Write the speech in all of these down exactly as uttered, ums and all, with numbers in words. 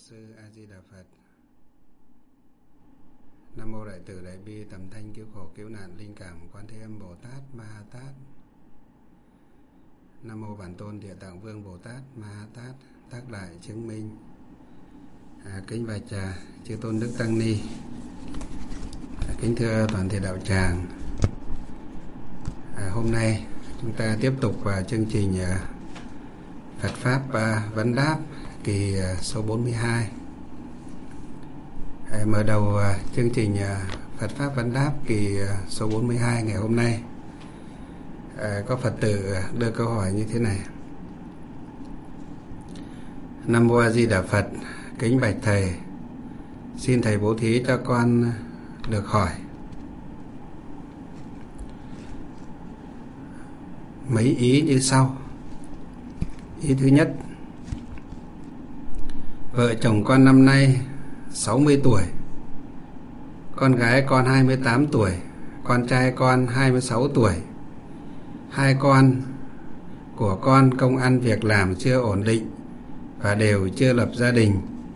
Sư A Di Đà Phật. Nam mô Đại Từ Đại Bi Tầm Thanh Cứu Khổ Cứu Nạn Linh Cảm Quan Thế Âm Bồ Tát Ma Ha Tát. Nam mô Bản Tôn Địa Tạng Vương Bồ Tát Ma Ha Tát tác đại chứng minh. À, kính bạch à, chư tôn đức tăng ni, à, kính thưa toàn thể đạo tràng. À, hôm nay chúng ta tiếp tục vào chương trình à, Phật pháp à, vấn đáp kỳ à, số bốn mươi hai. À, mở đầu à, chương trình à, Phật pháp vấn đáp kỳ à, số bốn mươi hai ngày hôm nay, à, có Phật tử đưa câu hỏi như thế này: Nam mô A Di Đà Phật, kính bạch thầy, xin thầy bố thí cho con được hỏi mấy ý như sau. Ý thứ nhất: vợ chồng con năm nay sáu mươi tuổi, con gái con hai mươi tám tuổi, con trai con hai mươi sáu tuổi. Hai con của con công ăn việc làm chưa ổn định và đều chưa lập gia đình.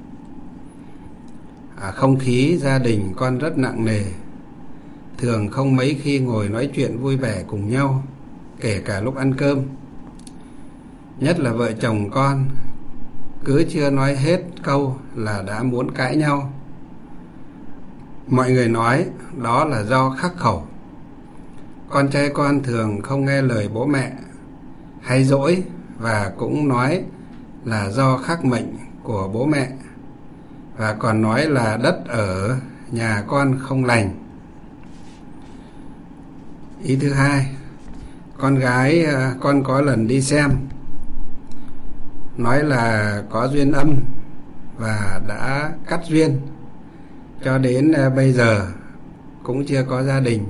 À, không khí gia đình con rất nặng nề, thường không mấy khi ngồi nói chuyện vui vẻ cùng nhau, kể cả lúc ăn cơm. Nhất là vợ chồng con cứ chưa nói hết câu là đã muốn cãi nhau. Mọi người nói đó là do khắc khẩu. Con trai con thường không nghe lời bố mẹ, hay dỗi, và cũng nói là do khắc mệnh của bố mẹ, và còn nói là đất ở nhà con không lành. Ý thứ hai: con gái con có lần đi xem, nói là có duyên âm và đã cắt duyên, cho đến bây giờ cũng chưa có gia đình.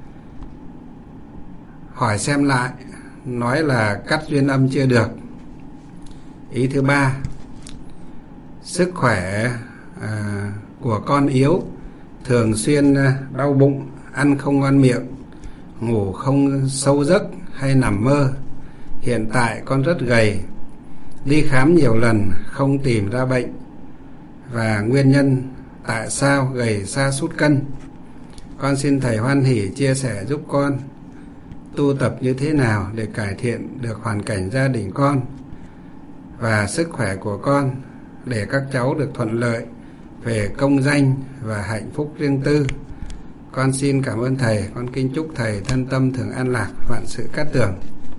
Hỏi xem lại, nói là cắt duyên âm chưa được. Ý thứ ba: sức khỏe à, của con yếu, thường xuyên đau bụng, ăn không ngon miệng, ngủ không sâu giấc hay nằm mơ. Hiện tại con rất gầy, đi khám nhiều lần không tìm ra bệnh và nguyên nhân tại sao gầy sa sút cân. Con xin thầy hoan hỷ chia sẻ giúp con tu tập như thế nào để cải thiện được hoàn cảnh gia đình con và sức khỏe của con, để các cháu được thuận lợi về công danh và hạnh phúc riêng tư. Con xin cảm ơn thầy. Con kính chúc thầy thân tâm thường an lạc, vạn sự cát tường.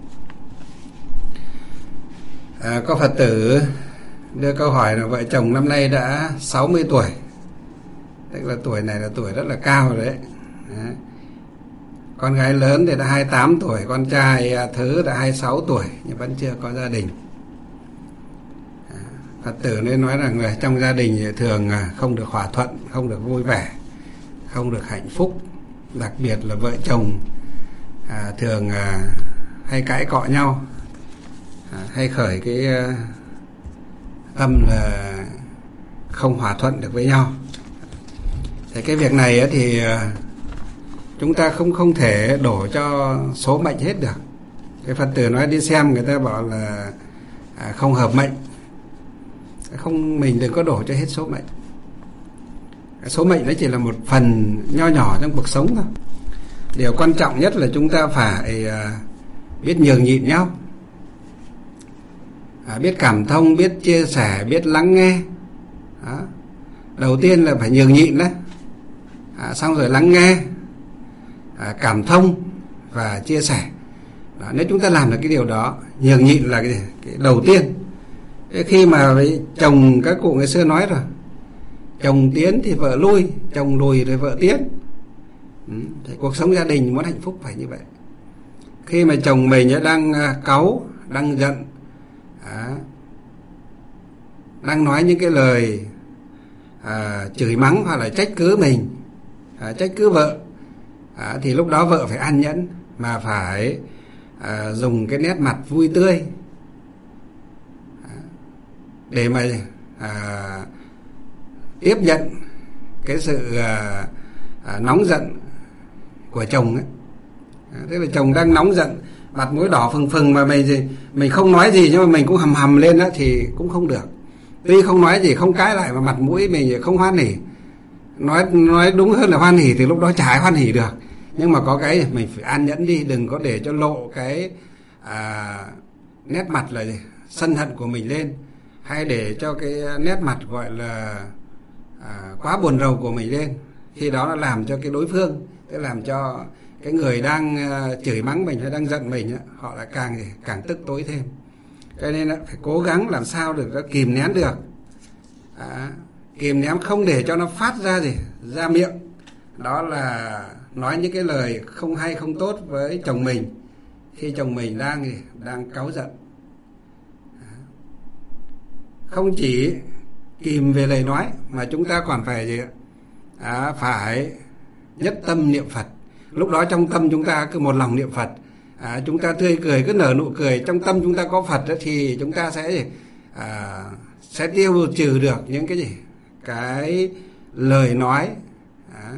À, có Phật tử đưa câu hỏi là vợ chồng năm nay đã sáu mươi tuổi, tức là tuổi này là tuổi rất là cao rồi đấy. Đấy. Con gái lớn thì đã hai mươi tám tuổi, con trai thứ đã hai mươi sáu tuổi, nhưng vẫn chưa có gia đình. À, Phật tử nên nói rằng là trong gia đình thì thường không được hòa thuận, không được vui vẻ, không được hạnh phúc. Đặc biệt là vợ chồng à, thường à, hay cãi cọ nhau, à, hay khởi cái uh, tâm là không hòa thuận được với nhau. Thì cái việc này thì uh, chúng ta không không thể đổ cho số mệnh hết được. Cái Phật tử nói đi xem, người ta bảo là à, không hợp mệnh. Không, mình đừng có đổ cho hết số mệnh. Số mệnh nó chỉ là một phần nho nhỏ trong cuộc sống thôi. Điều quan trọng nhất là chúng ta phải à, biết nhường nhịn nhau, à, biết cảm thông, biết chia sẻ, biết lắng nghe. Đó. Đầu tiên là phải nhường nhịn đấy, à, xong rồi lắng nghe, à, cảm thông và chia sẻ. Đó. Nếu chúng ta làm được cái điều đó, nhường nhịn là cái, cái đầu tiên. Thế khi mà với chồng, các cụ ngày xưa nói rồi, chồng tiến thì vợ lui, chồng lùi rồi vợ tiến. Ừ. Thì cuộc sống gia đình muốn hạnh phúc phải như vậy. Khi mà chồng mình đang cáu, đang giận, à, đang nói những cái lời à, chửi mắng hoặc là trách cứ mình, à, trách cứ vợ, à, thì lúc đó vợ phải an nhẫn, mà phải à, dùng cái nét mặt vui tươi, à, để mà à, tiếp nhận cái sự à, à, nóng giận của chồng ấy. À, tức là chồng đang nóng giận, mặt mũi đỏ phừng phừng, mà mình mình không nói gì nhưng mà mình cũng hầm hầm lên đó thì cũng không được. Tuy không nói gì, không cãi lại mà mặt mũi mình không hoan hỉ. Nói nói đúng hơn là hoan hỉ thì lúc đó chả ai hoan hỉ được. Nhưng mà có cái mình phải an nhẫn đi, đừng có để cho lộ cái à, nét mặt là gì? Sân hận của mình lên, hay để cho cái nét mặt gọi là à, quá buồn rầu của mình lên. Khi đó nó làm cho cái đối phương, tức làm cho cái người đang uh, chửi mắng mình hay đang giận mình, họ lại càng càng tức tối thêm. Cho nên phải cố gắng làm sao được nó kìm nén được, à, kìm nén không để cho nó phát ra gì ra miệng. Đó là nói những cái lời không hay không tốt với chồng mình khi chồng mình đang gì đang cáu giận. Không chỉ kìm về lời nói mà chúng ta còn phải gì à, phải nhất tâm niệm Phật. Lúc đó trong tâm chúng ta cứ một lòng niệm Phật, à, chúng ta tươi cười cứ nở nụ cười, trong tâm chúng ta có Phật đó, thì chúng ta sẽ à, sẽ tiêu trừ được những cái gì cái lời nói à,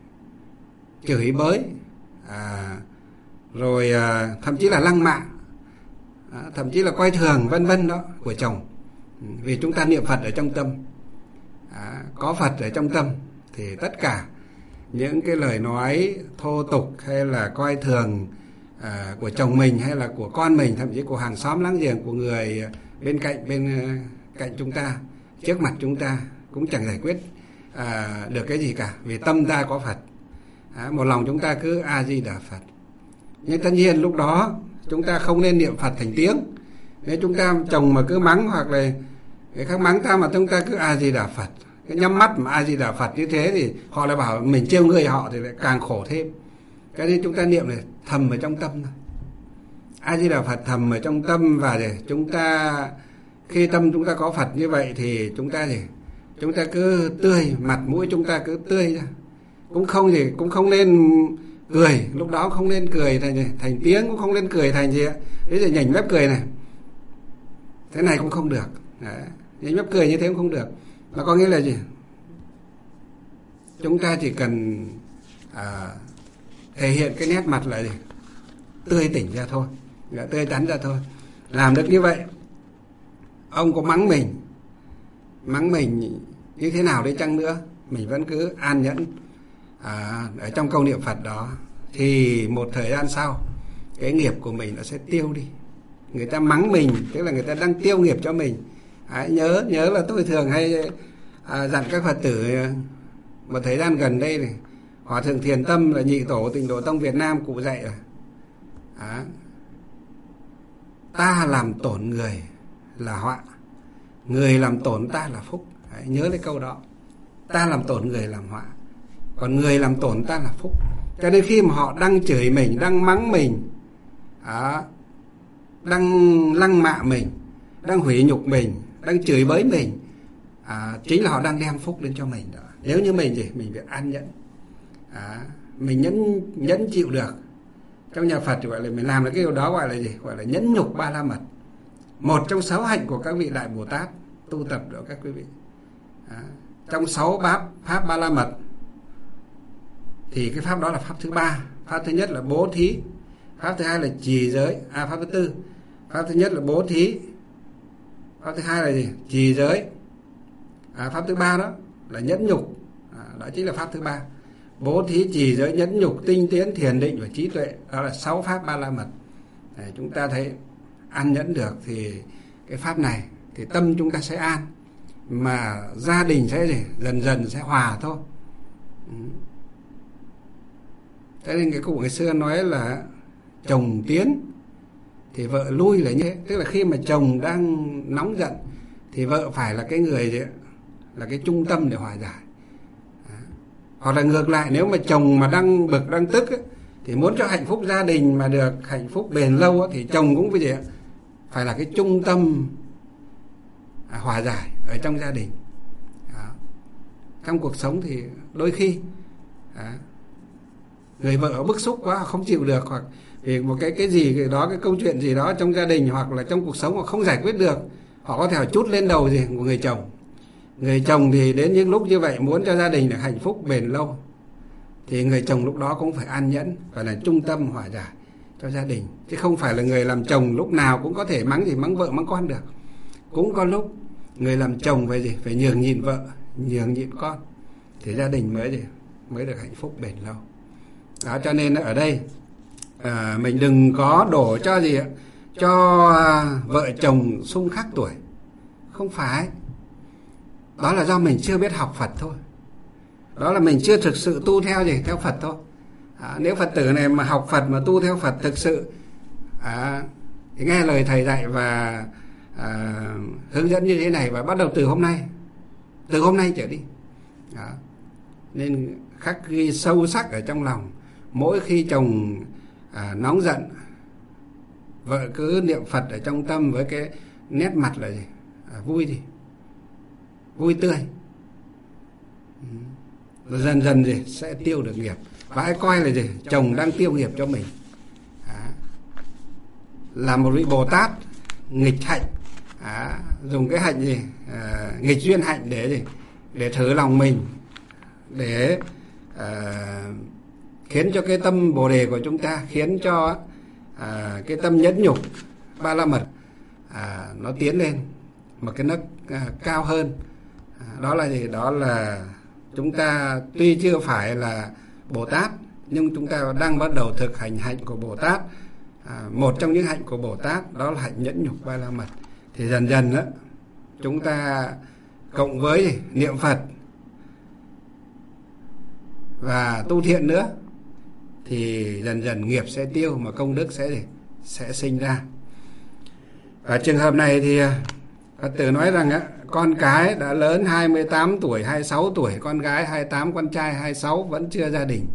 chửi bới, à, rồi à, thậm chí là lăng mạ, à, thậm chí là coi thường vân vân đó của chồng. Vì chúng ta niệm Phật ở trong tâm, à, có Phật ở trong tâm thì tất cả những cái lời nói thô tục hay là coi thường à, của chồng mình hay là của con mình, thậm chí của hàng xóm láng giềng, của người bên cạnh bên cạnh chúng ta, trước mặt chúng ta cũng chẳng giải quyết à, được cái gì cả, vì tâm ta có Phật, à, một lòng chúng ta cứ A Di Đà Phật. Nhưng tất nhiên lúc đó chúng ta không nên niệm Phật thành tiếng. Nếu chúng ta chồng mà cứ mắng hoặc là người khác mắng ta mà chúng ta cứ A Di Đà Phật, cái nhắm mắt mà A Di Đà Phật như thế thì họ lại bảo mình trêu người họ thì lại càng khổ thêm. Cái nên chúng ta niệm này thầm ở trong tâm thôi, A Di Đà Phật thầm ở trong tâm. Và để chúng ta khi tâm chúng ta có Phật như vậy thì chúng ta gì chúng ta cứ tươi, mặt mũi chúng ta cứ tươi ra, cũng không gì cũng không nên cười, lúc đó không nên cười thành gì? thành tiếng, cũng không nên cười thành gì ạ, thế thì nhảnh mép cười này, thế này cũng không được. Đấy, nhảnh mép cười như thế cũng không được. Nó có nghĩa là gì? Chúng ta chỉ cần à, thể hiện cái nét mặt là gì? Tươi tỉnh ra thôi, tươi tắn ra thôi. Làm được như vậy, ông có mắng mình, mắng mình như thế nào đi chăng nữa, mình vẫn cứ an nhẫn à, ở trong câu niệm Phật đó, thì một thời gian sau cái nghiệp của mình nó sẽ tiêu đi. Người ta mắng mình tức là người ta đang tiêu nghiệp cho mình. À, nhớ nhớ là tôi thường hay à, dặn các Phật tử một thời gian gần đây này, Hòa Thượng Thiền Tâm là nhị tổ Tịnh Độ Tông Việt Nam cụ dạy rồi. À, ta làm tổn người là họa, người làm tổn ta là phúc. Đấy, nhớ lấy câu đó. Ta làm tổn người làm họa, còn người làm tổn ta là phúc. Cho nên khi mà họ đang chửi mình, đang mắng mình, à, đang lăng mạ mình, đang hủy nhục mình, đang chửi bới mình, à, chính là họ đang đem phúc đến cho mình đó. Nếu như mình gì mình phải an nhẫn, à, mình nhẫn nhẫn chịu được. Trong nhà Phật gọi là mình làm được cái điều đó gọi là gì? Gọi là nhẫn nhục ba la mật, một trong sáu hạnh của các vị đại Bồ Tát tu tập đó các quý vị. À, trong sáu pháp pháp ba la mật thì cái pháp đó là pháp thứ ba. Pháp thứ nhất là bố thí, pháp thứ hai là trì giới, à pháp thứ tư. Pháp thứ nhất là bố thí, pháp thứ hai là gì? Trì giới, à, pháp thứ ba đó là nhẫn nhục, à, đó chính là pháp thứ ba. Bố thí, trì giới, nhẫn nhục, tinh tiến, thiền định và trí tuệ, đó là sáu pháp ba la mật. Để chúng ta thấy an nhẫn được thì cái pháp này thì tâm chúng ta sẽ an, mà gia đình sẽ gì? Dần dần sẽ hòa thôi. Ừ. Thế nên cái cụ ngày xưa nói là chồng tiến thì vợ lui là như thế. Tức là khi mà chồng đang nóng giận thì vợ phải là cái người gì? Là cái trung tâm để hòa giải. À. Hoặc là ngược lại, nếu mà chồng mà đang bực, đang tức ấy, thì muốn cho hạnh phúc gia đình mà được hạnh phúc bền lâu ấy, thì chồng cũng phải gì? Phải là cái trung tâm à, hòa giải ở trong gia đình. À. Trong cuộc sống thì đôi khi à, người vợ bức xúc quá, không chịu được, hoặc vì một cái cái gì đó, cái câu chuyện gì đó trong gia đình hoặc là trong cuộc sống họ không giải quyết được, họ có thể trút lên đầu gì của người chồng. Người chồng thì đến những lúc như vậy muốn cho gia đình được hạnh phúc bền lâu thì người chồng lúc đó cũng phải an nhẫn, phải là trung tâm hòa giải cho gia đình, chứ không phải là người làm chồng lúc nào cũng có thể mắng gì mắng vợ mắng con được. Cũng có lúc Người làm chồng phải gì? Phải nhường nhịn vợ, nhường nhịn con, thì gia đình mới gì? Mới được hạnh phúc bền lâu. Đó, cho nên ở đây à, mình đừng có đổ cho gì ạ? Cho à, vợ chồng xung khắc tuổi. Không phải. Đó là do mình chưa biết học Phật thôi. Đó là mình chưa thực sự tu theo gì? Theo Phật thôi. À, nếu Phật tử này mà học Phật mà tu theo Phật thực sự, à, thì nghe lời thầy dạy và à, hướng dẫn như thế này, và bắt đầu từ hôm nay, từ hôm nay trở đi. Đó. Nên khắc ghi sâu sắc ở trong lòng. Mỗi khi chồng à, nóng giận, vợ cứ niệm Phật ở trong tâm với cái nét mặt là gì? À, vui gì? Vui tươi. Rồi dần dần gì? Sẽ tiêu được nghiệp. Và hãy coi là gì? Chồng đang tiêu nghiệp cho mình. À, là một vị Bồ Tát nghịch hạnh. À, dùng cái hạnh gì? À, nghịch duyên hạnh để gì? Để thử lòng mình, để à, khiến cho cái tâm Bồ Đề của chúng ta, khiến cho à, cái tâm nhẫn nhục ba la mật à, nó tiến lên một cái nấc à, cao hơn. À, đó là gì? Đó là chúng ta tuy chưa phải là Bồ Tát, nhưng chúng ta đang bắt đầu thực hành hạnh của Bồ Tát. À, một trong những hạnh của Bồ Tát đó là hạnh nhẫn nhục ba la mật. Thì dần dần đó, chúng ta cộng với gì? Niệm Phật và tu thiện nữa, thì dần dần nghiệp sẽ tiêu mà công đức sẽ gì? Sẽ sinh ra. Và trường hợp này thì Phật tử nói rằng á, con cái đã lớn hai mươi tám tuổi, hai mươi sáu tuổi, con gái hai mươi tám, con trai hai mươi sáu, vẫn chưa gia đình.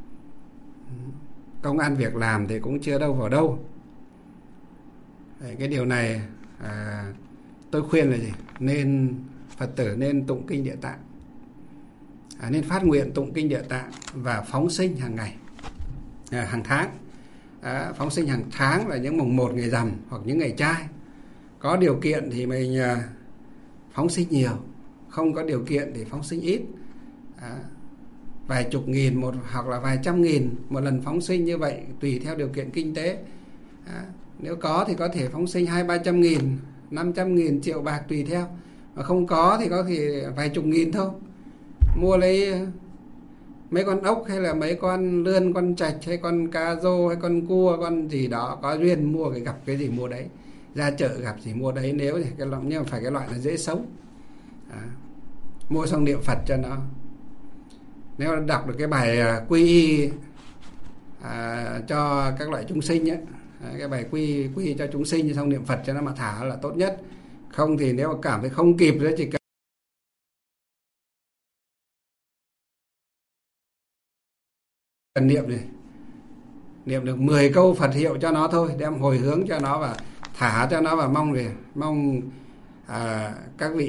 Công ăn việc làm thì cũng chưa đâu vào đâu. Đấy, cái điều này à, tôi khuyên là gì? Nên Phật tử nên tụng kinh Địa Tạng, à, nên phát nguyện tụng kinh Địa Tạng và phóng sinh hàng ngày, à, hàng tháng. À, phóng sinh hàng tháng là những mùng một ngày rằm hoặc những ngày trai. Có điều kiện thì mình à, phóng sinh nhiều, không có điều kiện thì phóng sinh ít. À, vài chục nghìn một hoặc là vài trăm nghìn một lần phóng sinh như vậy, tùy theo điều kiện kinh tế. À, nếu có thì có thể phóng sinh hai ba trăm nghìn, năm trăm nghìn, triệu bạc tùy theo. Mà không có thì có thể vài chục nghìn thôi. Mua lấy mấy con ốc hay là mấy con lươn, con trạch hay con cá rô hay con cua, con gì đó có duyên mua, cái gặp cái gì mua đấy, ra chợ gặp gì mua đấy. Nếu thì cái loại, nhưng mà phải cái loại là dễ sống. À, mua xong niệm Phật cho nó. Nếu đọc được cái bài quy y à, cho các loại chúng sinh ấy, cái bài quy quy cho chúng sinh xong niệm Phật cho nó mà thả là tốt nhất. Không thì nếu mà cảm thấy không kịp nữa, chỉ cần niệm này, niệm được mười câu Phật hiệu cho nó thôi, đem hồi hướng cho nó và thả cho nó, và mong gì? Mong à, các vị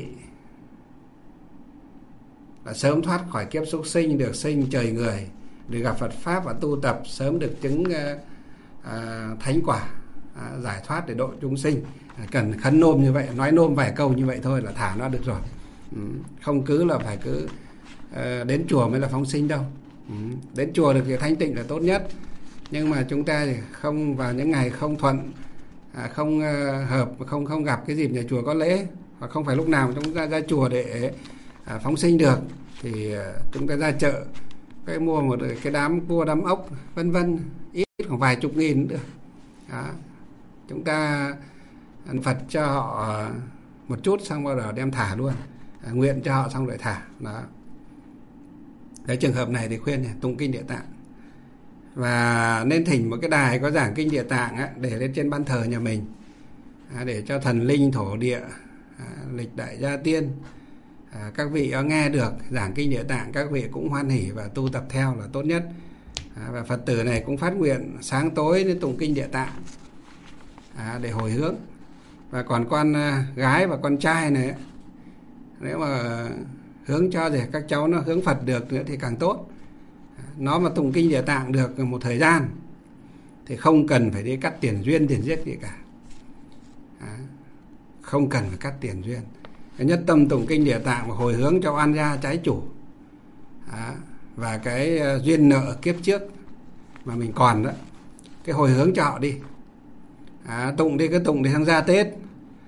là sớm thoát khỏi kiếp súc sinh, được sinh trời người, được gặp Phật Pháp và tu tập, sớm được chứng à, à, thánh quả, à, giải thoát để độ chúng sinh. À, cần khấn nôm như vậy, nói nôm vài câu như vậy thôi là thả nó được rồi. Ừ, không cứ là phải cứ à, đến chùa mới là phóng sinh đâu. Ừ, đến chùa được thì thanh tịnh là tốt nhất. Nhưng mà chúng ta thì không vào những ngày không thuận, à, không uh, hợp, không không gặp cái dịp nhà chùa có lễ, hoặc không phải lúc nào chúng ta ra chùa để à, phóng sinh được, thì à, chúng ta ra chợ cái mua một cái đám cua, đám ốc vân vân, ít khoảng vài chục nghìn nữa. Đó. Chúng ta ăn Phật cho họ một chút xong bắt đầu đem thả luôn, à, nguyện cho họ xong rồi thả. Đó. Cái trường hợp này thì khuyên này, tụng kinh Địa Tạng, và nên thỉnh một cái đài có giảng kinh Địa Tạng á, để lên trên ban thờ nhà mình, à, để cho thần linh thổ địa, à, lịch đại gia tiên, à, các vị nghe được giảng kinh Địa Tạng, các vị cũng hoan hỉ và tu tập theo là tốt nhất. À, và Phật tử này cũng phát nguyện sáng tối đến tụng kinh Địa Tạng, à, để hồi hướng. Và còn con gái và con trai này, nếu mà hướng cho để các cháu nó hướng Phật được nữa thì càng tốt. Nó mà tụng kinh Địa Tạng được một thời gian thì không cần phải đi cắt tiền duyên, tiền giết gì cả. À, không cần phải cắt tiền duyên. Cái nhất tâm tụng kinh Địa Tạng và hồi hướng cho oan gia trái chủ, à, và cái duyên nợ kiếp trước mà mình còn đó, cái hồi hướng cho họ đi. À, tụng đi, cứ tụng đi sang ra Tết.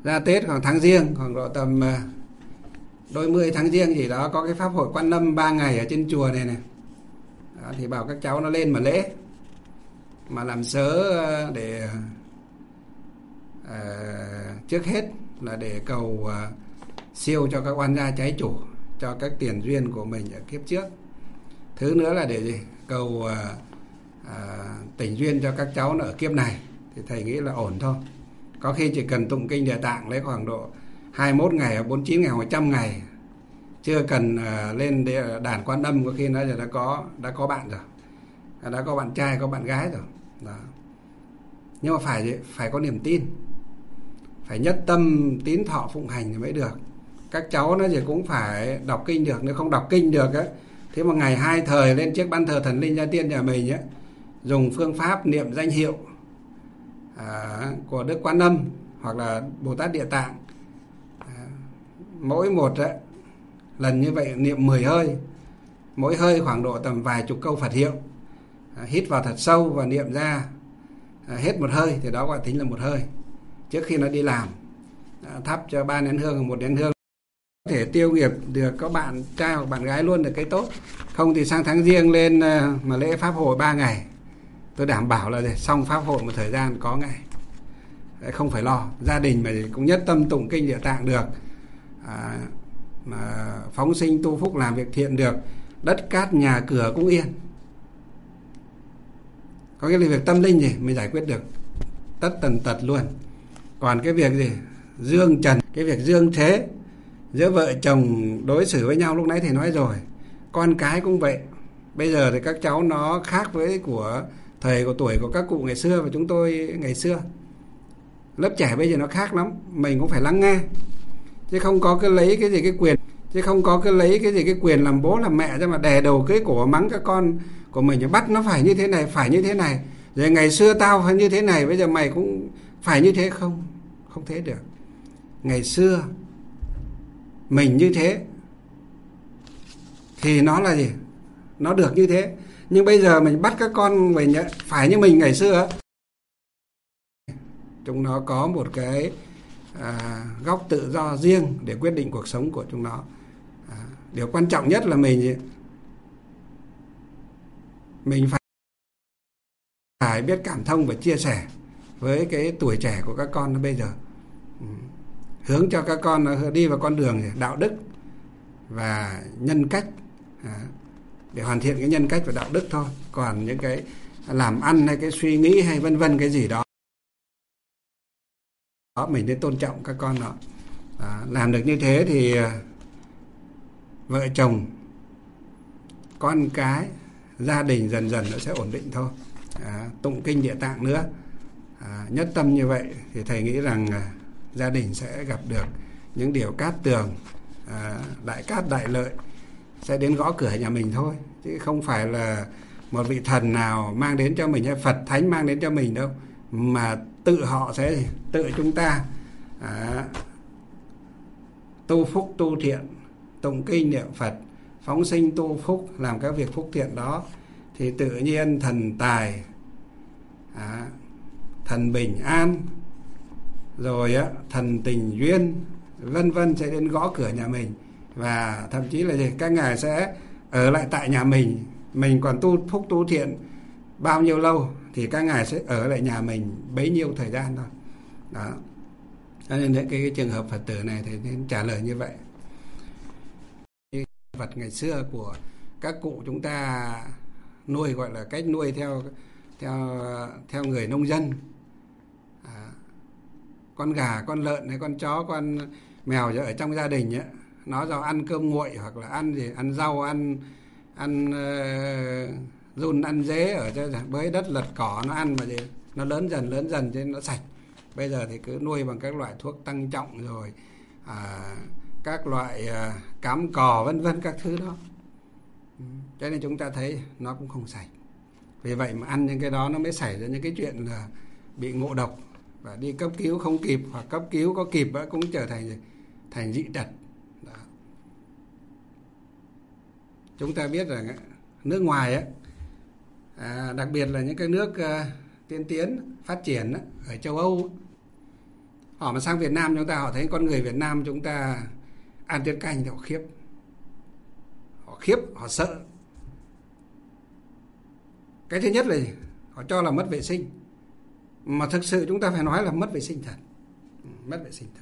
ra Tết khoảng tháng Giêng, khoảng độ tầm đôi mươi tháng Giêng gì đó, có cái pháp hội Quan Âm ba ngày ở trên chùa này này. Đó, thì bảo các cháu nó lên mà lễ, mà làm sớ để à, trước hết là để cầu uh, siêu cho các oan gia trái chủ, cho các tiền duyên của mình ở kiếp trước. Thứ nữa là để gì? Cầu uh, uh, tỉnh duyên cho các cháu ở kiếp này. Thì thầy nghĩ là ổn thôi. Có khi chỉ cần tụng kinh Địa Tạng lấy khoảng độ hai mươi mốt ngày, bốn mươi chín ngày hoặc một trăm ngày, chưa cần uh, lên để đàn Quan Âm, có khi nó giờ đã có đã có bạn rồi, đã có bạn trai, có bạn gái rồi. Đó. Nhưng mà phải phải có niềm tin, phải nhất tâm tín thọ phụng hành thì mới được. Các cháu nó chỉ cũng phải đọc kinh được, nếu không đọc kinh được á, thế mà ngày hai thời lên trước ban thờ thần linh gia tiên nhà mình á, dùng phương pháp niệm danh hiệu à, của Đức Quan Âm hoặc là Bồ Tát Địa Tạng, à, mỗi một á, lần như vậy niệm mười hơi, mỗi hơi khoảng độ tầm vài chục câu Phật hiệu, à, hít vào thật sâu và niệm ra à, hết một hơi, thì đó gọi tính là một hơi. Trước khi nó đi làm, à, thắp cho ba nén hương, một nén hương, có thể tiêu nghiệp được có bạn trai hoặc bạn gái luôn được cái tốt. Không thì sang tháng Giêng lên uh, mà lễ pháp hội ba ngày, tôi đảm bảo là xong pháp hội một thời gian có ngày, không phải lo. Gia đình mà cũng nhất tâm tụng kinh Địa Tạng được, à, mà phóng sinh tu phúc làm việc thiện được, đất cát nhà cửa cũng yên. Có cái việc tâm linh gì mới giải quyết được tất tần tật luôn. Còn cái việc gì dương trần, cái việc dương thế giữa vợ chồng đối xử với nhau, lúc nãy thì nói rồi, con cái cũng vậy. Bây giờ thì các cháu nó khác với của thời của tuổi của các cụ ngày xưa và chúng tôi ngày xưa. Lớp trẻ bây giờ nó khác lắm, mình cũng phải lắng nghe, chứ không có cái lấy cái gì cái quyền, chứ không có cái lấy cái gì cái quyền làm bố làm mẹ cho mà đè đầu cưới cổ mắng các con của mình, bắt nó phải như thế này, phải như thế này, rồi ngày xưa tao phải như thế này, bây giờ mày cũng phải như thế. Không, không thế được. Ngày xưa mình như thế thì nó là gì? Nó được như thế. Nhưng bây giờ mình bắt các con mình phải như mình ngày xưa, chúng nó có một cái à, góc tự do riêng để quyết định cuộc sống của chúng nó. À, điều quan trọng nhất là mình mình phải phải biết cảm thông và chia sẻ với cái tuổi trẻ của các con bây giờ, hướng cho các con đi vào con đường đạo đức và nhân cách, à, để hoàn thiện cái nhân cách và đạo đức thôi. Còn những cái làm ăn hay cái suy nghĩ hay vân vân cái gì đó, đó mình nên tôn trọng các con đó. À, làm được như thế thì vợ chồng, con cái, gia đình dần dần nó sẽ ổn định thôi. À, tụng kinh Địa Tạng nữa, à, nhất tâm như vậy thì thầy nghĩ rằng à, gia đình sẽ gặp được những điều cát tường, à, đại cát đại lợi sẽ đến gõ cửa nhà mình thôi, chứ không phải là một vị thần nào mang đến cho mình hay Phật Thánh mang đến cho mình đâu, mà tự họ sẽ tự chúng ta à, tu phúc tu thiện, tụng kinh niệm Phật, phóng sinh tu phúc, làm các việc phúc thiện đó, thì tự nhiên thần tài, à, thần bình an, rồi á, thần tình duyên vân vân sẽ đến gõ cửa nhà mình. Và thậm chí là gì? Các ngài sẽ ở lại tại nhà mình. Mình còn tu phúc tu thiện bao nhiêu lâu thì các ngài sẽ ở lại nhà mình bấy nhiêu thời gian thôi. Đó. Cho nên những cái, cái trường hợp Phật tử này thì nên trả lời như vậy. Vật ngày xưa của các cụ chúng ta nuôi, gọi là cách nuôi theo theo theo người nông dân. À, con gà, con lợn hay con chó, con mèo ở trong gia đình ấy, nó do ăn cơm nguội hoặc là ăn gì, ăn rau, ăn ăn uh, run, ăn dế ở cho bới đất lật cỏ, nó ăn mà gì, nó lớn dần lớn dần cho nên nó sạch. Bây giờ thì cứ nuôi bằng các loại thuốc tăng trọng rồi à, các loại à, cám cò vân vân các thứ đó, cho nên chúng ta thấy nó cũng không sạch. Vì vậy mà ăn những cái đó nó mới xảy ra những cái chuyện là bị ngộ độc và đi cấp cứu không kịp, hoặc cấp cứu có kịp cũng trở thành thành dị tật. Đó. Chúng ta biết rằng nước ngoài ấy, à, đặc biệt là những cái nước uh, tiên tiến phát triển ở châu Âu, Họ mà sang Việt Nam chúng ta, họ thấy con người Việt Nam chúng ta ăn tiết canh thì họ khiếp. Họ khiếp, họ sợ. Cái thứ nhất là gì? Họ cho là mất vệ sinh. Mà thực sự chúng ta phải nói là mất vệ sinh thật. Mất vệ sinh thật.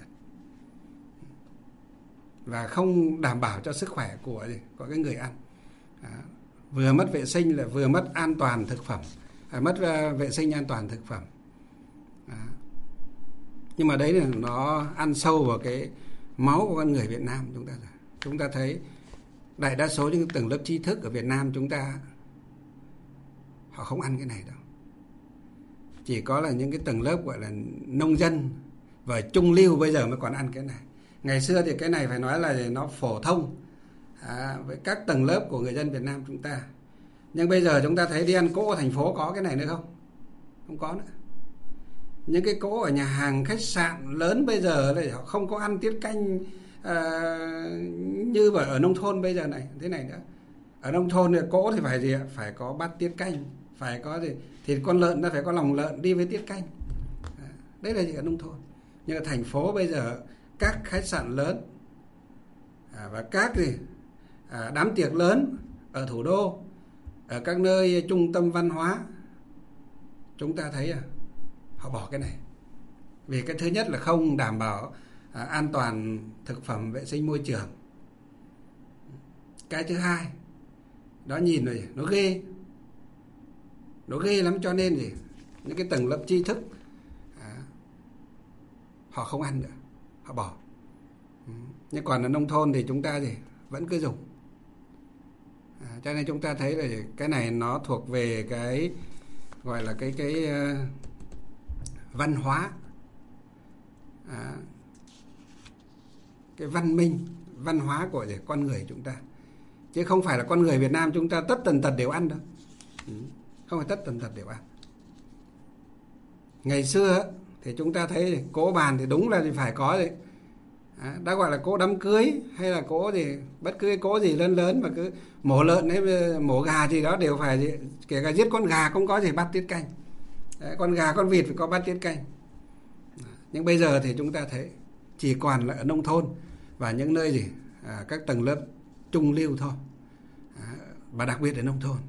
Và không đảm bảo cho sức khỏe của, của cái người ăn. À, vừa mất vệ sinh là vừa mất an toàn thực phẩm. À, mất uh, vệ sinh an toàn thực phẩm. À. Nhưng mà đấy là nó ăn sâu vào cái máu của con người Việt Nam chúng ta rồi. Chúng ta thấy đại đa số những tầng lớp trí thức ở Việt Nam chúng ta, họ không ăn cái này đâu. Chỉ có là những cái tầng lớp gọi là nông dân và trung lưu bây giờ mới còn ăn cái này. Ngày xưa thì cái này phải nói là nó phổ thông à, với các tầng lớp của người dân Việt Nam chúng ta. Nhưng bây giờ chúng ta thấy đi ăn cỗ ở thành phố có cái này nữa không? Không có nữa. Những cái cỗ ở nhà hàng khách sạn lớn bây giờ là họ không có ăn tiết canh à, như ở nông thôn bây giờ này. Thế này nữa. Ở nông thôn thì cỗ thì phải gì ạ? Phải có bát tiết canh, phải có gì? Thịt con lợn nó phải có lòng lợn đi với tiết canh. À, đấy là gì ở nông thôn. Nhưng ở thành phố bây giờ các khách sạn lớn à, và các gì à, đám tiệc lớn ở thủ đô, ở các nơi trung tâm văn hóa, chúng ta thấy à, họ bỏ cái này. Vì cái thứ nhất là không đảm bảo à, an toàn thực phẩm, vệ sinh môi trường. Cái thứ hai, đó nhìn rồi nó ghê, nó ghê lắm, cho nên gì những cái tầng lớp tri thức à, họ không ăn nữa, họ bỏ. Nhưng còn ở nông thôn thì chúng ta gì vẫn cứ dùng. À, cho nên chúng ta thấy là cái này nó thuộc về cái gọi là cái cái uh, văn hóa, à, cái văn minh, văn hóa của con người chúng ta, chứ không phải là con người Việt Nam chúng ta tất tần tật đều ăn đâu. Ừ. Không phải tất tần tật đều ăn. Ngày xưa thì chúng ta thấy cỗ bàn thì đúng là thì phải có gì. À, đã gọi là cỗ đám cưới hay là cỗ gì, bất cứ cỗ gì lớn lớn mà cứ mổ lợn hay mổ gà gì đó đều phải gì, kể cả giết con gà cũng có gì bát tiết canh. Đấy, con gà con vịt phải có bát tiết canh. Nhưng bây giờ thì chúng ta thấy chỉ còn là ở nông thôn và những nơi gì à, các tầng lớp trung lưu thôi, à, và đặc biệt ở nông thôn.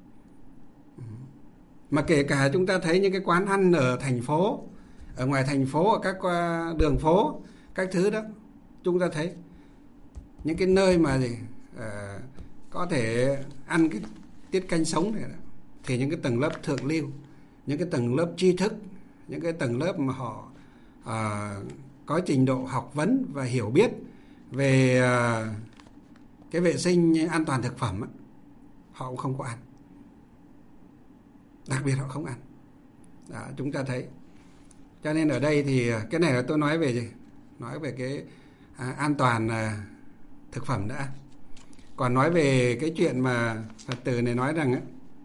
Mà kể cả chúng ta thấy những cái quán ăn ở thành phố, ở ngoài thành phố, ở các đường phố, các thứ đó, chúng ta thấy những cái nơi mà gì à, có thể ăn cái tiết canh sống này đó, thì những cái tầng lớp thượng lưu, những cái tầng lớp tri thức, những cái tầng lớp mà họ à, có trình độ học vấn và hiểu biết về à, cái vệ sinh an toàn thực phẩm á, họ cũng không có ăn. Đặc biệt họ không ăn. Đó, chúng ta thấy. Cho nên ở đây thì cái này là tôi nói về gì? Nói về cái à, an toàn à, thực phẩm đã. Còn nói về cái chuyện mà Phật tử này nói rằng á,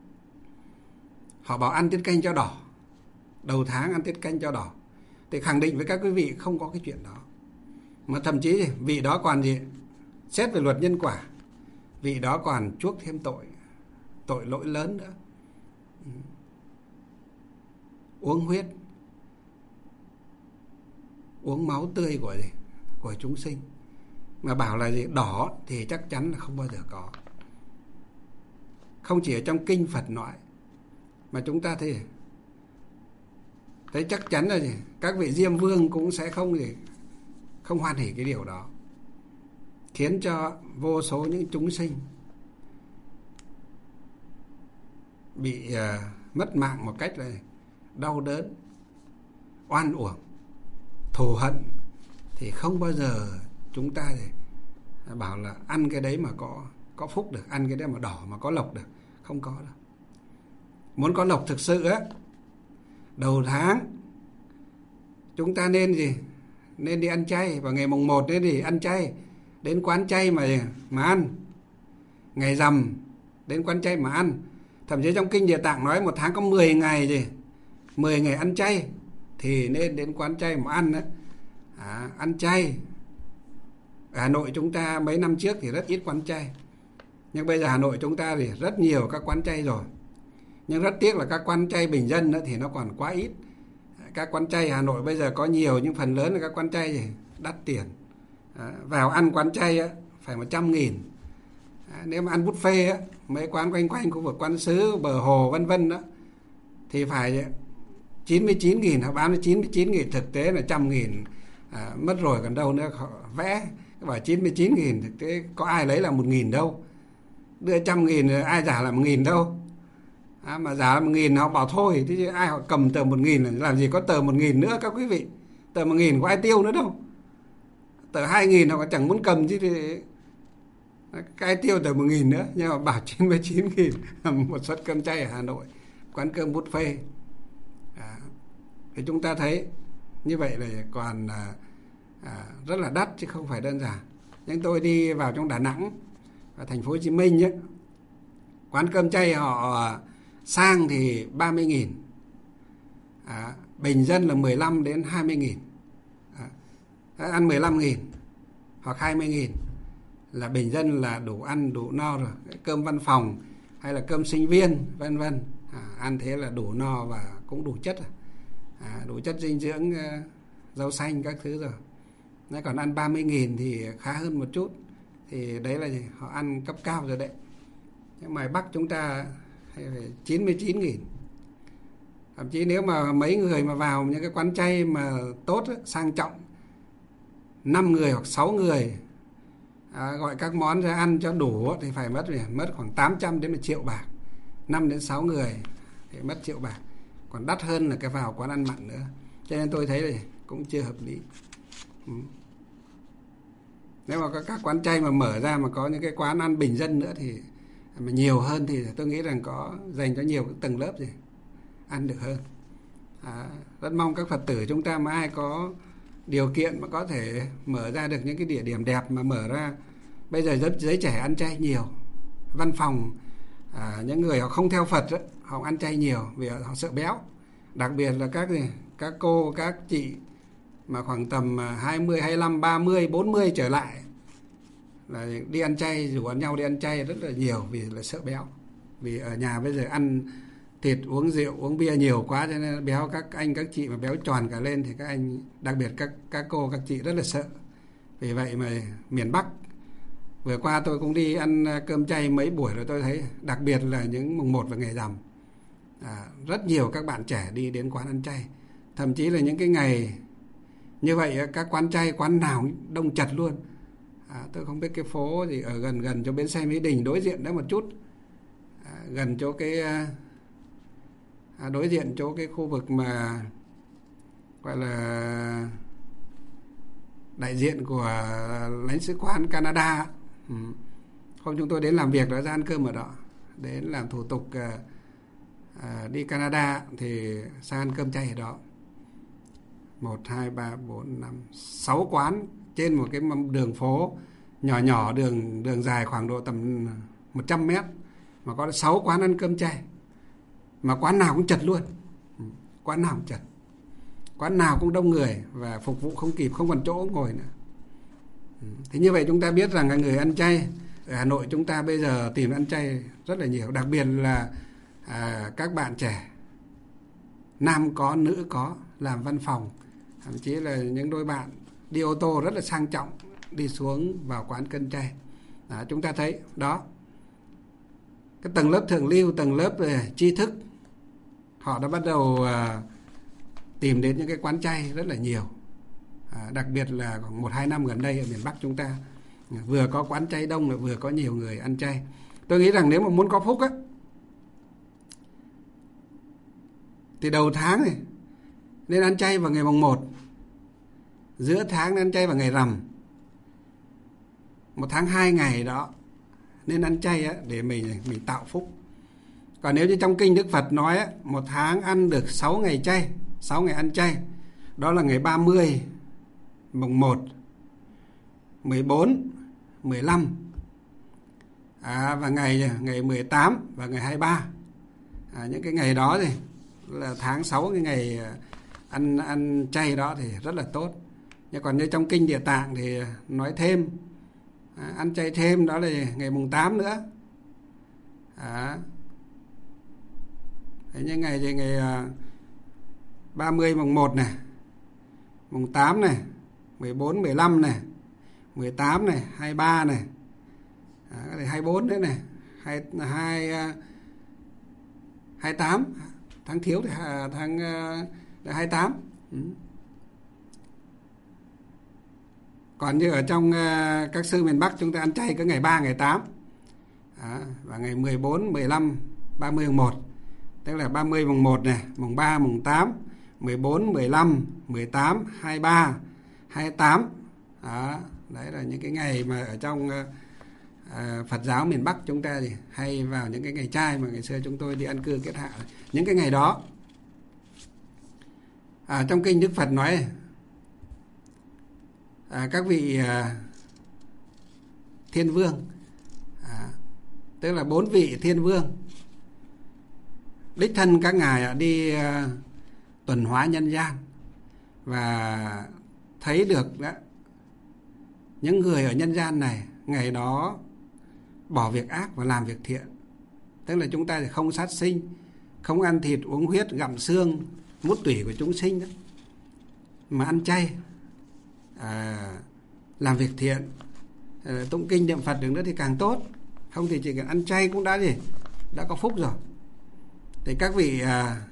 họ bảo ăn tiết canh cho đỏ, đầu tháng ăn tiết canh cho đỏ, thì khẳng định với các quý vị không có cái chuyện đó. Mà thậm chí vị đó còn gì, xét về luật nhân quả, vị đó còn chuốc thêm tội, tội lỗi lớn nữa. Ừ. Uống huyết, uống máu tươi của gì, của chúng sinh, mà bảo là gì đỏ thì chắc chắn là không bao giờ có. Không chỉ ở trong kinh Phật nói, mà chúng ta thấy thấy chắc chắn là gì các vị Diêm Vương cũng sẽ không gì không hoan hỉ cái điều đó, khiến cho vô số những chúng sinh bị uh, mất mạng một cách là đau đớn, oan uổng, thù hận, thì không bao giờ chúng ta thì bảo là ăn cái đấy mà có có phúc được, ăn cái đấy mà đỏ mà có lộc được, không có đâu. Muốn có lộc thực sự á, đầu tháng chúng ta nên gì, nên đi ăn chay, vào ngày mùng một nên đi ăn chay, đến quán chay mà mà ăn, ngày rằm đến quán chay mà ăn. Thậm chí trong kinh Địa Tạng nói một tháng có mười ngày gì, mười ngày ăn chay thì nên đến quán chay mà ăn đấy. À, ăn chay. Ở Hà Nội chúng ta mấy năm trước thì rất ít quán chay, nhưng bây giờ Hà Nội chúng ta thì rất nhiều các quán chay rồi. Nhưng rất tiếc là các quán chay bình dân thì nó còn quá ít. Các quán chay Hà Nội bây giờ có nhiều nhưng phần lớn là các quán chay thì đắt tiền. À, vào ăn quán chay á, phải một trăm nghìn. À, nếu mà ăn buffet á, mấy quán quanh quanh khu vực Quán Sứ, Bờ Hồ vân vân đó thì phải chín mươi chín nghìn, họ bán chín mươi chín nghìn, thực tế là một trăm nghìn. À, mất rồi còn đâu nữa, họ vẽ bảo chín mươi chín nghìn, thực tế có ai lấy là một nghìn đâu, đưa trăm nghìn ai giả là một nghìn đâu. À, mà giả là một nghìn họ bảo thôi, thế chứ ai họ cầm tờ một nghìn, làm gì có tờ một nghìn nữa các quý vị, tờ một nghìn có ai tiêu nữa đâu, tờ hai nghìn họ chẳng muốn cầm chứ thì cái tiêu tờ một nghìn nữa. Nhưng mà bảo chín mươi chín nghìn một suất cơm chay ở Hà Nội, quán cơm buffet. À, thì chúng ta thấy như vậy là còn à, à, rất là đắt chứ không phải đơn giản. Nhưng tôi đi vào trong Đà Nẵng và thành phố Hồ Chí Minh ấy, quán cơm chay họ sang thì ba mươi nghìn, à, bình dân là mười lăm đến hai mươi nghìn. À, ăn mười lăm nghìn hoặc hai mươi nghìn là bình dân là đủ ăn đủ no rồi. Cơm văn phòng hay là cơm sinh viên vân vân, à, ăn thế là đủ no và cũng đủ chất, à, đủ chất dinh dưỡng, uh, rau xanh các thứ rồi. Nếu còn ăn ba mươi nghìn thì khá hơn một chút, thì đấy là gì? Họ ăn cấp cao rồi đấy. Nhưng ngoài Bắc chúng ta phải chín mươi chín nghìn. Thậm chí nếu mà mấy người mà vào những cái quán chay mà tốt, sang trọng, năm người hoặc sáu người, à, gọi các món ra ăn cho đủ thì phải mất mất khoảng tám trăm đến một triệu bạc. Năm đến sáu người thì mất triệu bạc. Còn đắt hơn là cái vào quán ăn mặn nữa. Cho nên tôi thấy là cũng chưa hợp lý. Ừ. Nếu mà có các quán chay mà mở ra mà có những cái quán ăn bình dân nữa thì mà nhiều hơn thì tôi nghĩ rằng có dành cho nhiều tầng lớp gì ăn được hơn. À, rất mong các Phật tử chúng ta mà ai có điều kiện mà có thể mở ra được những cái địa điểm đẹp mà mở ra. Bây giờ giới, giới trẻ ăn chay nhiều. Văn phòng, à, những người họ không theo Phật đó, họ ăn chay nhiều vì họ sợ béo. Đặc biệt là các gì, các cô, các chị mà khoảng tầm hai mươi, hai mươi lăm, ba mươi, bốn mươi trở lại là đi ăn chay, rủ ăn nhau đi ăn chay rất là nhiều vì là sợ béo. Vì ở nhà bây giờ ăn thịt, uống rượu, uống bia nhiều quá cho nên béo. Các anh các chị mà béo tròn cả lên thì các anh, đặc biệt các các cô các chị rất là sợ. Vì vậy mà miền Bắc vừa qua tôi cũng đi ăn cơm chay mấy buổi rồi, tôi thấy đặc biệt là những mùng một và ngày rằm, à, rất nhiều các bạn trẻ đi đến quán ăn chay. Thậm chí là những cái ngày như vậy các quán chay quán nào đông chật luôn. À, tôi không biết cái phố gì ở gần gần chỗ bến xe Mỹ Đình đối diện đó một chút, à, gần chỗ cái à, đối diện chỗ cái khu vực mà gọi là đại diện của lãnh sự quán Canada. Ừ. Hôm chúng tôi đến làm việc đó, ra ăn cơm ở đó, đến làm thủ tục à, à, đi Canada thì sang ăn cơm chay ở đó. Một, hai, ba, bốn, năm, sáu quán trên một cái đường phố nhỏ nhỏ, đường đường dài khoảng độ tầm một trăm mét mà có sáu quán ăn cơm chay, mà quán nào cũng chật luôn. Quán nào cũng chật, quán nào cũng đông người và phục vụ không kịp, không còn chỗ ngồi nữa. Thế như vậy chúng ta biết rằng người ăn chay ở Hà Nội chúng ta bây giờ tìm ăn chay rất là nhiều, đặc biệt là à, các bạn trẻ, nam có nữ có, làm văn phòng, thậm chí là những đôi bạn đi ô tô rất là sang trọng đi xuống vào quán cơm chay. Đó, chúng ta thấy đó, cái tầng lớp thượng lưu, tầng lớp về tri thức, họ đã bắt đầu à, tìm đến những cái quán chay rất là nhiều. À, đặc biệt là khoảng một hai năm gần đây ở miền Bắc chúng ta vừa có quán chay đông lại vừa có nhiều người ăn chay. Tôi nghĩ rằng nếu mà muốn có phúc á thì đầu tháng này nên ăn chay vào ngày mùng một, giữa tháng nên ăn chay vào ngày rằm, một tháng hai ngày đó nên ăn chay á, để mình mình tạo phúc. Còn nếu như trong kinh Đức Phật nói á, một tháng ăn được sáu ngày chay, sáu ngày ăn chay, đó là ngày ba mươi, mùng một, mười bốn, mười lăm, à, và ngày ngày mười tám và ngày hai mươi ba. À, những cái ngày đó thì là tháng sáu, cái ngày ăn ăn chay đó thì rất là tốt. Nhưng còn như trong kinh Địa Tạng thì nói thêm, à, ăn chay thêm đó là ngày mùng tám nữa. À, thế nhưng ngày thì ngày ba mươi mùng một này, mùng tám này, mười bốn, mười lăm này, mười tám này, hai mươi ba này, à, hai mươi bốn đấy này, hai, hai, hai mươi tám, tháng thiếu thì tháng hai mươi tám. Ừ. Còn như ở trong các sư miền Bắc chúng ta ăn chay có ngày ba, ngày tám, à, và ngày mười bốn, mười lăm, ba mươi mùng một. Tức là ba mươi mùng một này, mùng ba, mùng tám, mười bốn, mười lăm, mười tám, hai mươi ba, hai mươi tám. Đó, đấy là những cái ngày mà ở trong uh, Phật giáo miền Bắc chúng ta thì hay vào những cái ngày chay mà ngày xưa chúng tôi đi ăn cư kết hạ. Những cái ngày đó, à, trong kinh Đức Phật nói, à, các vị à, thiên vương, à, tức là bốn vị thiên vương, đích thân các ngài đi à, tuần hóa nhân gian và thấy được đó, những người ở nhân gian này ngày đó bỏ việc ác và làm việc thiện. Tức là chúng ta thì không sát sinh, không ăn thịt, uống huyết, gặm xương, mút tủy của chúng sinh đó, mà ăn chay, à, làm việc thiện, à, tụng kinh niệm Phật được nữa thì càng tốt. Không thì chỉ cần ăn chay cũng đã gì đã có phúc rồi. Thì các vị à,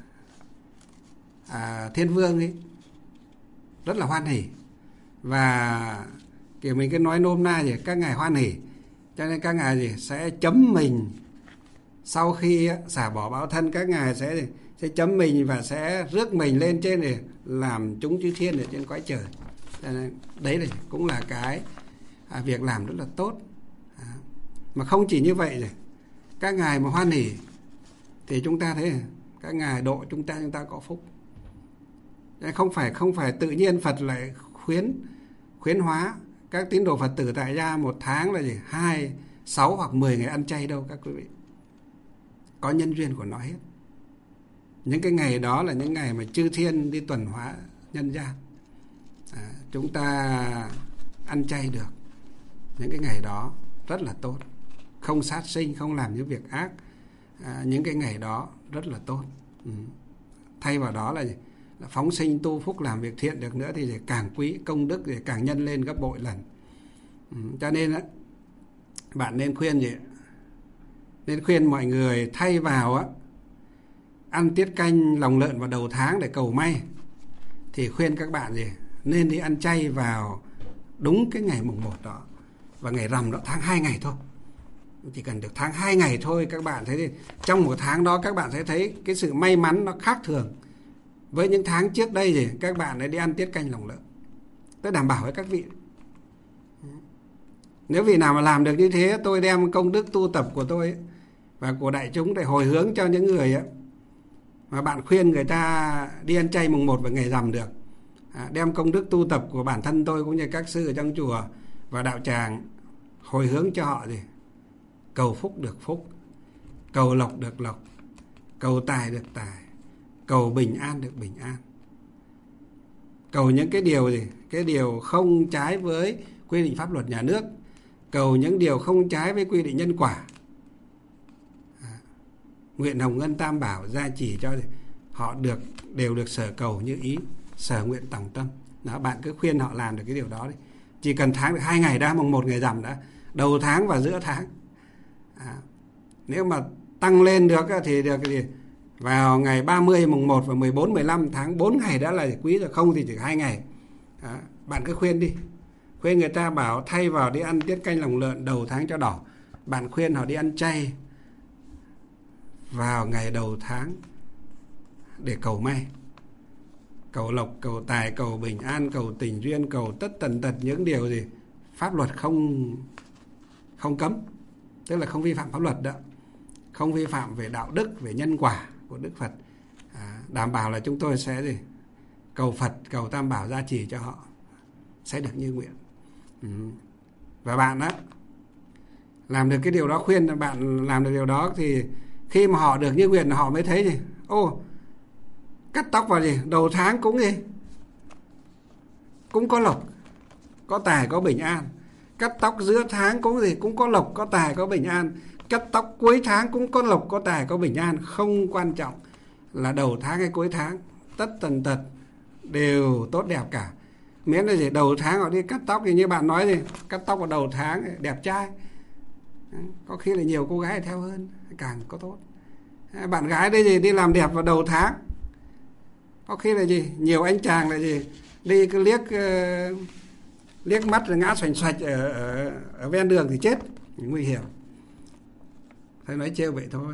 à, thiên vương ấy rất là hoan hỉ, và kiểu mình cứ nói nôm na gì các ngài hoan hỉ, cho nên các ngài gì sẽ chấm mình sau khi xả bỏ báo thân, các ngài sẽ sẽ chấm mình và sẽ rước mình lên trên để làm chúng chư thiên ở trên cõi trời. Cho nên đấy là cũng là cái à, việc làm rất là tốt. À, mà không chỉ như vậy rồi, các ngài mà hoan hỉ thì chúng ta thấy các ngài độ chúng ta chúng ta có phúc. Không phải không phải tự nhiên Phật lại khuyến khuyến hóa các tín đồ Phật tử tại gia một tháng là gì hai, sáu hoặc mười ngày ăn chay đâu các quý vị. Có nhân duyên của nó hết. Những cái ngày đó là những ngày mà chư thiên đi tuần hóa nhân gian. À, chúng ta ăn chay được. Những cái ngày đó rất là tốt. Không sát sinh, không làm những việc ác. À, những cái ngày đó rất là tốt. Ừ. Thay vào đó là gì? Là phóng sinh tu phúc làm việc thiện được nữa thì càng quý, công đức thì càng nhân lên gấp bội lần. Ừ. Cho nên á, bạn nên khuyên gì? Nên khuyên mọi người thay vào á ăn tiết canh lòng lợn vào đầu tháng để cầu may, thì khuyên các bạn gì nên đi ăn chay vào đúng cái ngày mùng một đó, và ngày rằm đó tháng hai ngày thôi. Chỉ cần được tháng hai ngày thôi, các bạn thấy thì trong một tháng đó các bạn sẽ thấy cái sự may mắn nó khác thường với những tháng trước đây gì các bạn ấy đi ăn tiết canh lòng lợn. Tôi đảm bảo với các vị, nếu vị nào mà làm được như thế, tôi đem công đức tu tập của tôi ấy, và của đại chúng để hồi hướng cho những người ấy, mà bạn khuyên người ta đi ăn chay mùng một và ngày rằm được, à, đem công đức tu tập của bản thân tôi cũng như các sư ở trong chùa và đạo tràng hồi hướng cho họ gì cầu phúc được phúc, cầu lộc được lộc, cầu tài được tài, cầu bình an được bình an, cầu những cái điều gì cái điều không trái với quy định pháp luật nhà nước, cầu những điều không trái với quy định nhân quả. À, nguyện hồng ngân tam bảo gia trì cho họ được đều được sở cầu như ý, sở nguyện tòng tâm. Đó, bạn cứ khuyên họ làm được cái điều đó đi. Chỉ cần tháng được hai ngày đã, mùng một ngày rằm đã, đầu tháng và giữa tháng. À, nếu mà tăng lên được thì được cái gì vào ngày ba mươi, mùng một và mười bốn, mười lăm tháng, bốn ngày đã là quý rồi, không thì chỉ hai ngày. Đó, bạn cứ khuyên đi. Khuyên người ta bảo thay vào đi ăn tiết canh lòng lợn đầu tháng cho đỏ, bạn khuyên họ đi ăn chay vào ngày đầu tháng để cầu may, cầu lộc, cầu tài, cầu bình an, cầu tình duyên, cầu tất tần tật những điều gì pháp luật không không cấm, tức là không vi phạm pháp luật đó, không vi phạm về đạo đức, về nhân quả của Đức Phật. À, đảm bảo là chúng tôi sẽ gì cầu Phật, cầu Tam Bảo gia trì cho họ sẽ được như nguyện. Ừ. Và bạn á làm được cái điều đó, khuyên bạn làm được điều đó, thì khi mà họ được như nguyện họ mới thấy gì ô cắt tóc vào gì đầu tháng cũng gì cũng có lộc, có tài, có bình an. Cắt tóc giữa tháng cũng gì cũng có lộc, có tài, có bình an. Cắt tóc cuối tháng cũng có lộc, có tài, có bình an. Không quan trọng là đầu tháng hay cuối tháng, tất tần tật đều tốt đẹp cả. Miễn là gì, đầu tháng họ đi cắt tóc thì như bạn nói gì, cắt tóc vào đầu tháng đẹp trai, có khi là nhiều cô gái theo hơn, càng có tốt. Bạn gái đây gì đi làm đẹp vào đầu tháng, có khi là gì, nhiều anh chàng là gì đi cứ liếc uh, liếc mắt rồi ngã xoành xoạch ở, ở, ở ven đường thì chết, nguy hiểm. Phải nói trêu vậy thôi.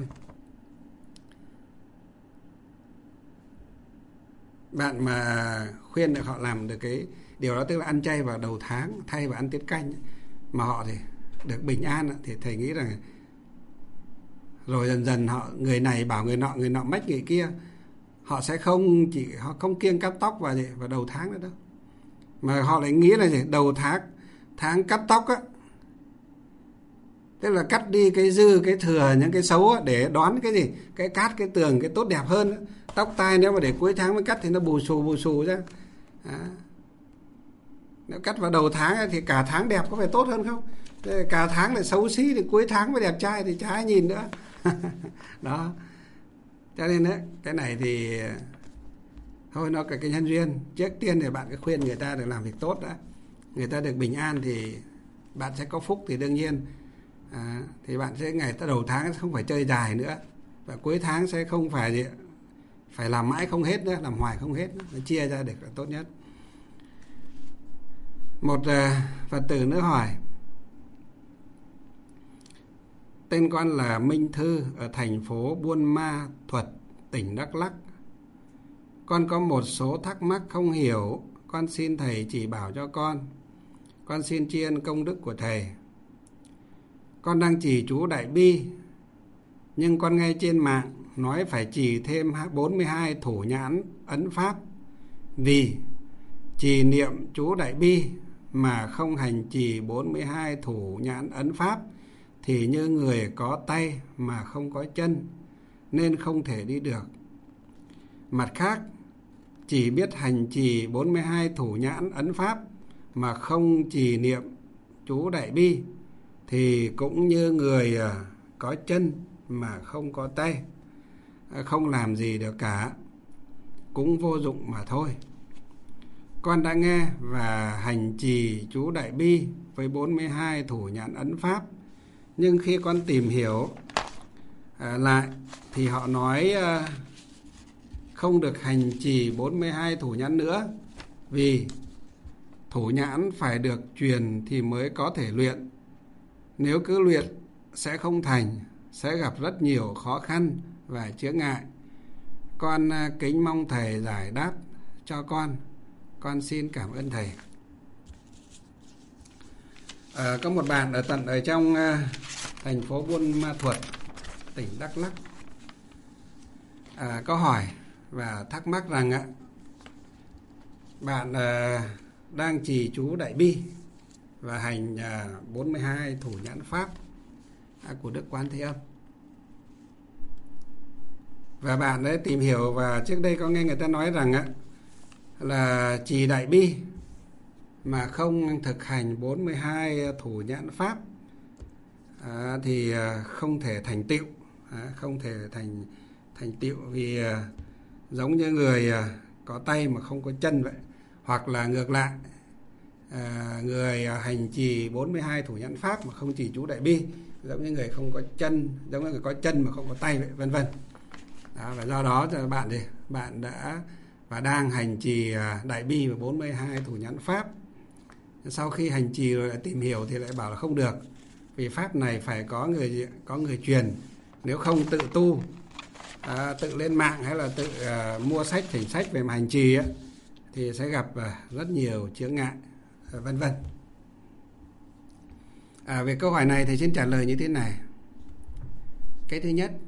Bạn mà khuyên được họ làm được cái điều đó, tức là ăn chay vào đầu tháng thay vào ăn tiết canh, mà họ thì được bình an, thì thầy nghĩ rằng rồi dần dần họ, người này bảo người nọ, người nọ mách người kia, họ sẽ không chỉ họ không kiêng cắt tóc vào gì vào đầu tháng nữa đâu, mà họ lại nghĩ là gì, đầu tháng tháng cắt tóc á, tức là cắt đi cái dư, cái thừa, những cái xấu á, để đón cái gì, cái cát, cái tường, cái tốt đẹp hơn á. Tóc tai nếu mà để cuối tháng mới cắt thì nó bù xù bù xù ra. À, nếu cắt vào đầu tháng ấy, thì cả tháng đẹp có phải tốt hơn không? Cả tháng lại xấu xí thì cuối tháng mới đẹp trai thì chả ai nhìn nữa. Đó. Cho nên đấy, cái này thì thôi nó cả cái nhân duyên. Trước tiên thì bạn cứ khuyên người ta được làm việc tốt đã, người ta được bình an thì bạn sẽ có phúc, thì đương nhiên à, thì bạn sẽ ngày đầu tháng không phải chơi dài nữa, và cuối tháng sẽ không phải gì, phải làm mãi không hết nữa, làm hoài không hết nữa. Nó chia ra được là tốt nhất. Một uh, Phật tử nữa hỏi: tên con là Minh Thư ở thành phố Buôn Ma Thuột, tỉnh Đắk Lắk. Con có một số thắc mắc không hiểu, con xin thầy chỉ bảo cho con. Con xin tri ân công đức của thầy. Con đang trì chú Đại Bi, nhưng con nghe trên mạng nói phải trì thêm bốn mươi hai thủ nhãn ấn pháp. Vì trì niệm chú Đại Bi mà không hành trì bốn mươi hai thủ nhãn ấn pháp thì như người có tay mà không có chân, nên không thể đi được. Mặt khác, chỉ biết hành trì bốn mươi hai thủ nhãn ấn pháp mà không trì niệm chú Đại Bi thì cũng như người có chân mà không có tay, không làm gì được cả, cũng vô dụng mà thôi. Con đã nghe và hành trì chú Đại Bi với bốn mươi hai thủ nhãn ấn pháp, nhưng khi con tìm hiểu à, lại thì họ nói à, không được hành trì bốn mươi hai thủ nhãn nữa, vì thủ nhãn phải được truyền thì mới có thể luyện. Nếu cứ luyện sẽ không thành, sẽ gặp rất nhiều khó khăn và chướng ngại. Con à, kính mong thầy giải đáp cho con. Con xin cảm ơn thầy. À, có một bạn ở tận ở trong à, thành phố Buôn Ma Thuột, tỉnh Đắk Lắk, à, có hỏi và thắc mắc rằng á, bạn à, đang trì chú Đại Bi và hành à, bốn mươi hai thủ nhãn pháp à, của Đức Quán Thế Âm. Và bạn ấy tìm hiểu, và trước đây có nghe người ta nói rằng á, là trì Đại Bi mà không thực hành bốn mươi hai thủ nhãn pháp à, thì à, không thể thành tựu, à, không thể thành thành tựu vì à, giống như người à, có tay mà không có chân vậy. Hoặc là ngược lại, à, người à, hành trì bốn mươi hai thủ nhãn pháp mà không trì chú Đại Bi giống như người không có chân, giống như người có chân mà không có tay vậy, vân vân. Đó, và do đó cho bạn thì bạn đã và đang hành trì Đại Bi và bốn mươi hai thủ nhãn pháp. Sau khi hành trì rồi lại tìm hiểu thì lại bảo là không được, vì pháp này phải có người có người truyền. Nếu không tự tu, à, tự lên mạng hay là tự à, mua sách, thỉnh sách về mà hành trì á, thì sẽ gặp à, rất nhiều chướng ngại, à, vân vân. À, về câu hỏi này thì xin trả lời như thế này. Cái thứ nhất,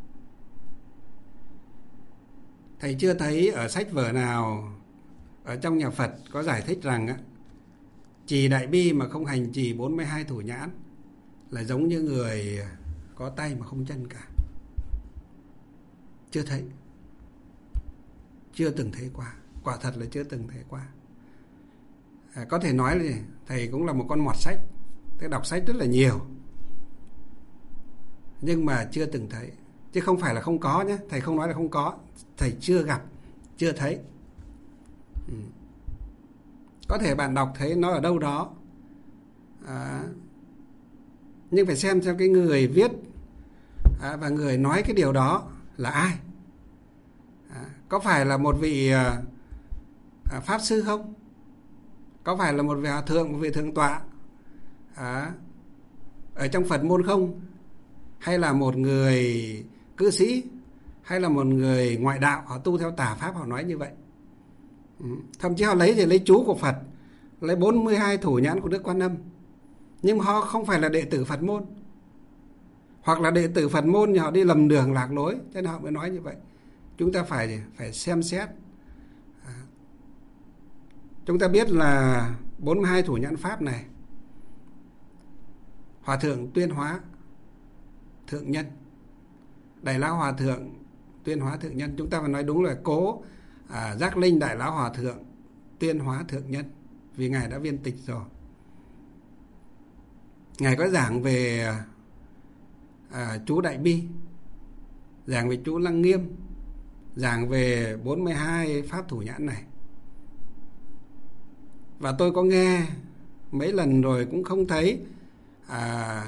thầy chưa thấy ở sách vở nào ở trong nhà Phật có giải thích rằng á, trì Đại Bi mà không hành trì bốn mươi hai thủ nhãn là giống như người có tay mà không chân cả. Chưa thấy. Chưa từng thấy qua. Quả thật là chưa từng thấy qua. À, có thể nói là thầy cũng là một con mọt sách, thầy đọc sách rất là nhiều, nhưng mà chưa từng thấy. Chứ không phải là không có nhé. Thầy không nói là không có, thầy chưa gặp chưa thấy. Ừ. Có thể bạn đọc thấy nó ở đâu đó, à, nhưng phải xem xem cái người viết à, và người nói cái điều đó là ai. À, có phải là một vị à, à, pháp sư không? Có phải là một vị hòa thượng, một vị thượng tọa à, ở trong Phật môn không? Hay là một người cư sĩ, hay là một người ngoại đạo, họ tu theo tà pháp, họ nói như vậy. Ừ. Thậm chí họ lấy thì lấy chú của Phật, lấy bốn mươi hai thủ nhãn của Đức Quan Âm, nhưng họ không phải là đệ tử Phật môn, hoặc là đệ tử Phật môn thì họ đi lầm đường lạc lối, cho nên họ mới nói như vậy. Chúng ta phải phải xem xét. À, chúng ta biết là bốn mươi hai thủ nhãn pháp này, Hòa thượng Tuyên Hóa Thượng Nhân, Đại Lão Hòa thượng Tuyên Hóa Thượng Nhân, chúng ta phải nói đúng là Cố à, Giác Linh Đại Lão Hòa thượng Tuyên Hóa Thượng Nhân, vì ngài đã viên tịch rồi. Ngài có giảng về à, chú Đại Bi, giảng về chú Lăng Nghiêm, giảng về bốn mươi hai pháp thủ nhãn này. Và tôi có nghe mấy lần rồi cũng không thấy à,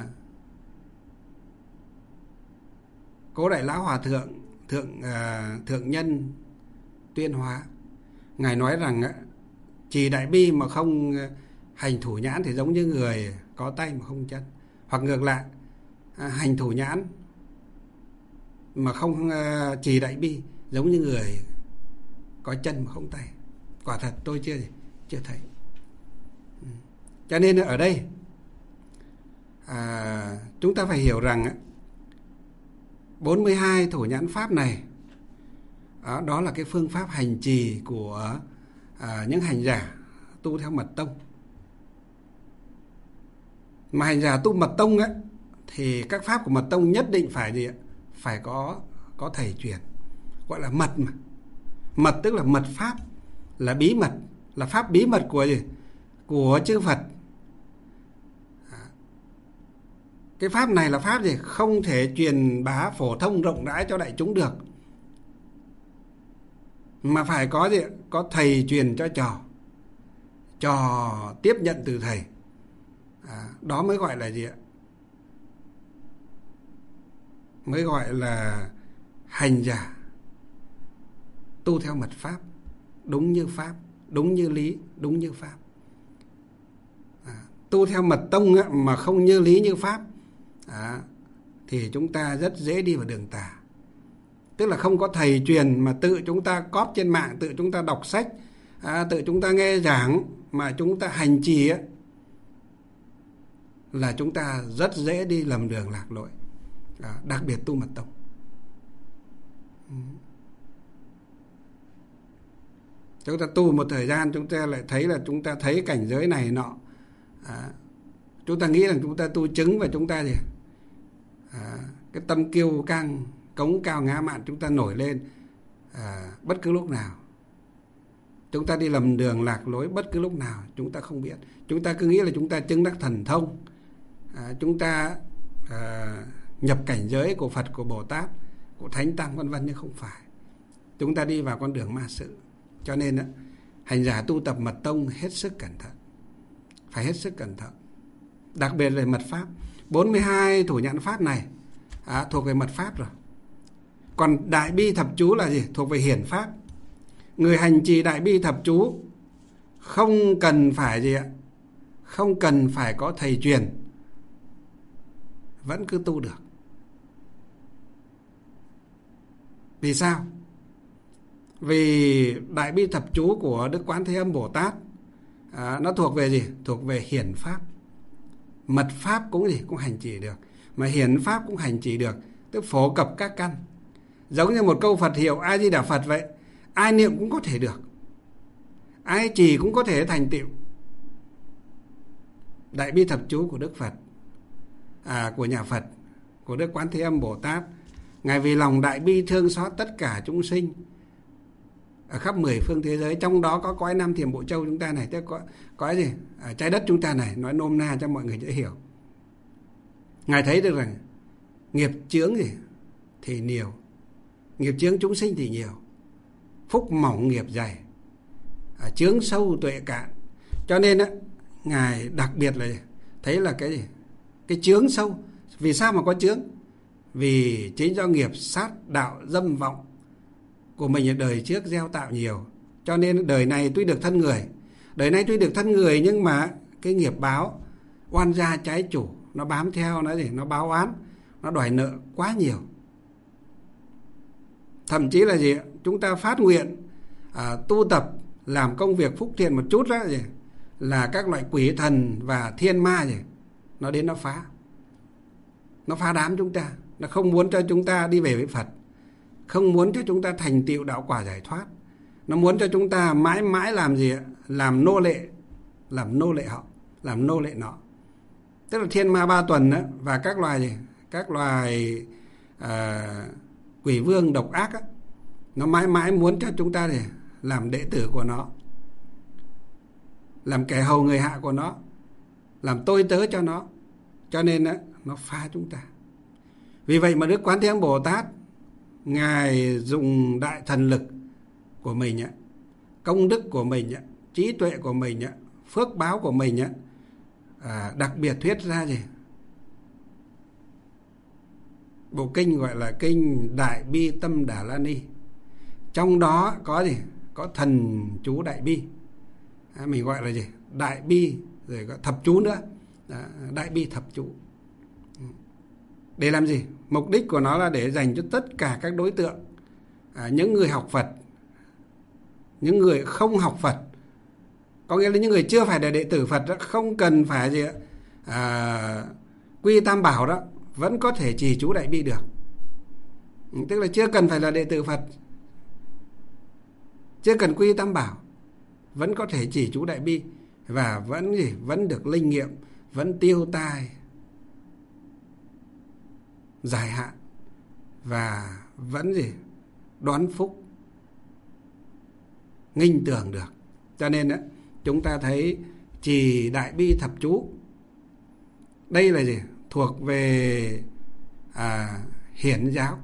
Cố Đại Lão Hòa thượng Thượng à, Thượng Nhân Tuyên Hóa, ngài nói rằng trì Đại Bi mà không hành thủ nhãn thì giống như người có tay mà không chân, hoặc ngược lại, à, hành thủ nhãn mà không à, trì Đại Bi giống như người có chân mà không tay. Quả thật tôi chưa chưa thấy. Ừ. Cho nên ở đây à, chúng ta phải hiểu rằng bốn mươi hai thủ nhãn pháp này đó, đó là cái phương pháp hành trì của à, những hành giả tu theo mật tông. Mà hành giả tu mật tông ấy, thì các pháp của mật tông nhất định phải gì ạ? Phải có có thầy truyền, gọi là mật mà. Mật tức là mật pháp, là bí mật, là pháp bí mật của gì? Của chư Phật. À, cái pháp này là pháp gì? Không thể truyền bá phổ thông rộng rãi cho đại chúng được, mà phải có gì? Có thầy truyền cho trò, trò tiếp nhận từ thầy. À, đó mới gọi là gì ạ? Mới gọi là hành giả tu theo mật pháp, đúng như pháp, đúng như lý, đúng như pháp. À, tu theo mật tông á, mà không như lý như pháp à, thì chúng ta rất dễ đi vào đường tà. Tức là không có thầy truyền mà tự chúng ta cóp trên mạng, tự chúng ta đọc sách, à, tự chúng ta nghe giảng mà chúng ta hành trì á, là chúng ta rất dễ đi lầm đường lạc lối, à, đặc biệt tu mật tông. Ừ. Chúng ta tu một thời gian chúng ta lại thấy là chúng ta thấy cảnh giới này nọ, à, chúng ta nghĩ rằng chúng ta tu chứng và chúng ta gì à, cái tâm kiêu căng cống cao ngã mạn chúng ta nổi lên à, bất cứ lúc nào. Chúng ta đi lầm đường lạc lối bất cứ lúc nào chúng ta không biết. Chúng ta cứ nghĩ là chúng ta chứng đắc thần thông, à, chúng ta à, nhập cảnh giới của Phật, của Bồ Tát, của Thánh Tăng vân vân, nhưng không phải. Chúng ta đi vào con đường ma sự. Cho nên hành giả tu tập mật tông hết sức cẩn thận, phải hết sức cẩn thận, đặc biệt là mật pháp. bốn mươi hai thủ nhãn pháp này à, thuộc về mật pháp rồi. Còn Đại Bi thập chú là gì? Thuộc về hiển pháp. Người hành trì Đại Bi thập chú không cần phải gì ạ? Không cần phải có thầy truyền, vẫn cứ tu được. Vì sao? Vì Đại Bi thập chú của Đức Quán Thế Âm Bồ Tát à, nó thuộc về gì? Thuộc về hiển pháp. Mật pháp cũng gì? Cũng hành trì được, mà hiển pháp cũng hành trì được, tức phổ cập các căn. Giống như một câu Phật hiệu A Di Đà Phật vậy, ai niệm cũng có thể được, ai trì cũng có thể thành tựu. Đại Bi thập chú của Đức Phật à, của nhà Phật, của Đức Quán Thế Âm Bồ Tát, ngài vì lòng đại bi thương xót tất cả chúng sinh ở khắp mười phương thế giới, trong đó có cõi Nam Thiểm Bộ Châu chúng ta này, tức có cõi gì? À, trái đất chúng ta này, nói nôm na cho mọi người dễ hiểu. Ngài thấy được rằng nghiệp chướng gì thì nhiều, nghiệp chướng chúng sinh thì nhiều, phúc mỏng nghiệp dày, à, chướng sâu tuệ cạn. Cho nên á, Ngài đặc biệt là thấy là cái gì? Cái chướng sâu. Vì sao mà có chướng? Vì chính do nghiệp sát đạo dâm vọng của mình ở đời trước gieo tạo nhiều. Cho nên đời này tuy được thân người, đời này tuy được thân người, nhưng mà cái nghiệp báo oan gia trái chủ, nó bám theo, nó gì? Nó báo oán, nó đòi nợ quá nhiều. Thậm chí là gì? Chúng ta phát nguyện à, tu tập làm công việc phúc thiện một chút đó gì? Là các loại quỷ thần và thiên ma gì? Nó đến nó phá. Nó phá đám chúng ta. Nó không muốn cho chúng ta đi về với Phật, không muốn cho chúng ta thành tựu đạo quả giải thoát. Nó muốn cho chúng ta mãi mãi làm gì? Làm nô lệ, làm nô lệ họ, làm nô lệ nó. Tức là thiên ma ba tuần đó, và các loài gì? Các loài à, quỷ vương độc ác đó, nó mãi mãi muốn cho chúng ta để làm đệ tử của nó, làm kẻ hầu người hạ của nó, làm tôi tớ cho nó. Cho nên đó, nó phá chúng ta. Vì vậy mà Đức Quán Thế Âm Bồ Tát, Ngài dùng đại thần lực của mình, công đức của mình, trí tuệ của mình, phước báo của mình, à, đặc biệt thuyết ra gì? Bộ kinh gọi là kinh Đại Bi Tâm Đà La Ni. Trong đó có gì? Có thần chú Đại Bi. À, mình gọi là gì? Đại Bi, rồi có thập chú nữa. À, Đại Bi thập chú. Để làm gì? Mục đích của nó là để dành cho tất cả các đối tượng, à, những người học Phật, những người không học Phật, có nghĩa là những người chưa phải là đệ tử Phật đó, không cần phải gì à, quy tam bảo đó, vẫn có thể trì chú Đại Bi được. Tức là chưa cần phải là đệ tử Phật, chưa cần quy tam bảo, vẫn có thể trì chú Đại Bi, và vẫn gì? Vẫn được linh nghiệm, vẫn tiêu tai dài hạn, và vẫn gì? Đoán phúc nghinh tưởng được. Cho nên đó, chúng ta thấy trì Đại Bi thập chú, đây là gì? Thuộc về à, hiển giáo.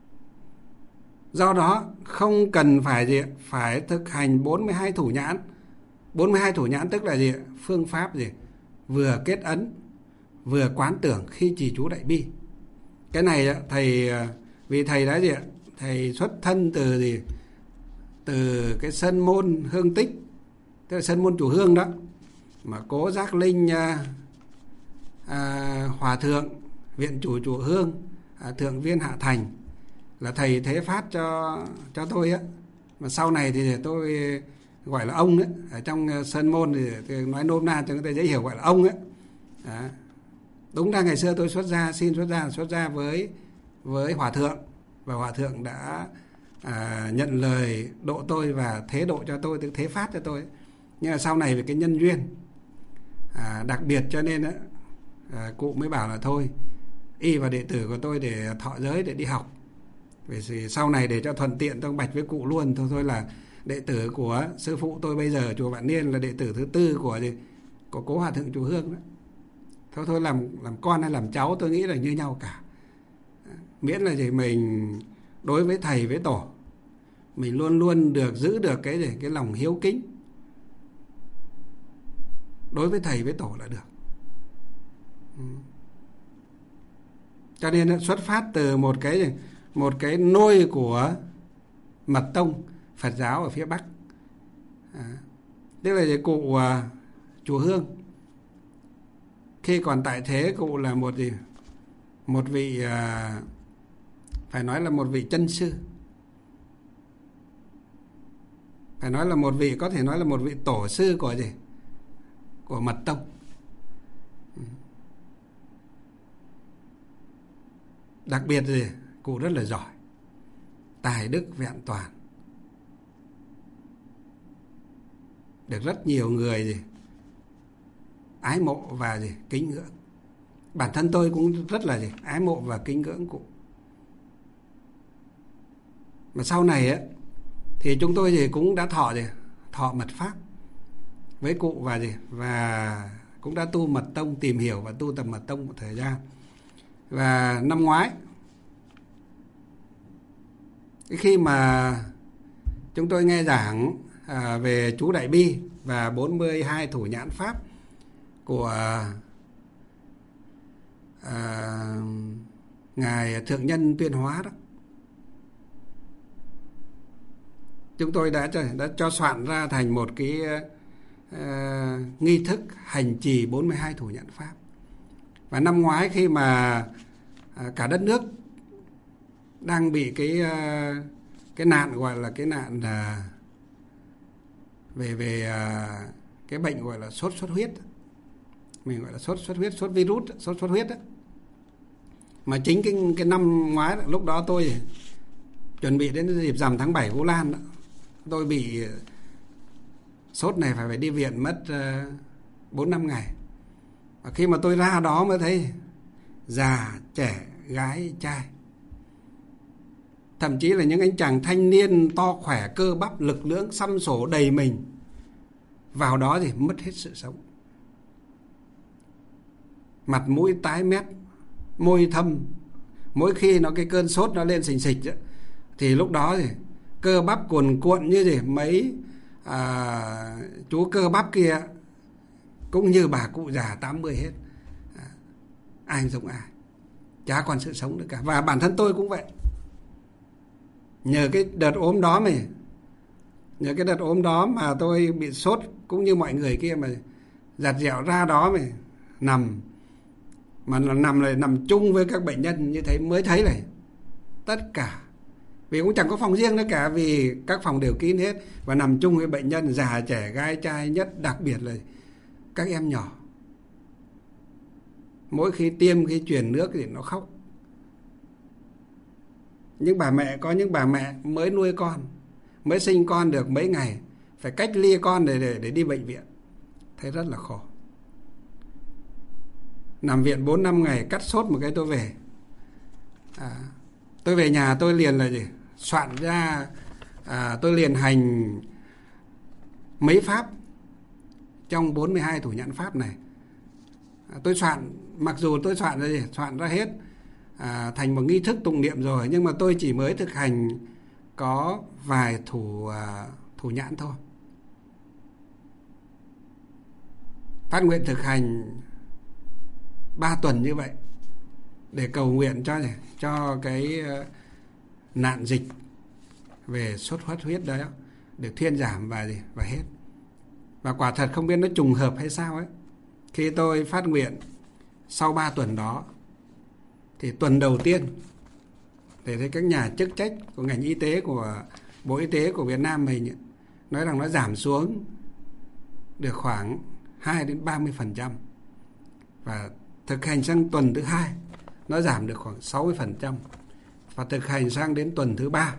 Do đó không cần phải gì? Phải thực hành bốn mươi hai thủ nhãn. bốn mươi hai thủ nhãn tức là gì? Phương pháp gì? Vừa kết ấn, vừa quán tưởng khi trì chú Đại Bi. Cái này thầy, vì thầy đã gì ạ? Thầy xuất thân từ gì? Từ cái sân môn Hương Tích, tức là sân môn Chùa Hương đó, mà Cố Giác Linh à, à, Hòa Thượng Viện Chủ Chùa Hương, à, Thượng Viên Hạ Thành là thầy thế phát cho cho tôi á. Mà sau này thì tôi gọi là ông đấy. Ở trong sân môn thì nói nôm na cho người ta dễ hiểu, gọi là ông ấy. Đó. Đúng ra ngày xưa tôi xuất gia, xin xuất gia xuất gia với với Hòa Thượng, và Hòa Thượng đã à, nhận lời độ tôi và thế độ cho tôi, tức thế phát cho tôi. Nhưng mà sau này về cái nhân duyên à, đặc biệt cho nên á, à, cụ mới bảo là thôi y vào đệ tử của tôi để thọ giới, để đi học. Vì sau này để cho thuận tiện tôi bạch với cụ luôn, thôi thôi là đệ tử của sư phụ tôi bây giờ ở chùa Vạn Niên là đệ tử thứ tư của gì? Của Cố Hòa Thượng Chùa Hương đó. Thôi thôi làm làm con hay làm cháu tôi nghĩ là như nhau cả. Miễn là gì mình đối với thầy với tổ, mình luôn luôn được giữ được cái gì? Cái lòng hiếu kính đối với thầy với tổ là được. Ừ. Cho nên xuất phát từ một cái một cái nôi của mật tông Phật giáo ở phía Bắc. À, tức là cụ uh, Chùa Hương khi còn tại thế, cụ là một gì? Một vị uh, phải nói là một vị chân sư, phải nói là một vị, có thể nói là một vị tổ sư của gì? Của mật tông. Đặc biệt gì? Cụ rất là giỏi, tài đức vẹn toàn, được rất nhiều người gì? Ái mộ và gì? Kính ngưỡng. Bản thân tôi cũng rất là gì? Ái mộ và kính ngưỡng cụ. Mà sau này á thì chúng tôi thì cũng đã thọ gì? Thọ mật pháp với cụ và gì? Và cũng đã tu mật tông, tìm hiểu và tu tập mật tông một thời gian. Và năm ngoái khi mà chúng tôi nghe giảng à, về chú Đại Bi và bốn mươi hai thủ nhãn pháp của à, Ngài Thượng Nhân Tuyên Hóa đó. Chúng tôi đã cho, đã cho soạn ra thành một cái uh, nghi thức hành trì bốn mươi hai thủ nhãn pháp. Và năm ngoái khi mà uh, cả đất nước đang bị cái uh, cái nạn gọi là cái nạn uh, về về uh, cái bệnh gọi là sốt xuất huyết, mình gọi là sốt xuất huyết, sốt virus, sốt xuất huyết đó. Mà chính cái cái năm ngoái đó, lúc đó tôi chuẩn bị đến dịp rằm tháng bảy Vu Lan đó, tôi bị sốt này phải phải đi viện mất bốn uh, năm ngày. Và khi mà tôi ra đó mới thấy già, trẻ, gái, trai, thậm chí là những anh chàng thanh niên to khỏe, cơ bắp, lực lưỡng, xăm sổ đầy mình, vào đó thì mất hết sự sống. Mặt mũi tái mét, môi thâm. Mỗi khi nó cái cơn sốt nó lên xình xịch ấy, thì lúc đó thì cơ bắp cuồn cuộn như gì mấy à, chú cơ bắp kia cũng như bà cụ già tám mươi hết. À, ai giống ai, chả còn sự sống nữa cả. Và bản thân tôi cũng vậy. Nhờ cái đợt ốm đó mà nhờ cái đợt ốm đó mà tôi bị sốt cũng như mọi người kia, mà giặt dẹo ra đó mà nằm, mà nằm lại nằm chung với các bệnh nhân như thế mới thấy này tất cả, vì cũng chẳng có phòng riêng nữa cả, vì các phòng đều kín hết, và nằm chung với bệnh nhân già trẻ gái trai, nhất đặc biệt là các em nhỏ. Mỗi khi tiêm, khi truyền nước thì nó khóc. Những bà mẹ, có những bà mẹ mới nuôi con, mới sinh con được mấy ngày, phải cách ly con để, để, để đi bệnh viện, thấy rất là khổ. Nằm viện bốn năm ngày, cắt sốt một cái tôi về. À, tôi về nhà tôi liền là gì? Soạn ra, à, tôi liền hành mấy pháp trong bốn mươi hai thủ nhãn pháp này. À, tôi soạn, mặc dù tôi soạn ra gì? Soạn ra hết à, thành một nghi thức tụng niệm rồi, nhưng mà tôi chỉ mới thực hành có vài thủ à, thủ nhãn thôi. Phát nguyện thực hành ba tuần như vậy để cầu nguyện cho cho cái uh, nạn dịch về sốt xuất huyết đó được thuyên giảm và gì và hết. Và quả thật không biết nó trùng hợp hay sao ấy, khi tôi phát nguyện sau ba tuần đó thì tuần đầu tiên để thấy các nhà chức trách của ngành y tế, của Bộ Y tế của Việt Nam mình nói rằng nó giảm xuống được khoảng hai đến ba mươi phần trăm, và thực hành sang tuần thứ hai nó giảm được khoảng sáu mươi phần trăm, và thực hành sang đến tuần thứ ba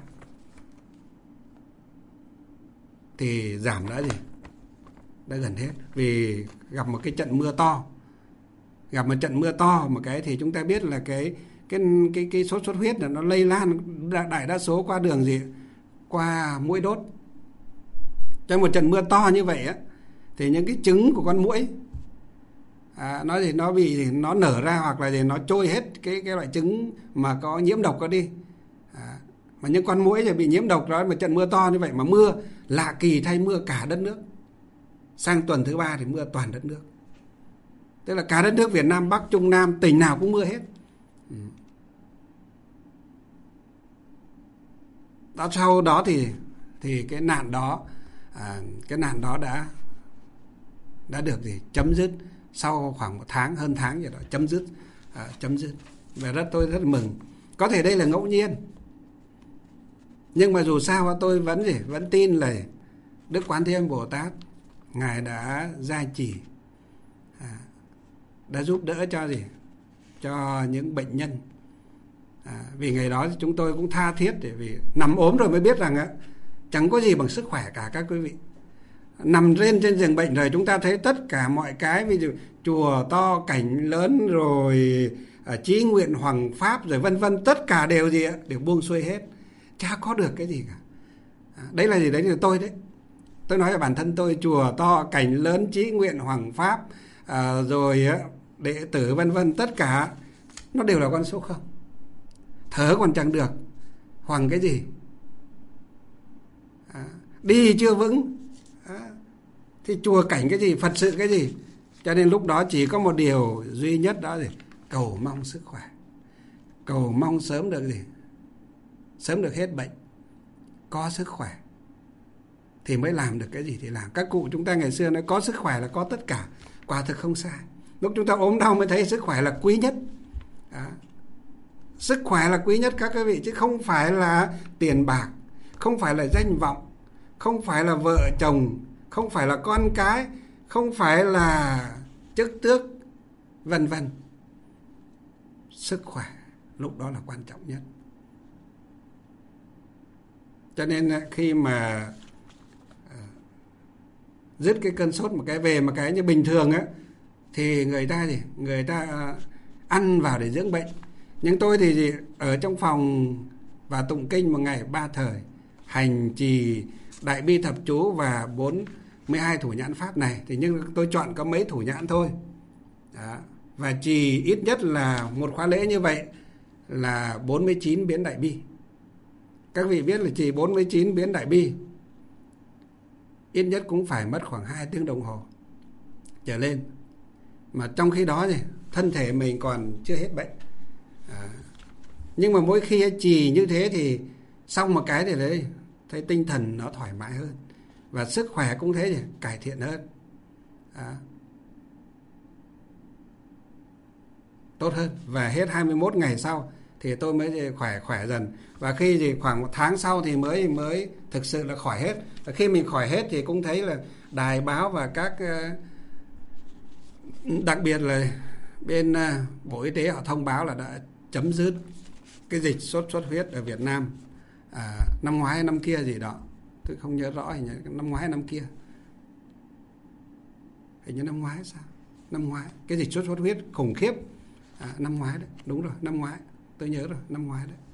thì giảm đã gì đã gần hết. Vì gặp một cái trận mưa to, gặp một trận mưa to một cái thì chúng ta biết là cái cái cái cái sốt xuất huyết là nó lây lan đại đa số qua đường gì, qua muỗi đốt. Trong một trận mưa to như vậy á, thì những cái trứng của con muỗi à, nó thì nó bị nó nở ra, hoặc là thì nó trôi hết cái cái loại trứng mà có nhiễm độc có đi. À, mà những con muỗi thì bị nhiễm độc đó, một trận mưa to như vậy mà mưa lạ kỳ thay mưa cả đất nước. Sang tuần thứ ba thì mưa toàn đất nước, tức là cả đất nước Việt Nam, Bắc Trung Nam, tỉnh nào cũng mưa hết. Ừ. Đó, sau đó thì thì cái nạn đó à, cái nạn đó đã đã được gì chấm dứt sau khoảng một tháng, hơn tháng gì đó chấm dứt à, chấm dứt và rất tôi rất mừng. Có thể đây là ngẫu nhiên, nhưng mà dù sao tôi vẫn gì vẫn tin là Đức Quán Thế Âm Bồ Tát Ngài đã gia trì, à, đã giúp đỡ cho gì cho những bệnh nhân. À, vì ngày đó chúng tôi cũng tha thiết, để vì nằm ốm rồi mới biết rằng á, chẳng có gì bằng sức khỏe cả các quý vị. Nằm trên trên giường bệnh rồi chúng ta thấy tất cả mọi cái, ví dụ chùa to, cảnh lớn, rồi à, chí nguyện hoàng pháp, rồi vân vân, tất cả đều gì ạ, đều buông xuôi hết, chả có được cái gì cả. À, đấy là gì? Đấy là tôi đấy. Tôi nói là bản thân tôi, chùa to, cảnh lớn, chí nguyện hoàng pháp, à, rồi đệ tử vân vân, tất cả nó đều là con số không. Thở còn chẳng được, hoàng cái gì. À, đi chưa vững. Đó. Thì chùa cảnh cái gì, Phật sự cái gì. Cho nên lúc đó chỉ có một điều duy nhất đó gì, cầu mong sức khỏe, cầu mong sớm được gì, sớm được hết bệnh, có sức khỏe thì mới làm được cái gì thì làm. Các cụ chúng ta ngày xưa nói có sức khỏe là có tất cả, quả thực không sai. Lúc chúng ta ốm đau mới thấy sức khỏe là quý nhất. Đó. Sức khỏe là quý nhất các quý vị, chứ không phải là tiền bạc, không phải là danh vọng, không phải là vợ chồng, không phải là con cái, không phải là chức tước, vân vân. Sức khỏe lúc đó là quan trọng nhất. Cho nên khi mà dứt cái cơn sốt một cái về một cái như bình thường á, thì người ta gì, người ta ăn vào để dưỡng bệnh. Nhưng tôi thì gì, ở trong phòng và tụng kinh một ngày ba thời, hành trì đại bi thập chú và bốn mươi hai thủ nhãn pháp này, thì nhưng tôi chọn có mấy thủ nhãn thôi. Đó. Và trì ít nhất là một khóa lễ như vậy là bốn mươi chín biến đại bi. Các vị biết là trì bốn mươi chín biến đại bi ít nhất cũng phải mất khoảng hai tiếng đồng hồ trở lên. Mà trong khi đó thì thân thể mình còn chưa hết bệnh. À. Nhưng mà mỗi khi trì như thế thì xong một cái thì đấy, thấy tinh thần nó thoải mái hơn. Và sức khỏe cũng thế thì cải thiện hơn. À. Tốt hơn. Và hết hai mươi mốt ngày sau thì tôi mới khỏe khỏe dần. Và khi thì khoảng một tháng sau thì mới mới thực sự là khỏi hết. Và khi mình khỏi hết thì cũng thấy là đài báo và các, đặc biệt là bên Bộ Y tế họ thông báo là đã chấm dứt cái dịch sốt xuất huyết ở Việt Nam à, năm ngoái hay năm kia gì đó, tôi không nhớ rõ, hình như năm ngoái hay năm kia, hình như năm ngoái sao, năm ngoái cái dịch sốt xuất huyết khủng khiếp. À, năm ngoái đấy, đúng rồi, năm ngoái, tôi nhớ rồi, năm ngoái đấy.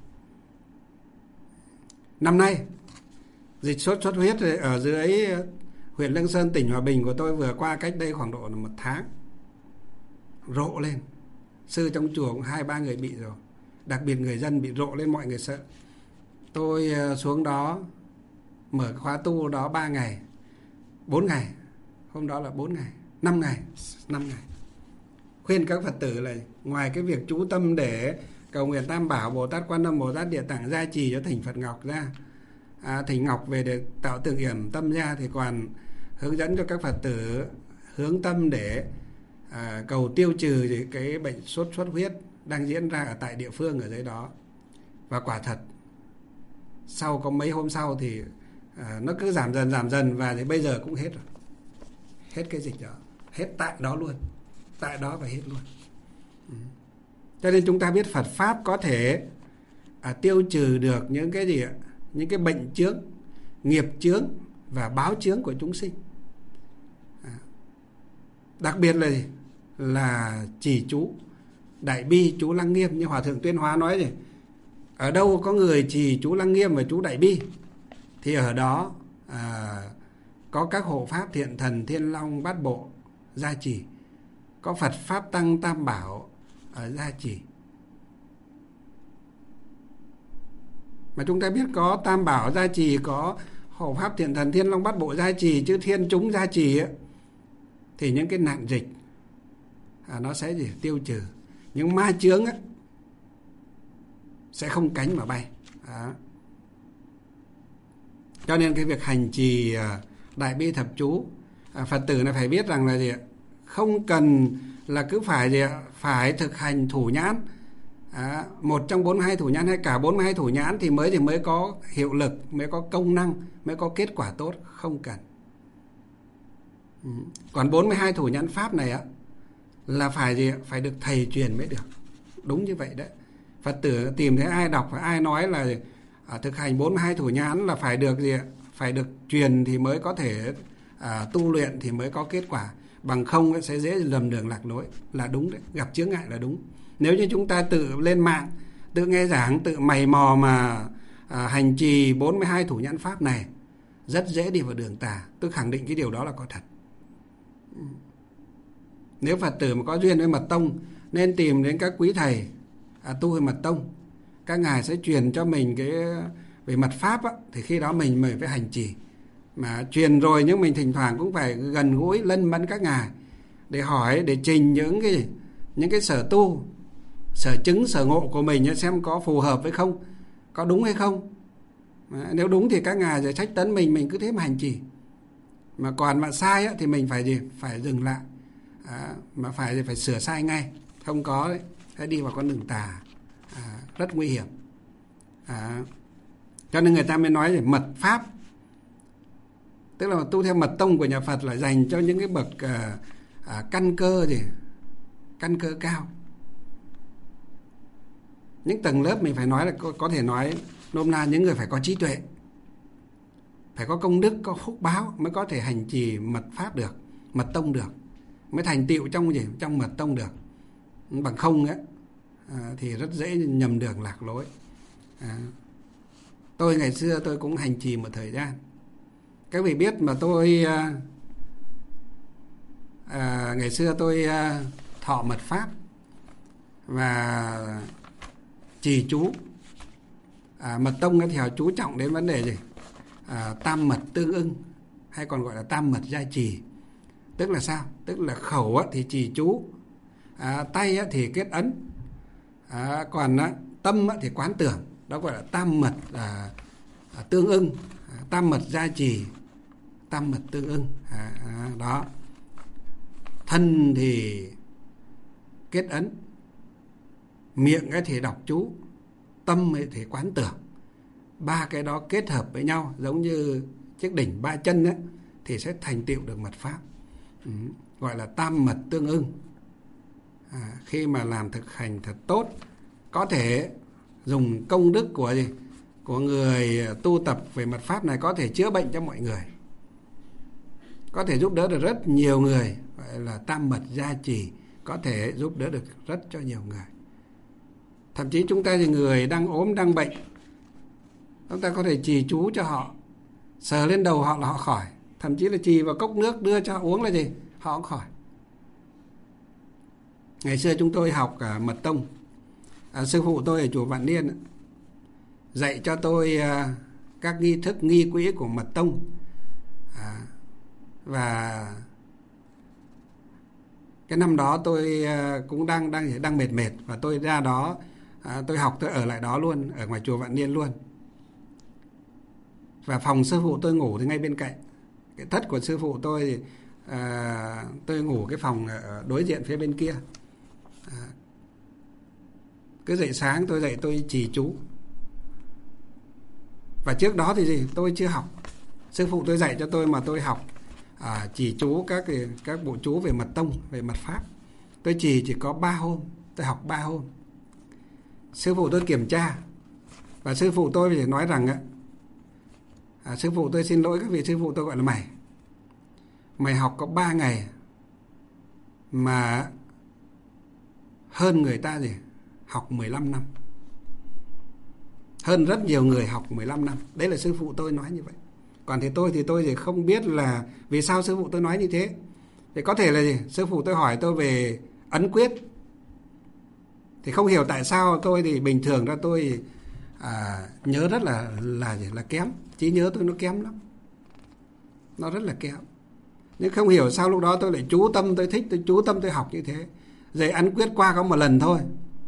Năm nay dịch sốt xuất huyết ở dưới huyện Lương Sơn, tỉnh Hòa Bình của tôi vừa qua cách đây khoảng độ một tháng, rộ lên. Sư trong chùa cũng hai ba người bị rồi, đặc biệt người dân bị rộ lên, mọi người sợ. Tôi xuống đó mở khóa tu đó ba ngày, bốn ngày, hôm đó là bốn ngày, năm ngày, năm ngày. Khuyên các Phật tử là ngoài cái việc chú tâm để cầu nguyện Tam Bảo, Bồ Tát Quan Âm, Bồ Tát Địa Tạng gia trì cho thỉnh Phật Ngọc ra, à, thỉnh Ngọc về để tạo tượng yểm tâm ra, thì còn hướng dẫn cho các Phật tử hướng tâm để à, cầu tiêu trừ cái bệnh sốt xuất huyết đang diễn ra ở tại địa phương ở dưới đó. Và quả thật sau có mấy hôm sau thì à, nó cứ giảm dần giảm dần, và thì bây giờ cũng hết rồi, hết cái dịch đó, hết tại đó luôn, tại đó và hết luôn. Ừ. Cho nên chúng ta biết Phật pháp có thể à, tiêu trừ được những cái gì ạ, những cái bệnh chướng, nghiệp chướng và báo chướng của chúng sinh. À, đặc biệt là gì? Là trì chú đại bi, chú Lăng Nghiêm, như Hòa Thượng Tuyên Hóa nói gì, ở đâu có người trì chú Lăng Nghiêm và chú đại bi thì ở đó à, có các hộ pháp thiện thần Thiên Long Bát Bộ gia trì, có Phật Pháp Tăng Tam Bảo ở gia trì. Mà chúng ta biết có Tam Bảo gia trì, có hộ Pháp Thiện Thần Thiên Long Bát Bộ gia trì, chứ thiên chúng gia trì ấy, thì những cái nạn dịch à, nó sẽ gì? Tiêu trừ. Những ma chướng ấy, sẽ không cánh mà bay. Đó. Cho nên cái việc hành trì à, đại bi thập chú, à, Phật tử này phải biết rằng là gì? Không cần là cứ phải gì? Phải thực hành thủ nhãn, à, một trong bốn mươi hai thủ nhãn hay cả bốn mươi hai thủ nhãn thì mới thì mới có hiệu lực, mới có công năng, mới có kết quả tốt. Không cần. Ừ. Còn bốn mươi hai thủ nhãn pháp này á là phải gì? Phải được thầy truyền mới được. Đúng như vậy đấy. Phật tử tìm thấy ai đọc và ai nói là à, thực hành bốn mươi hai thủ nhãn là phải được gì? Phải được truyền thì mới có thể à, tu luyện thì mới có kết quả. Bằng không sẽ dễ lầm đường lạc lối. Là đúng đấy, gặp chướng ngại là đúng. Nếu như chúng ta tự lên mạng, tự nghe giảng, tự mày mò mà à, hành trì bốn mươi hai thủ nhãn pháp này, rất dễ đi vào đường tà. Tôi khẳng định cái điều đó là có thật. Nếu Phật tử mà có duyên với mật tông, nên tìm đến các quý thầy à, tu về mật tông. Các ngài sẽ truyền cho mình cái về mật pháp á, thì khi đó mình mới phải hành trì. mà truyền rồi, nhưng mình thỉnh thoảng cũng phải gần gũi lân mẫn các ngài để hỏi, để trình những cái những cái sở tu, sở chứng, sở ngộ của mình xem có phù hợp với không, có đúng hay không. Nếu đúng thì các ngài sẽ trách tấn mình, mình cứ thế mà hành trì. Mà còn mà sai á, thì mình phải gì? Phải dừng lại. À, mà phải phải sửa sai ngay. Không có đấy, sẽ đi vào con đường tà, à, rất nguy hiểm. À, cho nên người ta mới nói là mật pháp, tức là tu theo mật tông của nhà Phật là dành cho những cái bậc à, à, căn cơ gì, căn cơ cao. Những tầng lớp mình phải nói là có, có thể nói nôm na những người phải có trí tuệ, phải có công đức, có phúc báo mới có thể hành trì mật pháp được, mật tông được, mới thành tựu trong gì, trong mật tông được. Bằng không ấy, à, thì rất dễ nhầm đường lạc lối. À, tôi ngày xưa tôi cũng hành trì một thời gian. Các vị biết mà tôi à, à, ngày xưa tôi à, thọ mật pháp và trì chú. À, mật tông thì họ chú trọng đến vấn đề gì? À, tam mật tương ưng, hay còn gọi là tam mật gia trì. Tức là sao? Tức là khẩu á, thì trì chú, à, tay á, thì kết ấn, à, còn á, tâm á, thì quán tưởng. Đó gọi là tam mật à, à, tương ưng, à, tam mật gia trì, tam mật tương ưng. À, à, đó. Thân thì kết ấn, miệng ấy thì đọc chú, tâm ấy thì quán tưởng. Ba cái đó kết hợp với nhau giống như chiếc đỉnh ba chân ấy, thì sẽ thành tựu được mật pháp. Ừ, gọi là tam mật tương ưng. À, khi mà làm thực hành thật tốt, có thể dùng công đức của gì, của người tu tập về mật pháp này, có thể chữa bệnh cho mọi người, có thể giúp đỡ được rất nhiều người. Gọi là tam mật gia trì, có thể giúp đỡ được rất cho nhiều người. Thậm chí chúng ta thì người đang ốm, đang bệnh, chúng ta có thể trì chú cho họ, sờ lên đầu họ là họ khỏi. Thậm chí là trì vào cốc nước đưa cho họ uống là gì, họ cũng khỏi. Ngày xưa chúng tôi học cả mật tông, à, sư phụ tôi ở chùa Vạn Niên dạy cho tôi à, các nghi thức, nghi quỹ của mật tông. À, và cái năm đó tôi à, cũng đang đang đang mệt mệt và tôi ra đó, à, tôi học, tôi ở lại đó luôn, ở ngoài chùa Vạn Niên luôn. Và phòng sư phụ tôi ngủ thì ngay bên cạnh. Cái thất của sư phụ tôi thì à, tôi ngủ cái phòng ở đối diện phía bên kia. À, cứ dậy sáng tôi dậy tôi trì chú. Và trước đó thì gì, tôi chưa học. Sư phụ tôi dạy cho tôi mà tôi học à, trì chú các các bộ chú về mật tông, về mật pháp. Tôi trì chỉ có ba hôm, tôi học ba hôm. Sư phụ tôi kiểm tra và sư phụ tôi thì nói rằng á, à, sư phụ tôi xin lỗi các vị sư phụ tôi gọi là mày. Mày học có ba ngày mà hơn người ta gì học mười lăm năm. Hơn rất nhiều người học mười lăm năm. Đấy là sư phụ tôi nói như vậy. Còn thì tôi thì tôi thì không biết là vì sao sư phụ tôi nói như thế. Thì có thể là gì? Sư phụ tôi hỏi tôi về ấn quyết. Thì không hiểu tại sao tôi thì bình thường ra tôi à, nhớ rất là là là kém. Trí nhớ tôi nó kém lắm. Nó rất là kém. Nhưng không hiểu sao lúc đó tôi lại chú tâm, tôi thích, tôi chú tâm tôi học như thế. Rồi ấn quyết qua có một lần thôi.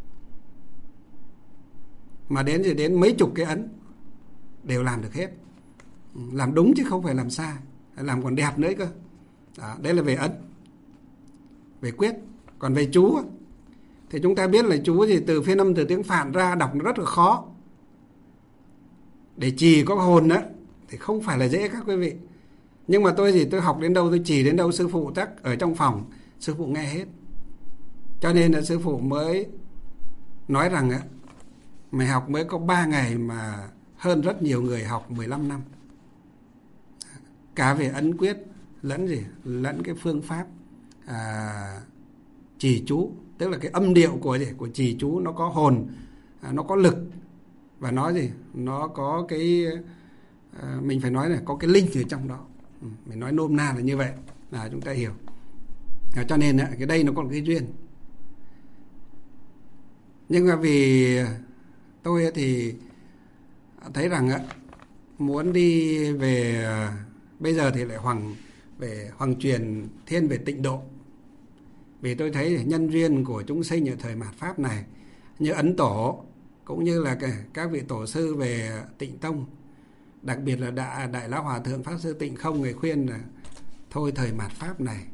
Mà đến rồi đến mấy chục cái ấn đều làm được hết. Làm đúng chứ không phải làm sai, làm còn đẹp nữa cơ. Đó, đấy là về ấn, về quyết. Còn về chú thì chúng ta biết là chú thì từ phiên âm từ tiếng Phạn ra đọc nó rất là khó. Để trì có hồn đó thì không phải là dễ các quý vị. Nhưng mà tôi thì tôi học đến đâu, tôi trì đến đâu, sư phụ chắc ở trong phòng sư phụ nghe hết. Cho nên là sư phụ mới nói rằng á, mày học mới có ba ngày mà hơn rất nhiều người học mười lăm năm. Cả về ấn quyết lẫn gì, lẫn cái phương pháp à, trì chú, tức là cái âm điệu của gì, của trì chú nó có hồn, à, nó có lực và nó gì, nó có cái à, mình phải nói là có cái linh ở trong đó. Ừ, mình nói nôm na là như vậy là chúng ta hiểu. À, cho nên cái đây nó còn cái duyên. Nhưng mà vì tôi thì thấy rằng muốn đi về Bây giờ thì lại hoàng về hoàng truyền thiên về tịnh độ. Vì tôi thấy nhân duyên của chúng sinh ở thời mạt Pháp này, như Ấn Tổ cũng như là các vị tổ sư về Tịnh Tông, đặc biệt là Đại, Đại Lão Hòa Thượng Pháp Sư Tịnh Không, người khuyên là thôi thời mạt Pháp này,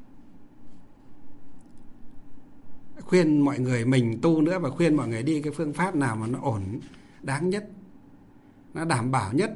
khuyên mọi người mình tu nữa, và khuyên mọi người đi cái phương pháp nào mà nó ổn, đáng nhất, nó đảm bảo nhất.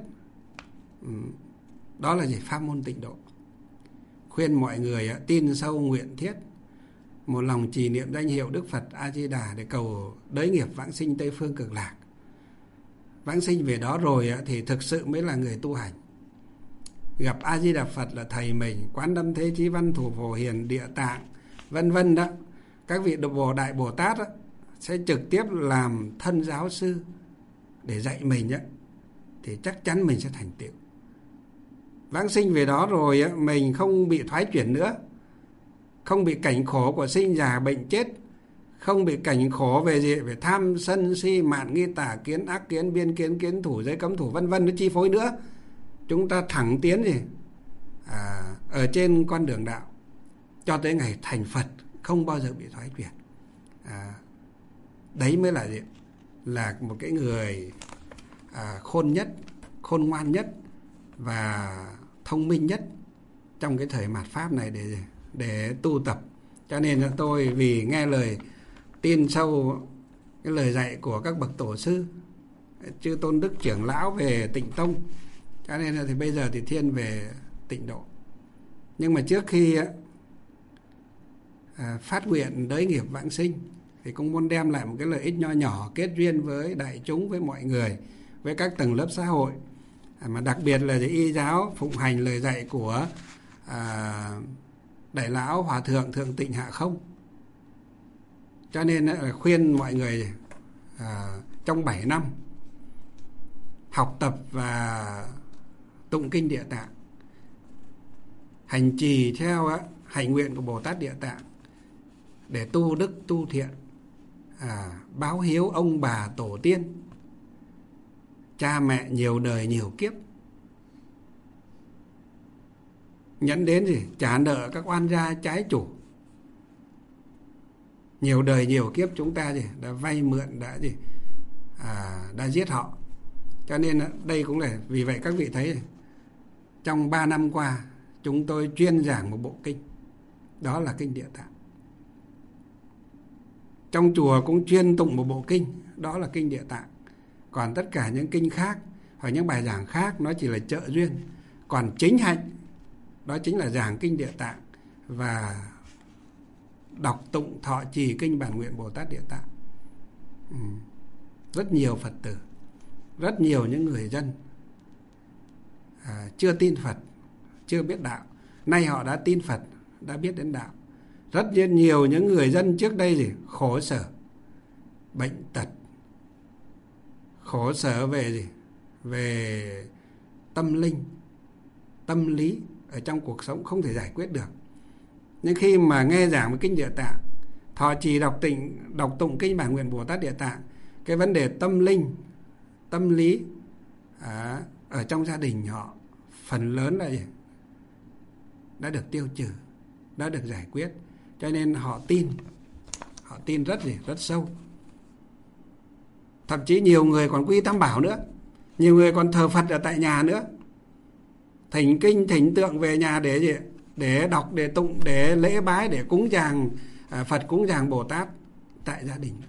Đó là gì? Pháp môn tịnh độ. Khuyên mọi người tin sâu nguyện thiết, một lòng trì niệm danh hiệu Đức Phật A Di Đà để cầu đới nghiệp vãng sinh Tây Phương Cực Lạc. Vãng sinh về đó rồi thì thực sự mới là người tu hành. Gặp A Di Đà Phật là thầy mình, Quán Tâm Thế Chí Văn Thủ Phổ Hiền Địa Tạng vân vân đó, các vị Bồ Đại Bồ Tát đó, sẽ trực tiếp làm thân giáo sư để dạy mình đó, thì chắc chắn mình sẽ thành tựu. Vãng sinh về đó rồi á, mình không bị thoái chuyển nữa, không bị cảnh khổ của sinh già bệnh chết, không bị cảnh khổ về gì, về tham sân si mạn nghi tà kiến ác kiến biên kiến kiến thủ giới cấm thủ vân vân nó chi phối nữa. Chúng ta thẳng tiến gì à, ở trên con đường đạo cho tới ngày thành Phật, không bao giờ bị thoái chuyển. À, đấy mới là gì? Là một cái người à, khôn nhất, khôn ngoan nhất và thông minh nhất trong cái thời mạt Pháp này để để tu tập. Cho nên là tôi vì nghe lời tin sâu cái lời dạy của các bậc tổ sư, chư tôn đức trưởng lão về Tịnh Tông, cho nên là thì bây giờ thì thiên về tịnh độ. Nhưng mà trước khi à, phát nguyện đới nghiệp vãng sinh thì cũng muốn đem lại một cái lợi ích nho nhỏ, kết duyên với đại chúng, với mọi người, với các tầng lớp xã hội, à, mà đặc biệt là y giáo phụng hành lời dạy của à, Đại Lão Hòa Thượng Thượng Tịnh Hạ Không. Cho nên là khuyên mọi người à, trong bảy năm học tập và tụng kinh Địa Tạng, hành trì theo á, hạnh nguyện của Bồ Tát Địa Tạng để tu đức tu thiện, à, báo hiếu ông bà tổ tiên, cha mẹ nhiều đời nhiều kiếp, nhẫn đến gì trả nợ các oan gia trái chủ. Nhiều đời nhiều kiếp chúng ta gì đã vay mượn, đã gì à, đã giết họ. Cho nên đây cũng là vì vậy các vị thấy trong ba năm qua chúng tôi chuyên giảng một bộ kinh, đó là kinh Địa Tạng. Trong chùa cũng chuyên tụng một bộ kinh, đó là kinh Địa Tạng. Còn tất cả những kinh khác hoặc những bài giảng khác nó chỉ là trợ duyên. Còn chính hạnh đó chính là giảng kinh Địa Tạng và đọc tụng thọ trì kinh Bản Nguyện Bồ Tát Địa Tạng. Ừ. Rất nhiều Phật tử, rất nhiều những người dân à, chưa tin Phật, chưa biết đạo, nay họ đã tin Phật, đã biết đến đạo. Rất nhiều những người dân trước đây gì khổ sở, bệnh tật, khổ sở về gì, về tâm linh, tâm lý ở trong cuộc sống không thể giải quyết được. Nhưng khi mà nghe giảng một kinh Địa Tạng, thọ trì đọc tịnh đọc tụng kinh Bản Nguyện Bồ Tát Địa Tạng, cái vấn đề tâm linh, tâm lý à, ở trong gia đình họ phần lớn là gì? Đã được tiêu trừ, đã được giải quyết. Cho nên họ tin, họ tin rất gì, rất sâu. Thậm chí nhiều người còn quy Tam Bảo nữa, nhiều người còn thờ Phật ở tại nhà nữa, thỉnh kinh thỉnh tượng về nhà để gì? Để đọc, để tụng, để lễ bái, để cúng dường à, Phật, cúng dường Bồ Tát tại gia đình.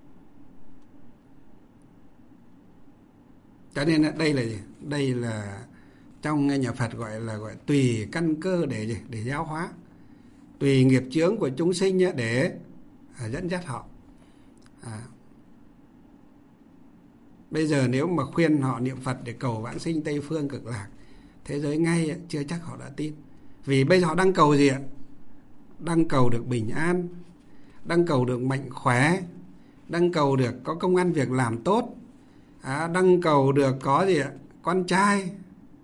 Cho nên đây là gì? Đây là trong nhà Phật gọi là gọi tùy căn cơ để gì? Để giáo hóa, tùy nghiệp chướng của chúng sinh để à, dẫn dắt họ. À, bây giờ nếu mà khuyên họ niệm Phật để cầu vãng sinh Tây Phương Cực Lạc, thế giới ngay chưa chắc họ đã tin. Vì bây giờ họ đang cầu gì ạ? Đang cầu được bình an, đang cầu được mạnh khỏe, đang cầu được có công ăn việc làm tốt, à, đang cầu được có gì ạ? Con trai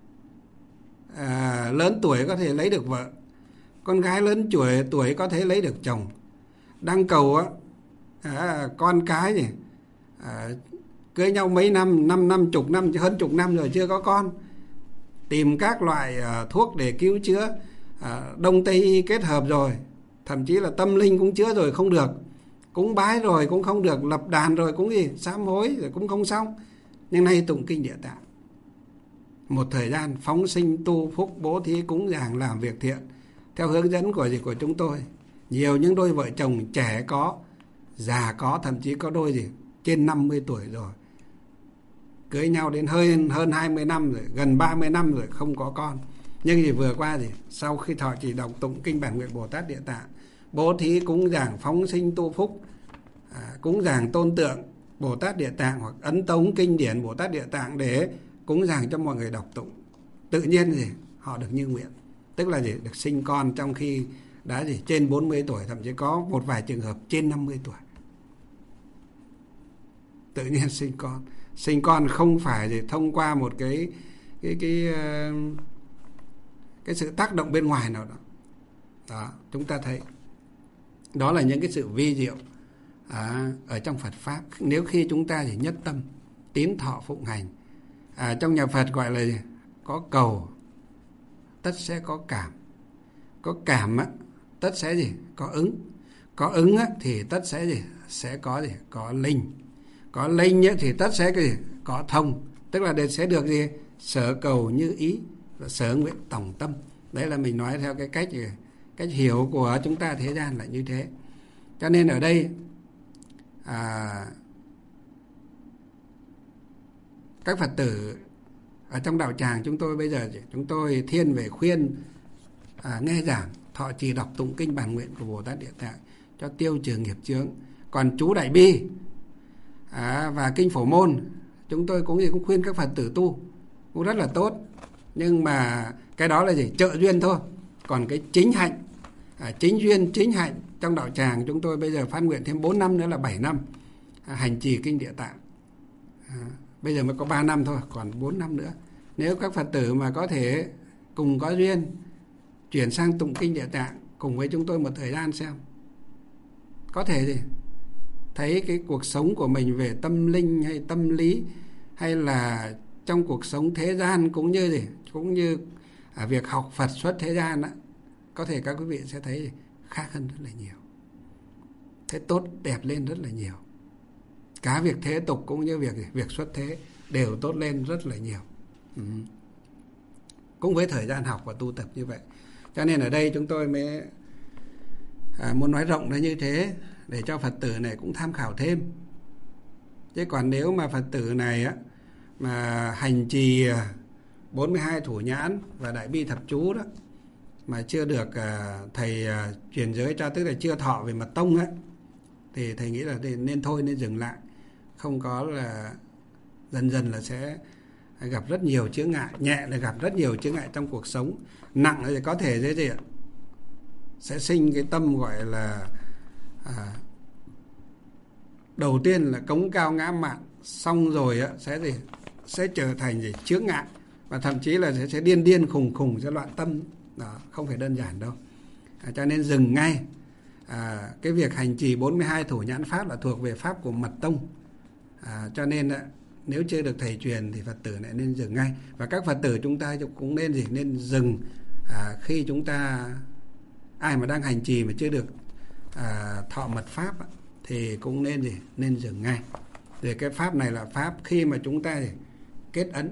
à, lớn tuổi có thể lấy được vợ, con gái lớn tuổi tuổi có thể lấy được chồng, đang cầu á, à, con cái gì à, cưới nhau mấy năm, năm năm chục năm, hơn chục năm rồi chưa có con, tìm các loại uh, thuốc để cứu chữa, uh, Đông Tây y kết hợp rồi, thậm chí là tâm linh cũng chữa rồi không được, cúng bái rồi cũng không được, lập đàn rồi cũng gì sám hối rồi cũng không xong. Nhưng nay tụng kinh Địa Tạng, một thời gian phóng sinh tu phúc, bố thí cúng dường, làm việc thiện theo hướng dẫn của gì của chúng tôi. Nhiều những đôi vợ chồng trẻ có, già có, thậm chí có đôi gì trên năm mươi tuổi rồi, cưới nhau đến hơn hơn hai mươi năm rồi, gần ba mươi năm rồi không có con. Nhưng gì vừa qua gì sau khi thọ trì đọc tụng kinh Bản Nguyện Bồ Tát Địa Tạng, bố thí cúng dường phóng sinh tu phúc, à, cúng dường tôn tượng Bồ Tát Địa Tạng hoặc ấn tống kinh điển Bồ Tát Địa Tạng để cúng dường cho mọi người đọc tụng, tự nhiên gì họ được như nguyện. Tức là gì được sinh con trong khi đã gì trên bốn mươi tuổi, thậm chí có một vài trường hợp trên năm mươi tuổi. Tự nhiên sinh con. Sinh con không phải gì thông qua một cái cái cái cái sự tác động bên ngoài nào đó. Đó, chúng ta thấy đó là những cái sự vi diệu à, ở trong Phật pháp. Nếu khi chúng ta chỉ nhất tâm tín thọ phụng hành, à, trong nhà Phật gọi là gì? Có cầu tất sẽ có cảm, có cảm á, tất sẽ gì có ứng, có ứng á, thì tất sẽ gì sẽ có gì có linh, có linh á, thì tất sẽ cái gì có thông. Tức là để sẽ được gì sở cầu như ý và sở nguyện tổng tâm. Đấy là mình nói theo cái cách cách hiểu của chúng ta thế gian là như thế. Cho nên ở đây à, các Phật tử ở trong đạo tràng chúng tôi bây giờ chúng tôi thiên về khuyên à, nghe giảng, thọ trì đọc tụng kinh Bản Nguyện của Bồ Tát Địa Tạng cho tiêu trừ nghiệp chướng. Còn chú Đại Bi à, và kinh Phổ Môn chúng tôi cũng, cũng khuyên các Phật tử tu cũng rất là tốt. Nhưng mà cái đó là gì trợ duyên thôi. Còn cái chính hạnh, à, chính duyên, chính hạnh trong đạo tràng chúng tôi bây giờ phát nguyện thêm bốn năm nữa là bảy năm à, hành trì kinh Địa Tạng. À, bây giờ mới có ba năm thôi, còn bốn năm nữa. Nếu các Phật tử mà có thể cùng có duyên chuyển sang tụng kinh Địa Tạng cùng với chúng tôi một thời gian xem, có thể gì thấy cái cuộc sống của mình về tâm linh hay tâm lý, hay là trong cuộc sống thế gian cũng như gì cũng như à, việc học Phật xuất thế gian đó, có thể các quý vị sẽ thấy khác hơn rất là nhiều, thấy tốt đẹp lên rất là nhiều. Cả việc thế tục cũng như việc việc xuất thế đều tốt lên rất là nhiều. Ừ. Cũng với thời gian học và tu tập như vậy. Cho nên ở đây chúng tôi mới à, muốn nói rộng ra như thế để cho Phật tử này cũng tham khảo thêm. Chứ còn nếu mà Phật tử này á mà hành trì bốn mươi hai thủ nhãn và Đại Bi thập chú đó mà chưa được à, thầy à, truyền giới cho, tức là chưa thọ về mật tông á, thì thầy nghĩ là nên thôi, nên dừng lại. Không có là dần dần là sẽ gặp rất nhiều chướng ngại, nhẹ là gặp rất nhiều chướng ngại trong cuộc sống, nặng thì có thể thế gì ạ sẽ sinh cái tâm gọi là à, đầu tiên là cống cao ngã mạn, xong rồi á sẽ gì sẽ trở thành gì chướng ngại, và thậm chí là sẽ, sẽ điên điên khùng khùng, sẽ loạn tâm. Đó, không phải đơn giản đâu. À, cho nên dừng ngay. À, cái việc hành trì bốn mươi hai thủ nhãn pháp là thuộc về pháp của mật tông. À, cho nên á, nếu chưa được thầy truyền thì Phật tử lại nên dừng ngay. Và các Phật tử chúng ta cũng nên gì nên dừng à, khi chúng ta ai mà đang hành trì mà chưa được à, thọ mật pháp thì cũng nên gì nên dừng ngay. Rồi cái pháp này là pháp khi mà chúng ta gì, kết ấn,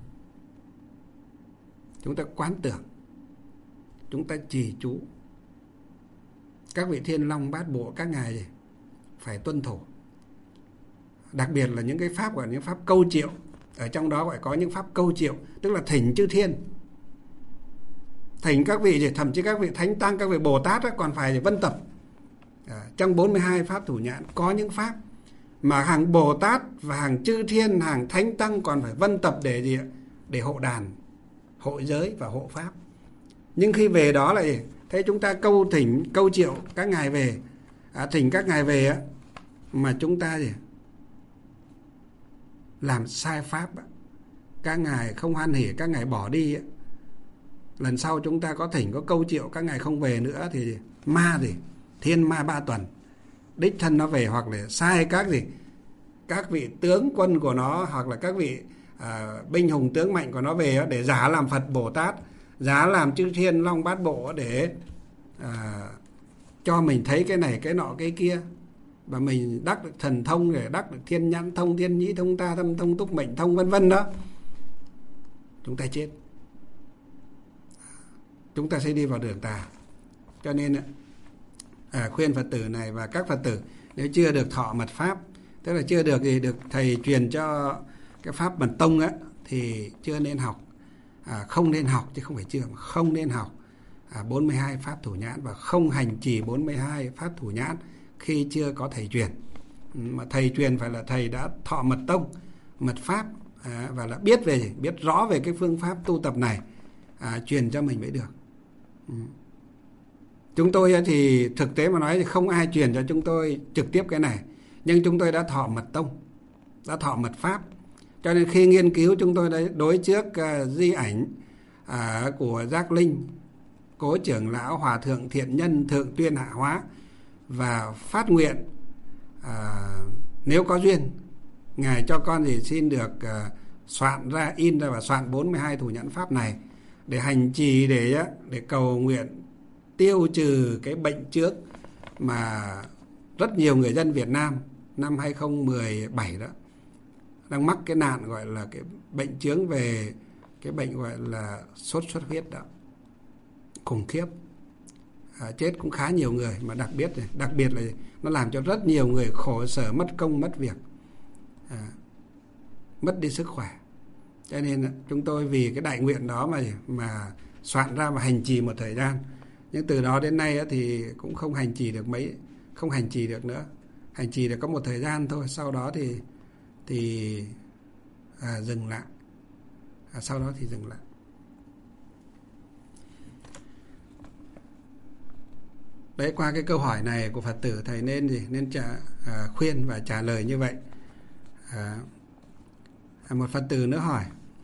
chúng ta quán tưởng, chúng ta trì chú, các vị Thiên Long Bát Bộ các ngài gì phải tuân thủ. Đặc biệt là những cái pháp gọi là những pháp câu triệu, ở trong đó gọi có những pháp câu triệu, tức là thỉnh chư thiên, thỉnh các vị gì, thậm chí các vị thánh tăng, các vị Bồ Tát ấy, còn phải vân tập. À, trong bốn mươi hai pháp thủ nhãn có những pháp mà hàng Bồ Tát và hàng chư thiên, hàng thánh tăng còn phải vân tập để gì để hộ đàn, hộ giới và hộ pháp. Nhưng khi về đó lại thấy chúng ta câu thỉnh câu triệu các ngài về, à, thỉnh các ngài về á, mà chúng ta gì làm sai pháp á, các ngài không hoan hỉ, các ngài bỏ đi á, lần sau chúng ta có thỉnh có câu triệu các ngài không về nữa thì ma gì thiên ma ba tuần đích thân nó về, hoặc là sai các gì các vị tướng quân của nó, hoặc là các vị à, binh hùng tướng mạnh của nó về để giả làm Phật Bồ Tát, giả làm chư Thiên Long Bát Bộ để à, cho mình thấy cái này cái nọ cái kia, và mình đắc được thần thông, để đắc được thiên nhãn thông, thiên nhĩ thông, ta tâm thông, túc mệnh thông, vân vân đó, chúng ta chết, chúng ta sẽ đi vào đường tà. Cho nên à, khuyên Phật tử này và các Phật tử nếu chưa được thọ mật pháp, tức là chưa được thì được thầy truyền cho cái pháp mật tông á, thì chưa nên học, à, không nên học chứ không phải chưa, mà không nên học à, bốn mươi hai pháp thủ nhãn, và không hành trì bốn mươi hai pháp thủ nhãn khi chưa có thầy truyền. Mà thầy truyền phải là thầy đã thọ mật tông, mật pháp, à, và là biết về biết rõ về cái phương pháp tu tập này, à, truyền cho mình mới được. Ừ. Chúng tôi thì thực tế mà nói thì không ai truyền cho chúng tôi trực tiếp cái này, nhưng chúng tôi đã thọ mật tông, đã thọ mật pháp, cho nên khi nghiên cứu chúng tôi đã đối trước uh, di ảnh uh, của Giác Linh, cố trưởng lão Hòa thượng Thiện Nhân Thượng Tuyên Hạ Hóa, và phát nguyện uh, nếu có duyên ngài cho con thì xin được uh, soạn ra, in ra và soạn bốn mươi hai thủ nhãn pháp này để hành trì, để để cầu nguyện tiêu trừ cái bệnh trước mà rất nhiều người dân Việt Nam năm hai không một bảy đó đang mắc cái nạn gọi là cái bệnh chướng về cái bệnh gọi là sốt xuất huyết đó, khủng khiếp, à, chết cũng khá nhiều người, mà đặc biệt đặc biệt là nó làm cho rất nhiều người khổ sở, mất công mất việc, à, mất đi sức khỏe. Cho nên chúng tôi vì cái đại nguyện đó mà mà soạn ra và hành trì một thời gian, nhưng từ đó đến nay thì cũng không hành trì được mấy, không hành trì được nữa, hành trì được có một thời gian thôi, sau đó thì thì à, dừng lại, à, sau đó thì dừng lại. Đấy, qua cái câu hỏi này của Phật tử, thầy nên gì nên trả à, khuyên và trả lời như vậy. À, một Phật tử nữa hỏi: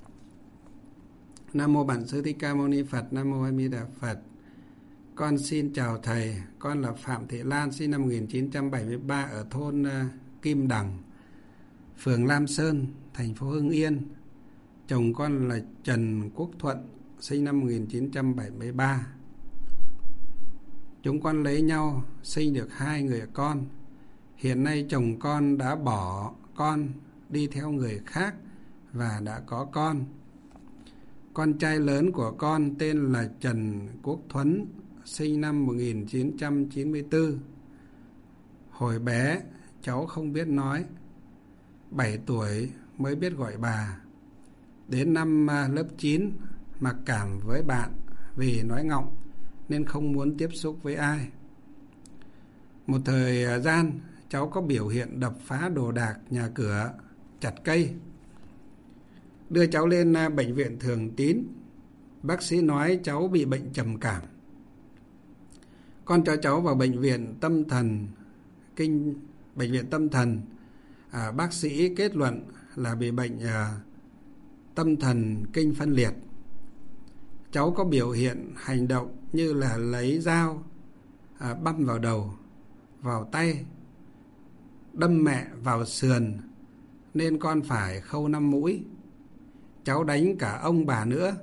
Nam mô Bản Sư Thích Ca Mâu Ni Phật. Nam mô A Di Đà Phật. Con xin chào thầy, con là Phạm Thị Lan, sinh năm một nghìn chín trăm bảy mươi ba ở thôn uh, Kim Đằng, phường Lam Sơn, thành phố Hưng Yên. Chồng con là Trần Quốc Thuận, sinh năm một nghìn chín trăm bảy mươi ba. Chúng con lấy nhau, sinh được hai người con. Hiện nay chồng con đã bỏ con đi theo người khác và đã có con. Con trai lớn của con tên là Trần Quốc Thuấn, sinh năm một nghìn chín trăm chín mươi tư. Hồi bé cháu không biết nói, bảy tuổi mới biết gọi bà. Đến năm lớp chín mặc cảm với bạn vì nói ngọng nên không muốn tiếp xúc với ai. Một thời gian cháu có biểu hiện đập phá đồ đạc nhà cửa, chặt cây. Đưa cháu lên bệnh viện Thường Tín, bác sĩ nói cháu bị bệnh trầm cảm. Con cho cháu vào bệnh viện tâm thần kinh bệnh viện tâm thần, à, bác sĩ kết luận là bị bệnh à, tâm thần kinh phân liệt. Cháu có biểu hiện hành động như là lấy dao à, băm vào đầu, vào tay, đâm mẹ vào sườn, nên con phải khâu năm mũi. Cháu đánh cả ông bà nữa.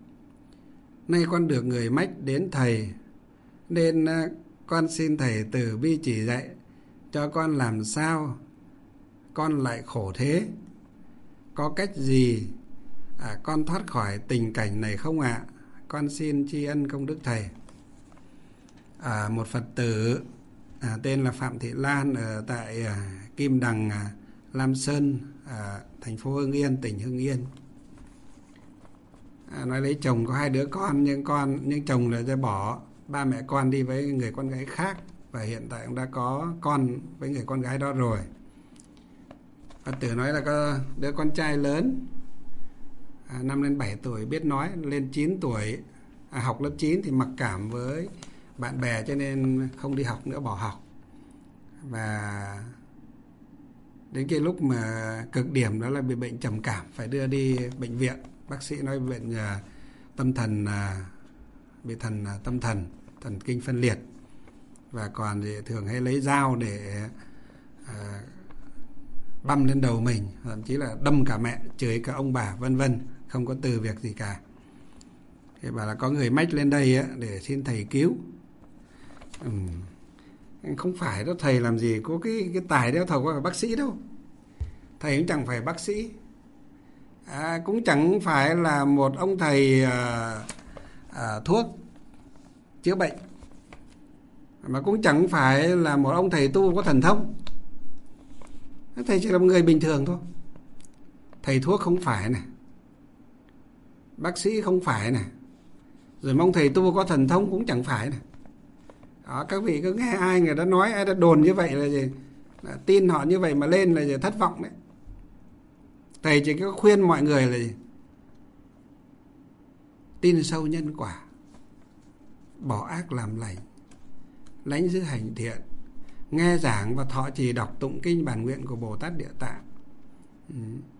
Nay con được người mách đến thầy, nên con xin thầy từ bi chỉ dạy cho con làm sao con lại khổ thế. Có cách gì à, con thoát khỏi tình cảnh này không ạ? À? Con xin tri ân công đức thầy. À, một Phật tử à, tên là Phạm Thị Lan ở tại à, Kim Đằng, à, Lam Sơn, à, thành phố Hưng Yên, tỉnh Hưng Yên. À, nói lấy chồng có hai đứa con, nhưng con nhưng chồng là đã bỏ ba mẹ con đi với người con gái khác, và hiện tại cũng đã có con với người con gái đó rồi. Phật tử nói là có đứa con trai lớn à, năm lên bảy tuổi biết nói, lên chín tuổi à, học lớp chín thì mặc cảm với bạn bè cho nên không đi học nữa, bỏ học. Và đến cái lúc mà cực điểm đó là bị bệnh trầm cảm, phải đưa đi bệnh viện. Bác sĩ nói bệnh uh, tâm thần, uh, bị thần uh, tâm thần, thần kinh phân liệt. Và còn thì thường hay lấy dao để uh, băm lên đầu mình, thậm chí là đâm cả mẹ, chửi cả ông bà, vân vân, không có từ việc gì cả. Thì bảo là có người mách lên đây á, để xin thầy cứu. Ừ. Không phải đâu, thầy làm gì có cái cái tài đeo thầu, có phải bác sĩ đâu. Thầy cũng chẳng phải bác sĩ, à, cũng chẳng phải là một ông thầy à, à, thuốc chữa bệnh, mà cũng chẳng phải là một ông thầy tu có thần thông. Thầy chỉ là một người bình thường thôi. Thầy thuốc không phải này, bác sĩ không phải này, rồi mong thầy tu có thần thông cũng chẳng phải này. Đó, các vị cứ nghe ai người ta nói, ai đã đồn như vậy là gì, là tin họ như vậy mà lên là gì, thất vọng đấy. Thầy chỉ có khuyên mọi người là gì? Tin sâu nhân quả, bỏ ác làm lành, lánh giữ hành thiện, nghe giảng và thọ trì đọc tụng kinh bản nguyện của Bồ Tát Địa Tạng. Ừ.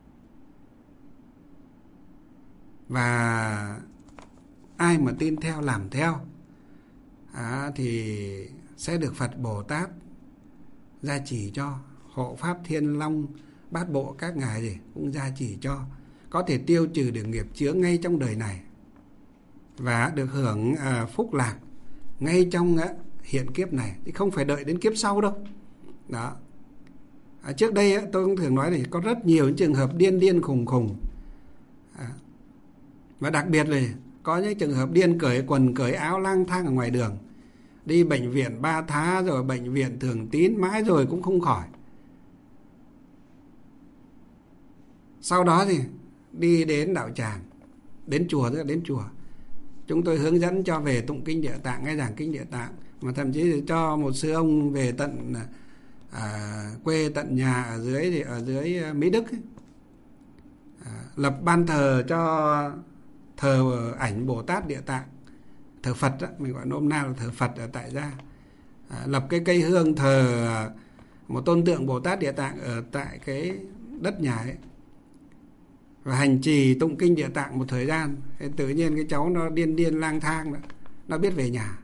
Và ai mà tin theo làm theo à, thì sẽ được Phật Bồ Tát gia trì cho, hộ pháp thiên long bát bộ các ngài gì cũng gia trì cho, có thể tiêu trừ được nghiệp chướng ngay trong đời này và được hưởng à, phúc lạc ngay trong á, hiện kiếp này, thì không phải đợi đến kiếp sau đâu. Đó. À, trước đây á, tôi cũng thường nói là có rất nhiều những trường hợp điên điên khùng khùng, à, và đặc biệt là có những trường hợp điên cởi quần cởi áo lang thang ở ngoài đường, đi bệnh viện ba tháng rồi bệnh viện Thường Tín mãi rồi cũng không khỏi. Sau đó thì đi đến đạo tràng, đến chùa, tức là đến chùa, chúng tôi hướng dẫn cho về tụng kinh Địa Tạng, nghe giảng kinh Địa Tạng, mà thậm chí cho một sư ông về tận à, quê tận nhà ở dưới thì ở dưới Mỹ Đức ấy. À, lập ban thờ cho thờ ảnh Bồ Tát Địa Tạng, thờ Phật đó, mình gọi nôm na là thờ Phật ở tại gia. À, lập cái cây hương thờ một tôn tượng Bồ Tát Địa Tạng ở tại cái đất nhà ấy, và hành trì tụng kinh Địa Tạng một thời gian. Thế tự nhiên cái cháu nó điên điên lang thang đó, nó biết về nhà,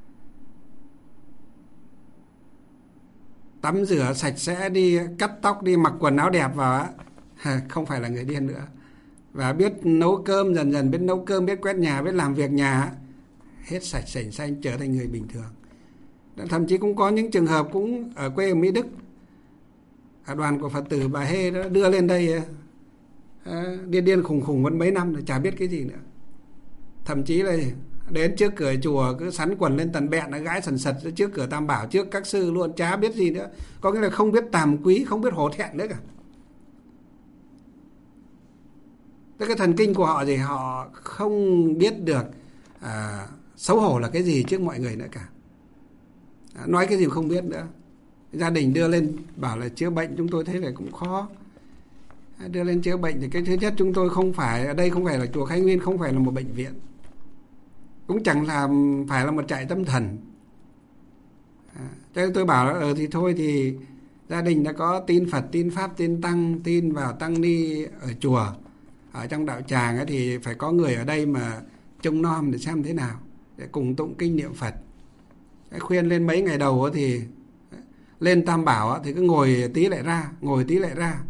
tắm rửa sạch sẽ, đi cắt tóc, đi mặc quần áo đẹp vào á, không phải là người điên nữa. Và biết nấu cơm, dần dần biết nấu cơm, biết quét nhà, biết làm việc nhà, hết sạch sành xanh, trở thành người bình thường. Thậm chí cũng có những trường hợp cũng ở quê ở Mỹ Đức, ở đoàn của Phật tử Bà Hê đó đưa lên đây à, điên điên khùng khùng vẫn mấy năm rồi chả biết cái gì nữa. Thậm chí là đến trước cửa chùa cứ sắn quần lên tần bẹn, nó gãi sần sật trước cửa Tam Bảo, trước các sư luôn, chả biết gì nữa. Có nghĩa là không biết tàm quý, không biết hổ thẹn nữa cả. Tức cái thần kinh của họ gì, họ không biết được à, xấu hổ là cái gì trước mọi người nữa cả. À, nói cái gì không biết nữa. Gia đình đưa lên bảo là chữa bệnh, chúng tôi thấy là cũng khó. À, đưa lên chữa bệnh thì cái thứ nhất, chúng tôi không phải, ở đây không phải là chùa Khai Nguyên, không phải là một bệnh viện, cũng chẳng là phải là một trại tâm thần. À, cho nên tôi bảo là ờ thì thôi thì gia đình đã có tin Phật, tin Pháp, tin Tăng, tin vào Tăng Ni ở chùa, ở trong đạo tràng ấy, thì phải có người ở đây mà trông nom để xem thế nào, để cùng tụng kinh niệm Phật. Cái khuyên lên mấy ngày đầu thì lên Tam Bảo thì cứ ngồi tí lại ra, ngồi tí lại ra.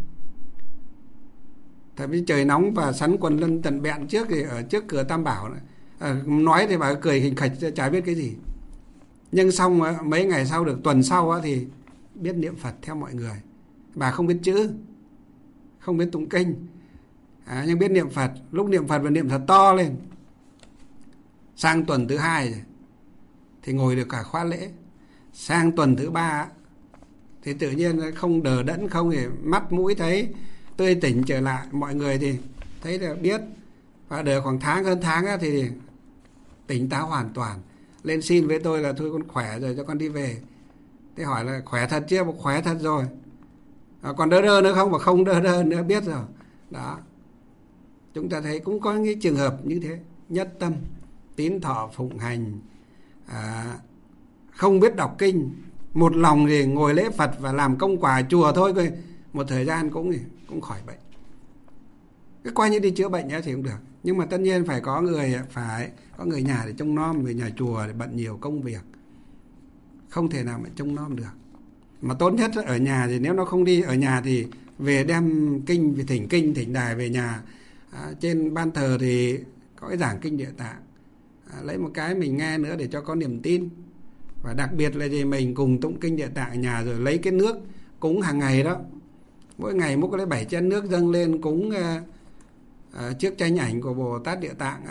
Tại vì trời nóng và sắn quần lên tận bẹn trước thì ở trước cửa Tam Bảo này. À, nói thì bà cười hình khạch, chả biết cái gì. Nhưng xong mấy ngày sau, được tuần sau thì biết niệm Phật theo mọi người. Bà không biết chữ, không biết tụng kinh, à, nhưng biết niệm Phật. Lúc niệm Phật và niệm thật to lên. Sang tuần thứ hai thì ngồi được cả khóa lễ. Sang tuần thứ ba thì tự nhiên không đờ đẫn, không thì mắt mũi thấy tươi tỉnh trở lại. Mọi người thì thấy là biết. Và đợi khoảng tháng, hơn tháng thì tỉnh táo hoàn toàn. Lên xin với tôi là thôi con khỏe rồi, cho con đi về. Thế hỏi là khỏe thật chưa? Một khỏe thật rồi. À, còn đơ đơ nữa không? Mà không đơ đơ nữa, biết rồi. Đó. Chúng ta thấy cũng có những trường hợp như thế. Nhất tâm, tín thọ phụng hành, à, không biết đọc kinh, một lòng thì ngồi lễ Phật và làm công quả chùa thôi, một thời gian cũng cũng khỏi bệnh. Cái coi như đi chữa bệnh thì cũng được. Nhưng mà tất nhiên phải có người, phải có người nhà để trông nom, người nhà chùa để bận nhiều công việc, không thể nào mà trông nom được. Mà tốt nhất ở nhà thì nếu nó không đi ở nhà thì về đem kinh, về thỉnh kinh, thỉnh đài về nhà. À, trên ban thờ thì có cái giảng kinh Địa Tạng. À, lấy một cái mình nghe nữa để cho có niềm tin. Và đặc biệt là gì, mình cùng tụng kinh Địa Tạng ở nhà, rồi lấy cái nước cúng hàng ngày đó. Mỗi ngày Múc có lấy bảy chén nước dâng lên cúng uh, uh, chiếc tranh ảnh của Bồ Tát Địa Tạng.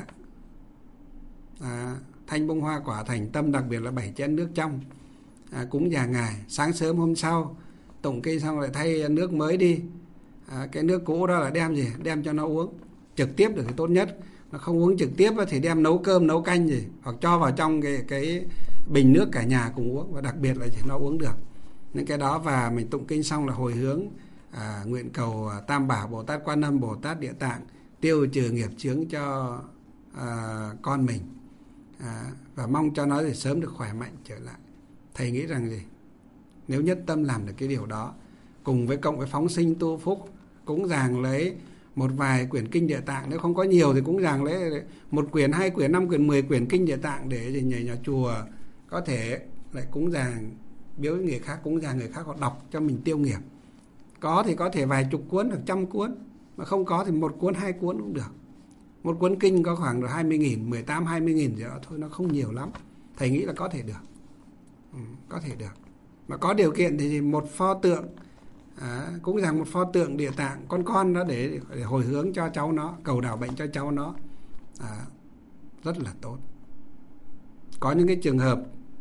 À, thanh bông hoa quả thành tâm, đặc biệt là bảy chén nước trong. À, cúng già Ngài. Sáng sớm hôm sau tụng kinh xong lại thay nước mới đi. À, cái nước cũ đó là đem gì? Đem cho nó uống trực tiếp được thì tốt nhất. Nó không uống trực tiếp thì đem nấu cơm, nấu canh gì, hoặc cho vào trong cái, cái bình nước cả nhà cùng uống. Và đặc biệt là chỉ nó uống được những cái đó. Và mình tụng kinh xong là hồi hướng à, nguyện cầu Tam Bảo Bồ Tát Quan Âm, Bồ Tát Địa Tạng tiêu trừ nghiệp chướng cho à, con mình. À, và mong cho nó thì sớm được khỏe mạnh trở lại. Thầy nghĩ rằng gì, nếu nhất tâm làm được cái điều đó, cùng với cộng với phóng sinh tu phúc, cúng dường lấy một vài quyển kinh Địa Tạng, nếu không có nhiều thì cúng dường lấy một quyển, hai quyển, năm quyển, mười quyển kinh Địa Tạng để gì nhảy nhà chùa có thể lại cúng dường biếu người khác, cúng dường người khác họ đọc cho mình tiêu nghiệp. Có thì có thể vài chục cuốn hoặc trăm cuốn, mà không có thì một cuốn, hai cuốn cũng được. Một cuốn kinh có khoảng được hai mươi nghìn, mười tám, hai mươi nghìn gì đó thôi, nó không nhiều lắm. Thầy nghĩ là có thể được. Ừ, có thể được. Mà có điều kiện thì một pho tượng, à, cũng rằng một pho tượng Địa Tạng con con đó để, để hồi hướng cho cháu nó, cầu đảo bệnh cho cháu nó, à, rất là tốt. Có những cái trường hợp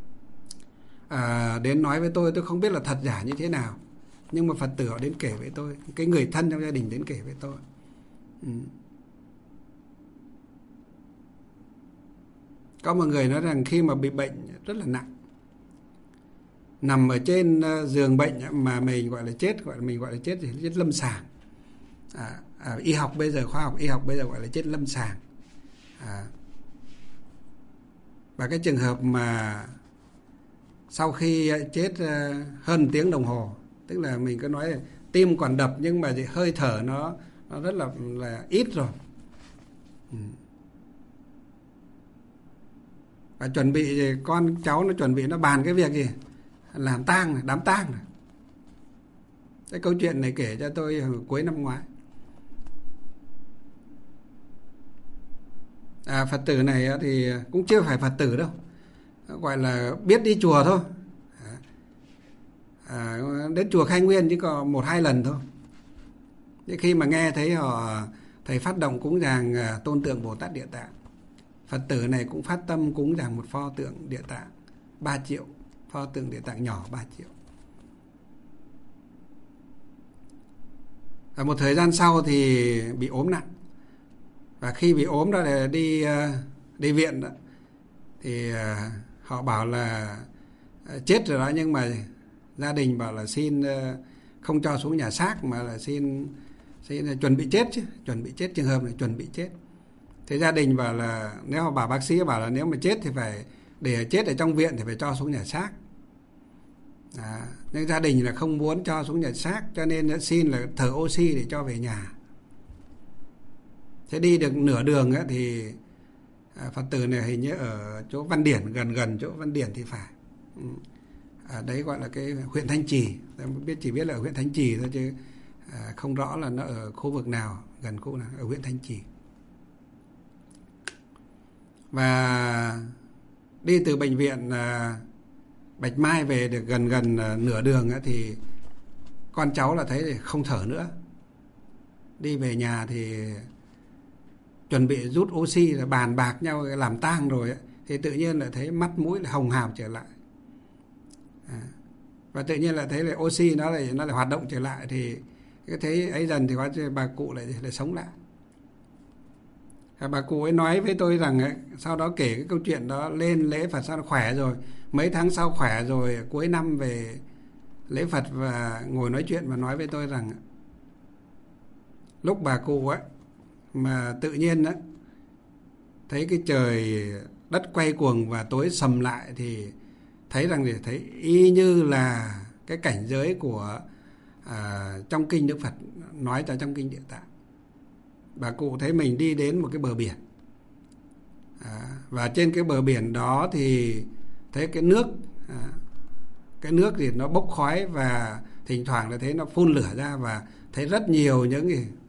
à, đến nói với tôi, tôi không biết là thật giả như thế nào, nhưng mà Phật tử họ đến kể với tôi, cái người thân trong gia đình đến kể với tôi. Ừ. Có một người nói rằng khi mà bị bệnh rất là nặng, nằm ở trên giường bệnh mà mình gọi là chết, gọi là mình gọi là chết thì chết lâm sàng. À, à, y học bây giờ, khoa học y học bây giờ gọi là chết lâm sàng. À, và cái trường hợp mà sau khi chết hơn tiếng đồng hồ, tức là mình cứ nói là tim còn đập nhưng mà hơi thở nó nó rất là là ít rồi. Ừ. Và chuẩn bị, con cháu nó chuẩn bị, nó bàn cái việc gì làm tang này, đám tang này. Cái câu chuyện này kể cho tôi hồi cuối năm ngoái. À, Phật tử này thì cũng chưa phải Phật tử đâu, gọi là biết đi chùa thôi. À, đến chùa Khai Nguyên chỉ có một hai lần thôi. Thế khi mà nghe thấy họ thầy phát động cúng dường tôn tượng Bồ Tát Địa Tạng, Phật tử này cũng phát tâm cúng dường một pho tượng Địa Tạng ba triệu, pho tượng Địa Tạng nhỏ ba triệu. Và một thời gian sau thì bị ốm nặng. Và khi bị ốm đó là đi đi viện đó, thì họ bảo là chết rồi đó, nhưng mà gia đình bảo là xin không cho xuống nhà xác, mà là xin, xin chuẩn bị chết chứ, chuẩn bị chết, trường hợp này chuẩn bị chết. Thế gia đình bảo là nếu mà bảo bác sĩ bảo là nếu mà chết thì phải để chết ở trong viện thì phải cho xuống nhà xác. À, nhưng gia đình là không muốn cho xuống nhà xác, cho nên đã xin là thở oxy để cho về nhà. Thế đi được nửa đường ấy, thì à, Phật tử này hình như ở chỗ Văn Điển, gần gần chỗ Văn Điển thì phải. À, đấy gọi là cái huyện Thanh Trì. Tôi biết, chỉ biết là ở huyện Thanh Trì thôi chứ à, không rõ là nó ở khu vực nào, gần khu nào, ở huyện Thanh Trì. Và đi từ bệnh viện à, Bạch Mai về được gần gần à, nửa đường ấy, thì con cháu là thấy không thở nữa. Đi về nhà thì chuẩn bị rút oxy, là bàn bạc nhau làm tang rồi ấy, thì tự nhiên lại thấy mắt mũi là hồng hào trở lại. À, và tự nhiên lại thấy là oxy nó lại nó lại hoạt động trở lại, thì cái thấy ấy dần thì bà cụ lại lại sống lại. À, bà cụ ấy nói với tôi rằng ấy, sau đó kể cái câu chuyện đó lên lễ Phật, sau đó khỏe rồi, mấy tháng sau khỏe rồi, cuối năm về lễ Phật và ngồi nói chuyện và nói với tôi rằng lúc bà cụ ấy mà tự nhiên ấy, thấy cái trời đất quay cuồng và tối sầm lại, thì thấy rằng thì thấy y như là cái cảnh giới của à, trong kinh Đức Phật nói ra trong kinh Địa Tạng. Bà cụ thấy mình đi đến một cái bờ biển, à, và trên cái bờ biển đó thì thấy cái nước à, cái nước thì nó bốc khói, và thỉnh thoảng là thấy nó phun lửa ra, và thấy rất nhiều những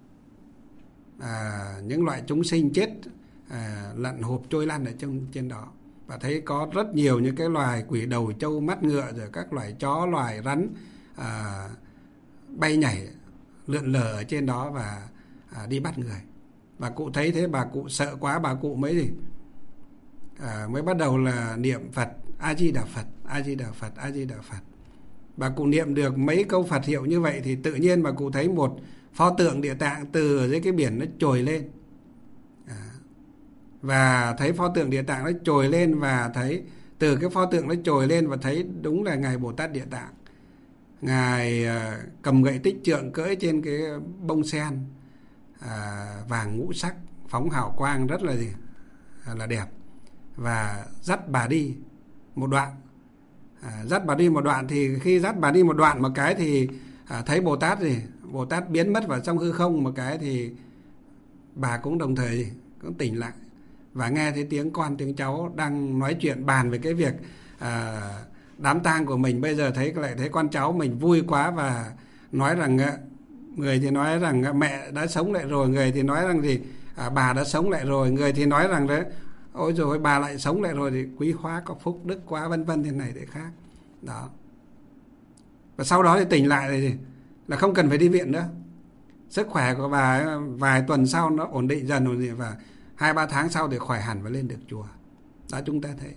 à, những loại chúng sinh chết à, lặn hộp trôi lăn ở trong trên đó, và thấy có rất nhiều những cái loài quỷ đầu trâu mắt ngựa, rồi các loài chó, loài rắn à, bay nhảy lượn lờ ở trên đó và à, đi bắt người. Bà cụ thấy thế bà cụ sợ quá, bà cụ mới gì à, mới bắt đầu là niệm Phật, A Di Đà Phật, A Di Đà Phật, A Di Đà Phật. Bà cụ niệm được mấy câu Phật hiệu như vậy thì tự nhiên bà cụ thấy một pho tượng Địa Tạng từ ở dưới cái biển nó trồi lên. À, và thấy pho tượng Địa Tạng nó trồi lên, và thấy từ cái pho tượng nó trồi lên và thấy đúng là Ngài Bồ Tát Địa Tạng. Ngài à, cầm gậy tích trượng cưỡi trên cái bông sen à, vàng ngũ sắc phóng hào quang rất là gì à, là đẹp, và dắt bà đi một đoạn. À, dắt bà đi một đoạn thì khi dắt bà đi một đoạn một cái thì à, thấy Bồ Tát gì Bồ Tát biến mất vào trong hư không một cái, thì bà cũng đồng thời gì cũng tỉnh lại và nghe thấy tiếng con tiếng cháu đang nói chuyện bàn về cái việc à, đám tang của mình. Bây giờ thấy lại thấy con cháu mình vui quá và nói rằng người thì nói rằng mẹ đã sống lại rồi, người thì nói rằng gì à, bà đã sống lại rồi, người thì nói rằng đấy ôi rồi bà lại sống lại rồi thì quý hóa, có phúc đức quá, vân vân thế này thế khác đó. Và sau đó thì tỉnh lại rồi thì là không cần phải đi viện nữa, sức khỏe của bà ấy, vài tuần sau nó ổn định dần rồi, và hai ba tháng sau thì khỏe hẳn và lên được chùa. Đó, chúng ta thấy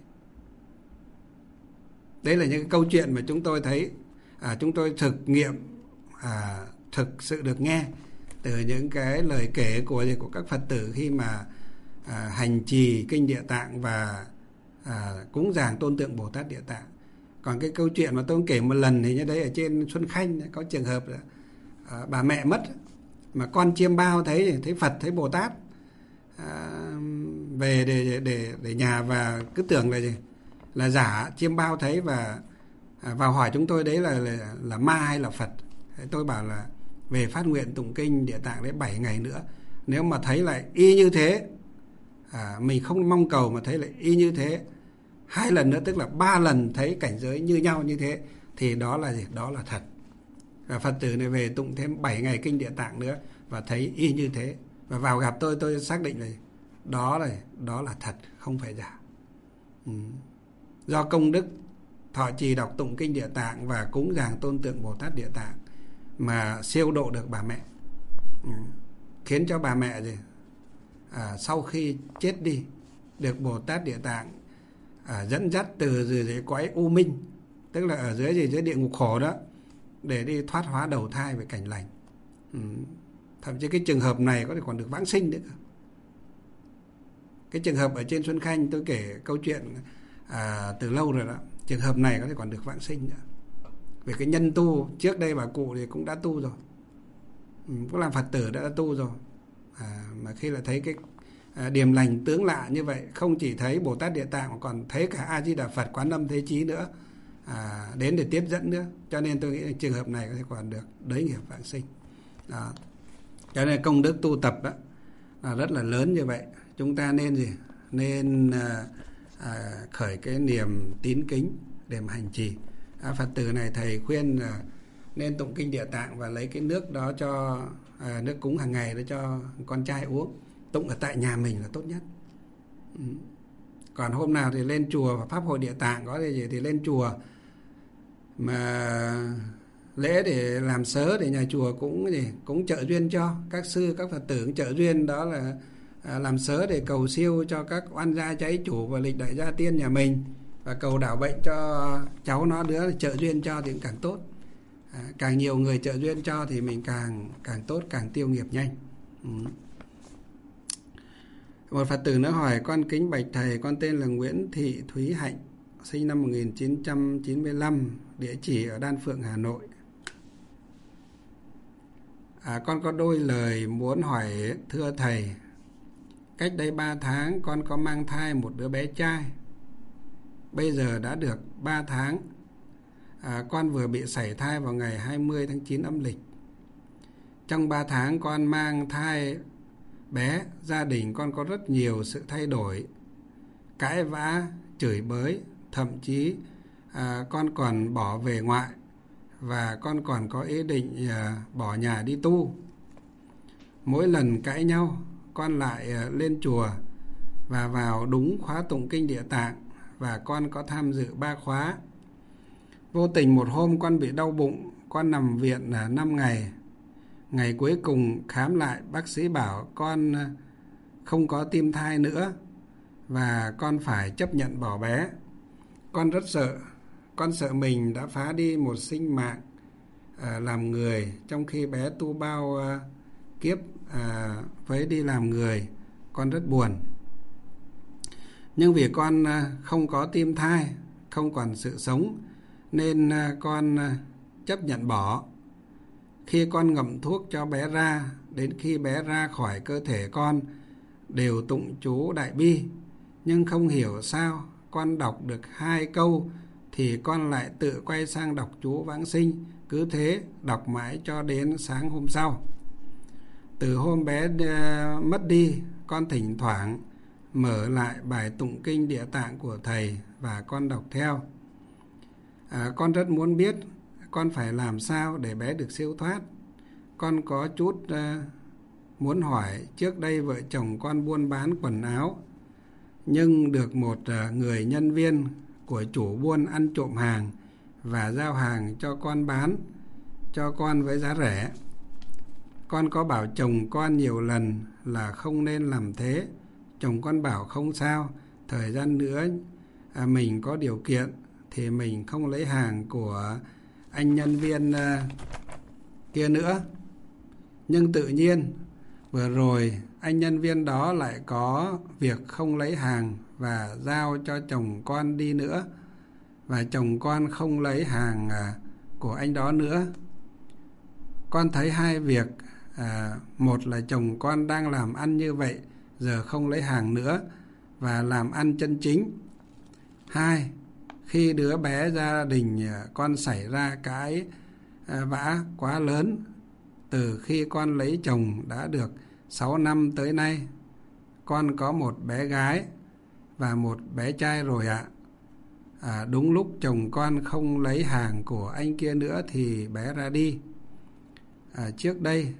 đấy là những cái câu chuyện mà chúng tôi thấy à, chúng tôi thực nghiệm à, thực sự được nghe từ những cái lời kể của của các Phật tử khi mà à, hành trì kinh Địa Tạng và à, cúng dường tôn tượng Bồ Tát Địa Tạng. Còn cái câu chuyện mà tôi kể một lần thì như đấy ở trên Xuân Khanh có trường hợp là à, bà mẹ mất mà con chiêm bao thấy thấy Phật thấy Bồ Tát à, về để để để nhà và cứ tưởng là gì là giả, chiêm bao thấy và à, vào hỏi chúng tôi đấy là, là là ma hay là Phật. Tôi bảo là về phát nguyện tụng kinh Địa Tạng đấy bảy ngày nữa, nếu mà thấy lại y như thế à, mình không mong cầu mà thấy lại y như thế hai lần nữa, tức là ba lần thấy cảnh giới như nhau như thế, thì đó là gì? Đó là thật. Và Phật tử này về tụng thêm bảy ngày kinh Địa Tạng nữa và thấy y như thế, và vào gặp tôi tôi xác định là đó là đó là thật, không phải giả. Ừ. Do công đức thọ trì đọc tụng kinh Địa Tạng và cúng dường tôn tượng Bồ Tát Địa Tạng mà siêu độ được bà mẹ, ừ. khiến cho bà mẹ gì à, sau khi chết đi được Bồ Tát Địa Tạng à, dẫn dắt từ dưới, dưới cõi u minh, tức là ở dưới gì dưới địa ngục khổ đó, để đi thoát hóa đầu thai về cảnh lành. Ừ. Thậm chí cái trường hợp này có thể còn được vãng sinh nữa. Cái trường hợp ở trên Xuân Khanh tôi kể câu chuyện à, từ lâu rồi đó, trường hợp này có thể còn được vãng sinh nữa. Về cái nhân tu trước đây bà cụ thì cũng đã tu rồi, ừ, cũng làm Phật tử đã, đã tu rồi à, mà khi là thấy cái à, điềm lành tướng lạ như vậy, không chỉ thấy Bồ Tát Địa Tạng mà còn thấy cả A Di Đà Phật, Quán Âm Thế Chí nữa à, đến để tiếp dẫn nữa, cho nên tôi nghĩ là trường hợp này có thể còn được đới nghiệp vãng sinh đó. Cho nên công đức tu tập đó là rất là lớn như vậy. Chúng ta nên gì nên à, à, khởi cái niềm tín kính để mà hành trì. à, Phật tử này thầy khuyên là nên tụng kinh Địa Tạng và lấy cái nước đó cho à, nước cúng hàng ngày đó cho con trai uống, tụng ở tại nhà mình là tốt nhất. Ừ. Còn hôm nào thì lên chùa và pháp hội Địa Tạng có gì thì lên chùa mà lễ để làm sớ, để nhà chùa cũng gì cũng trợ duyên cho các sư các Phật tử, trợ duyên đó là à, làm sớ để cầu siêu cho các oan gia cháy chủ và lịch đại gia tiên nhà mình, và cầu đảo bệnh cho cháu nó đứa, trợ duyên cho thì cũng càng tốt. À, càng nhiều người trợ duyên cho thì mình càng càng tốt, càng tiêu nghiệp nhanh. Ừ. Một Phật tử nữa hỏi: con kính bạch thầy, con tên là Nguyễn Thị Thúy Hạnh, sinh năm một nghìn chín trăm chín mươi lăm, địa chỉ ở Đan Phượng, Hà Nội. À, con có đôi lời muốn hỏi thưa thầy. Cách đây ba tháng con có mang thai một đứa bé trai. Bây giờ đã được ba tháng. À, con vừa bị sảy thai vào ngày hai mươi tháng chín âm lịch. Trong ba tháng con mang thai bé, gia đình con có rất nhiều sự thay đổi, cãi vã, chửi bới, thậm chí à, con còn bỏ về ngoại và con còn có ý định bỏ nhà đi tu. Mỗi lần cãi nhau, con lại lên chùa và vào đúng khóa tụng kinh Địa Tạng, và con có tham dự ba khóa. Vô tình một hôm con bị đau bụng, con nằm viện năm ngày. Ngày cuối cùng khám lại, bác sĩ bảo con không có tim thai nữa và con phải chấp nhận bỏ bé. Con rất sợ, con sợ mình đã phá đi một sinh mạng à, làm người, trong khi bé tu bao à, kiếp à, với đi làm người. Con rất buồn. Nhưng vì con à, không có tim thai, không còn sự sống, nên à, con à, chấp nhận bỏ. Khi con ngậm thuốc cho bé ra, đến khi bé ra khỏi cơ thể con, đều tụng chú Đại Bi. Nhưng không hiểu sao, con đọc được hai câu thì con lại tự quay sang đọc chú Vãng Sinh. Cứ thế đọc mãi cho đến sáng hôm sau. Từ hôm bé mất đi, con thỉnh thoảng mở lại bài tụng kinh Địa Tạng của thầy và con đọc theo. À, con rất muốn biết con phải làm sao để bé được siêu thoát. Con có chút uh, muốn hỏi, trước đây vợ chồng con buôn bán quần áo, nhưng được một uh, người nhân viên của chủ buôn ăn trộm hàng và giao hàng cho con bán cho con với giá rẻ. Con có bảo chồng con nhiều lần là không nên làm thế. Chồng con bảo không sao, thời gian nữa à, mình có điều kiện thì mình không lấy hàng của anh nhân viên uh, kia nữa. Nhưng tự nhiên vừa rồi anh nhân viên đó lại có việc không lấy hàng và giao cho chồng con đi nữa, và chồng con không lấy hàng uh, của anh đó nữa. Con thấy hai việc, à, một là chồng con đang làm ăn như vậy, giờ không lấy hàng nữa và làm ăn chân chính. Hai, khi đứa bé gia đình con xảy ra cái à, vã quá lớn. Từ khi con lấy chồng đã được sáu năm tới nay, con có một bé gái và một bé trai rồi ạ. À, đúng lúc chồng con không lấy hàng của anh kia nữa thì bé ra đi. À, trước đây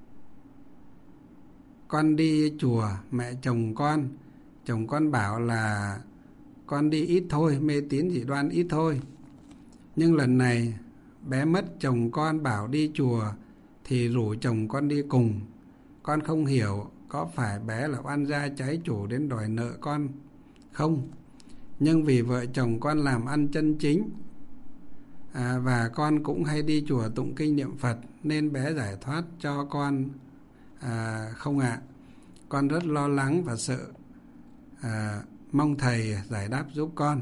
con đi chùa mẹ chồng con, chồng con bảo là con đi ít thôi, mê tín dị đoan ít thôi. Nhưng lần này bé mất, chồng con bảo đi chùa thì rủ chồng con đi cùng. Con không hiểu có phải bé là oan gia trái chủ đến đòi nợ con không. Nhưng vì vợ chồng con làm ăn chân chính à, và con cũng hay đi chùa tụng kinh niệm Phật, nên bé giải thoát cho con à, không ạ. À. Con rất lo lắng và sợ, à, mong thầy giải đáp giúp con.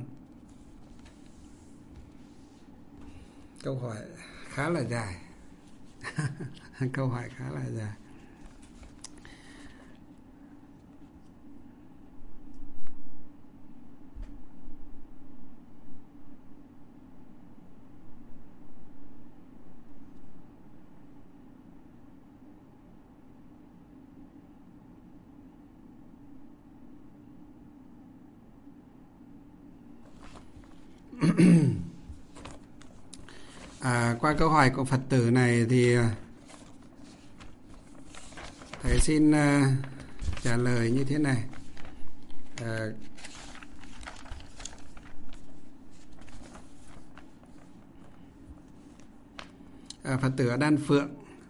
Câu hỏi khá là dài. Câu hỏi khá là dài. À, qua câu hỏi của Phật tử này thì thầy xin uh, trả lời như thế này. À, à, Phật tử ở Đan Phượng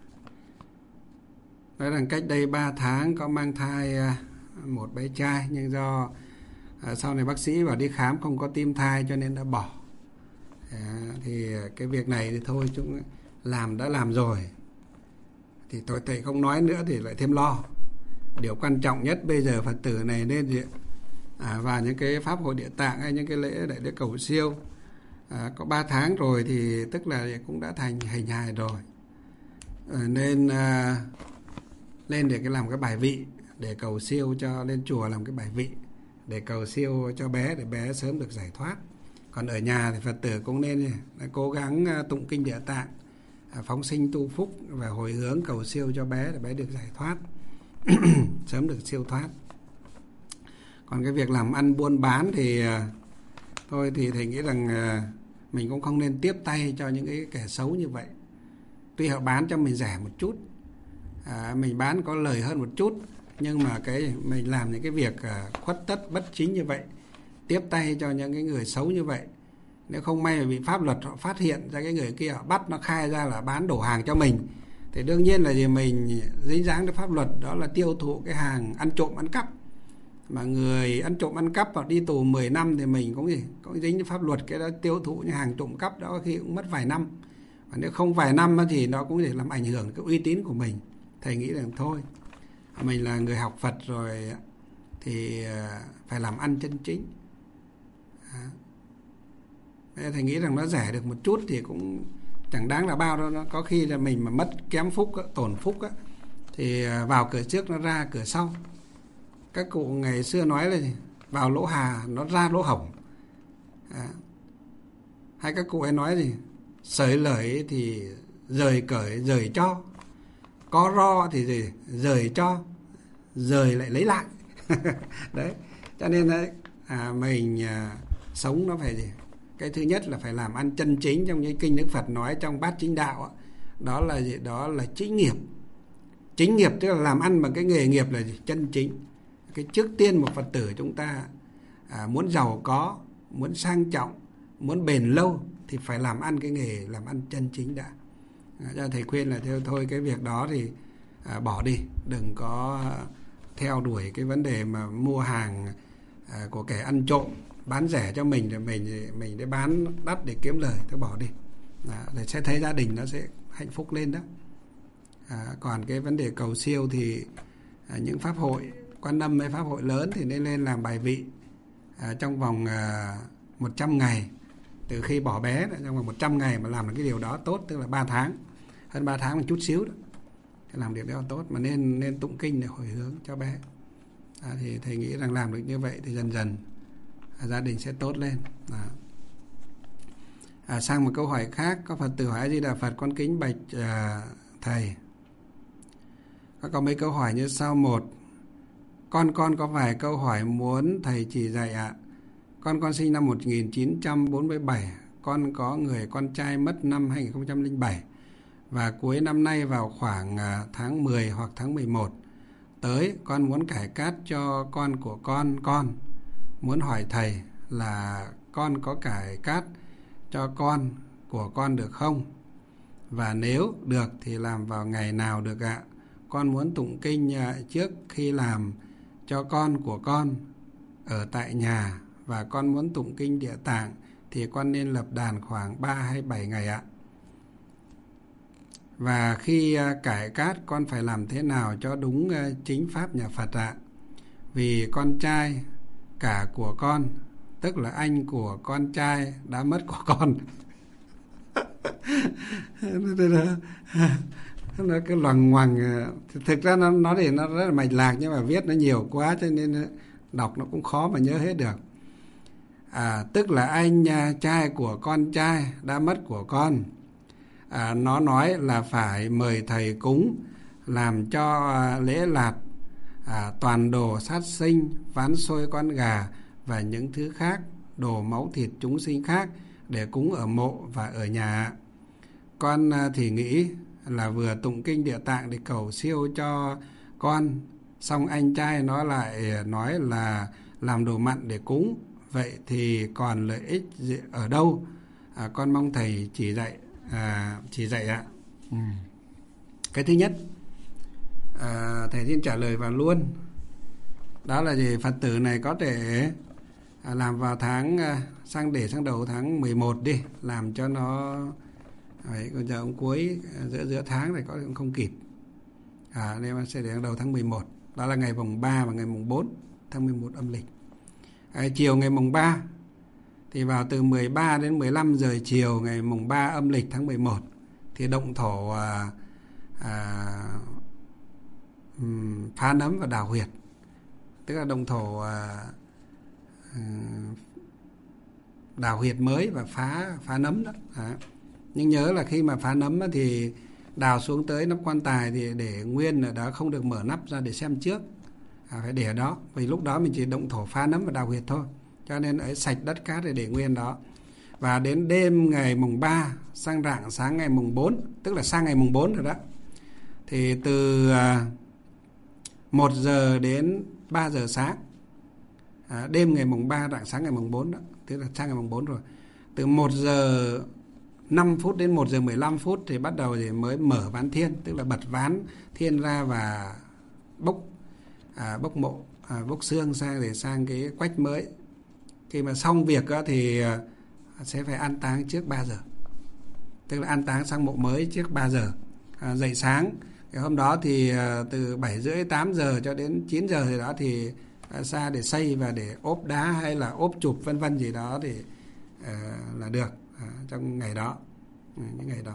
nói rằng cách đây ba tháng có mang thai uh, một bé trai, nhưng do uh, sau này bác sĩ bảo đi khám không có tim thai cho nên đã bỏ. À, thì cái việc này thì thôi, chúng làm đã làm rồi thì tôi thầy không nói nữa thì lại thêm lo. Điều quan trọng nhất bây giờ Phật tử này nên gì à, vào những cái pháp hội Địa Tạng hay những cái lễ đại lễ cầu siêu à, có ba tháng rồi thì tức là cũng đã thành hình hài rồi, à, nên à, lên để cái làm cái bài vị để cầu siêu cho, lên chùa làm cái bài vị để cầu siêu cho bé, để bé sớm được giải thoát. Còn ở nhà thì Phật tử cũng nên cố gắng tụng kinh Địa Tạng, phóng sinh tu phúc và hồi hướng cầu siêu cho bé để bé được giải thoát, sớm được siêu thoát. Còn cái việc làm ăn buôn bán thì thôi thì thầy nghĩ rằng mình cũng không nên tiếp tay cho những cái kẻ xấu như vậy. Tuy họ bán cho mình rẻ một chút, à, mình bán có lời hơn một chút, nhưng mà cái mình làm những cái việc à, khuất tất bất chính như vậy, tiếp tay cho những cái người xấu như vậy, nếu không may mà bị pháp luật họ phát hiện ra cái người kia, họ bắt nó khai ra là bán đổ hàng cho mình, thì đương nhiên là gì mình dính dáng đến pháp luật, đó là tiêu thụ cái hàng ăn trộm ăn cắp. Mà người ăn trộm ăn cắp hoặc đi tù mười năm thì mình cũng gì cũng dính đến pháp luật, cái đó tiêu thụ những hàng trộm cắp đó khi cũng mất vài năm. Và nếu không vài năm thì nó cũng để làm ảnh hưởng cái uy tín của mình. Thầy nghĩ rằng thôi, mình là người học Phật rồi thì phải làm ăn chân chính. À, thầy nghĩ rằng nó rẻ được một chút thì cũng chẳng đáng là bao đâu. Nó có khi là mình mà mất kém phúc, tổn phúc á, thì vào cửa trước nó ra cửa sau. Các cụ ngày xưa nói là gì? Vào lỗ hà nó ra lỗ hổng. À, hay các cụ ấy nói gì? Sởi lởi thì rời cởi rời cho, có ro thì gì? Rời cho, rời lại lấy lại. Đấy, cho nên đấy, à, mình à, sống nó phải gì? Cái thứ nhất là phải làm ăn chân chính. Trong những kinh Đức Phật nói trong Bát Chính Đạo, đó là gì? Đó là chính nghiệp. Chính nghiệp tức là làm ăn bằng cái nghề nghiệp là gì? Chân chính. Cái trước tiên một Phật tử chúng ta à, muốn giàu có, muốn sang trọng, muốn bền lâu thì phải làm ăn cái nghề làm ăn chân chính đã. À, cho thầy khuyên là theo thôi cái việc đó thì à, bỏ đi, đừng có theo đuổi cái vấn đề mà mua hàng à, của kẻ ăn trộm bán rẻ cho mình rồi mình mình để bán đắt để kiếm lời, thôi bỏ đi. À, để sẽ thấy gia đình nó sẽ hạnh phúc lên đó. À, còn cái vấn đề cầu siêu thì à, những pháp hội Quan Âm hay pháp hội lớn thì nên lên làm bài vị à, trong vòng à, một trăm ngày, từ khi bỏ bé trong vòng một trăm ngày mà làm được cái điều đó tốt, tức là ba tháng, hơn ba tháng một chút xíu đó, làm điều đó tốt. Mà nên nên tụng kinh để hồi hướng cho bé. À, thì thầy nghĩ rằng làm được như vậy thì dần dần à, gia đình sẽ tốt lên. À. À, sang một câu hỏi khác, có Phật tử hỏi A Di Đà Phật, con kính bạch à, thầy. Có có mấy câu hỏi như sau. Một, con con có vài câu hỏi muốn thầy chỉ dạy ạ. À. Con con sinh năm một nghìn chín trăm bốn mươi bảy, con có người con trai mất năm hai nghìn không trăm lẻ bảy và cuối năm nay vào khoảng à, tháng mười hoặc tháng mười một tới con muốn cải cát cho con của con con. Muốn hỏi thầy là con có cải cát cho con của con được không? Và nếu được thì làm vào ngày nào được ạ? Con muốn tụng kinh trước khi làm cho con của con ở tại nhà, và con muốn tụng kinh Địa Tạng thì con nên lập đàn khoảng ba hay bảy ngày ạ. Và khi cải cát con phải làm thế nào cho đúng chính pháp nhà Phật ạ? Vì con trai cả của con, tức là anh của con trai đã mất của con. Nó cái loằng ngoằng. Thực ra nó nói thì nó rất là mạch lạc, nhưng mà viết nó nhiều quá cho nên đọc nó cũng khó mà nhớ hết được. À, tức là anh trai của con trai đã mất của con. À, nó nói là phải mời thầy cúng làm cho lễ lạt à, toàn đồ sát sinh, ván xôi con gà và những thứ khác, đồ máu thịt chúng sinh khác để cúng ở mộ và ở nhà. Con thì nghĩ là vừa tụng kinh Địa Tạng để cầu siêu cho con, xong anh trai nó lại nói là làm đồ mặn để cúng. Vậy thì còn lợi ích ở đâu? À, con mong thầy chỉ dạy à, chỉ dạy ạ. Ừ. Cái thứ nhất, à, thầy xin trả lời vào luôn. Đó là gì? Phật tử này có thể à, làm vào tháng à, sang để sang đầu tháng mười một đi, làm cho nó đấy, còn giờ ông cuối giữa giữa tháng này có cũng không kịp. À, nên mà sẽ để đầu tháng mười một. Đó là ngày mùng ba và ngày mùng bốn tháng mười một âm lịch. À, chiều ngày mùng ba thì vào từ mười ba đến mười lăm giờ chiều ngày mùng ba âm lịch tháng mười một thì động thổ à, à, um, phá nấm và đào huyệt, tức là động thổ à, à, đào huyệt mới và phá phá nấm đó. À. Nhưng nhớ là khi mà phá nấm thì đào xuống tới nắp quan tài thì để nguyên ở đó, không được mở nắp ra để xem trước. À, phải để ở đó, vì lúc đó mình chỉ động thổ phá nấm và đào huyệt thôi, cho nên ở sạch đất cát để để nguyên đó. Và đến đêm ngày mùng ba sang rạng sáng ngày mùng bốn, tức là sang ngày mùng bốn rồi đó, thì từ một giờ đến ba giờ sáng, à, đêm ngày mùng ba rạng sáng ngày mùng bốn đó, tức là sang ngày mùng bốn rồi, từ một giờ năm phút đến một giờ mười lăm phút thì bắt đầu thì mới mở ván thiên, tức là bật ván thiên ra và bốc à, bốc mộ, à, bốc xương sang để sang cái quách mới. Khi mà xong việc đó, thì sẽ phải an táng trước ba giờ, tức là an táng sang mộ mới trước ba giờ. À, dậy sáng cái hôm đó thì à, từ bảy rưỡi tám giờ cho đến chín giờ thì đó thì à, ra để xây và để ốp đá hay là ốp chụp vân vân gì đó thì à, là được à, trong ngày đó, những ngày đó.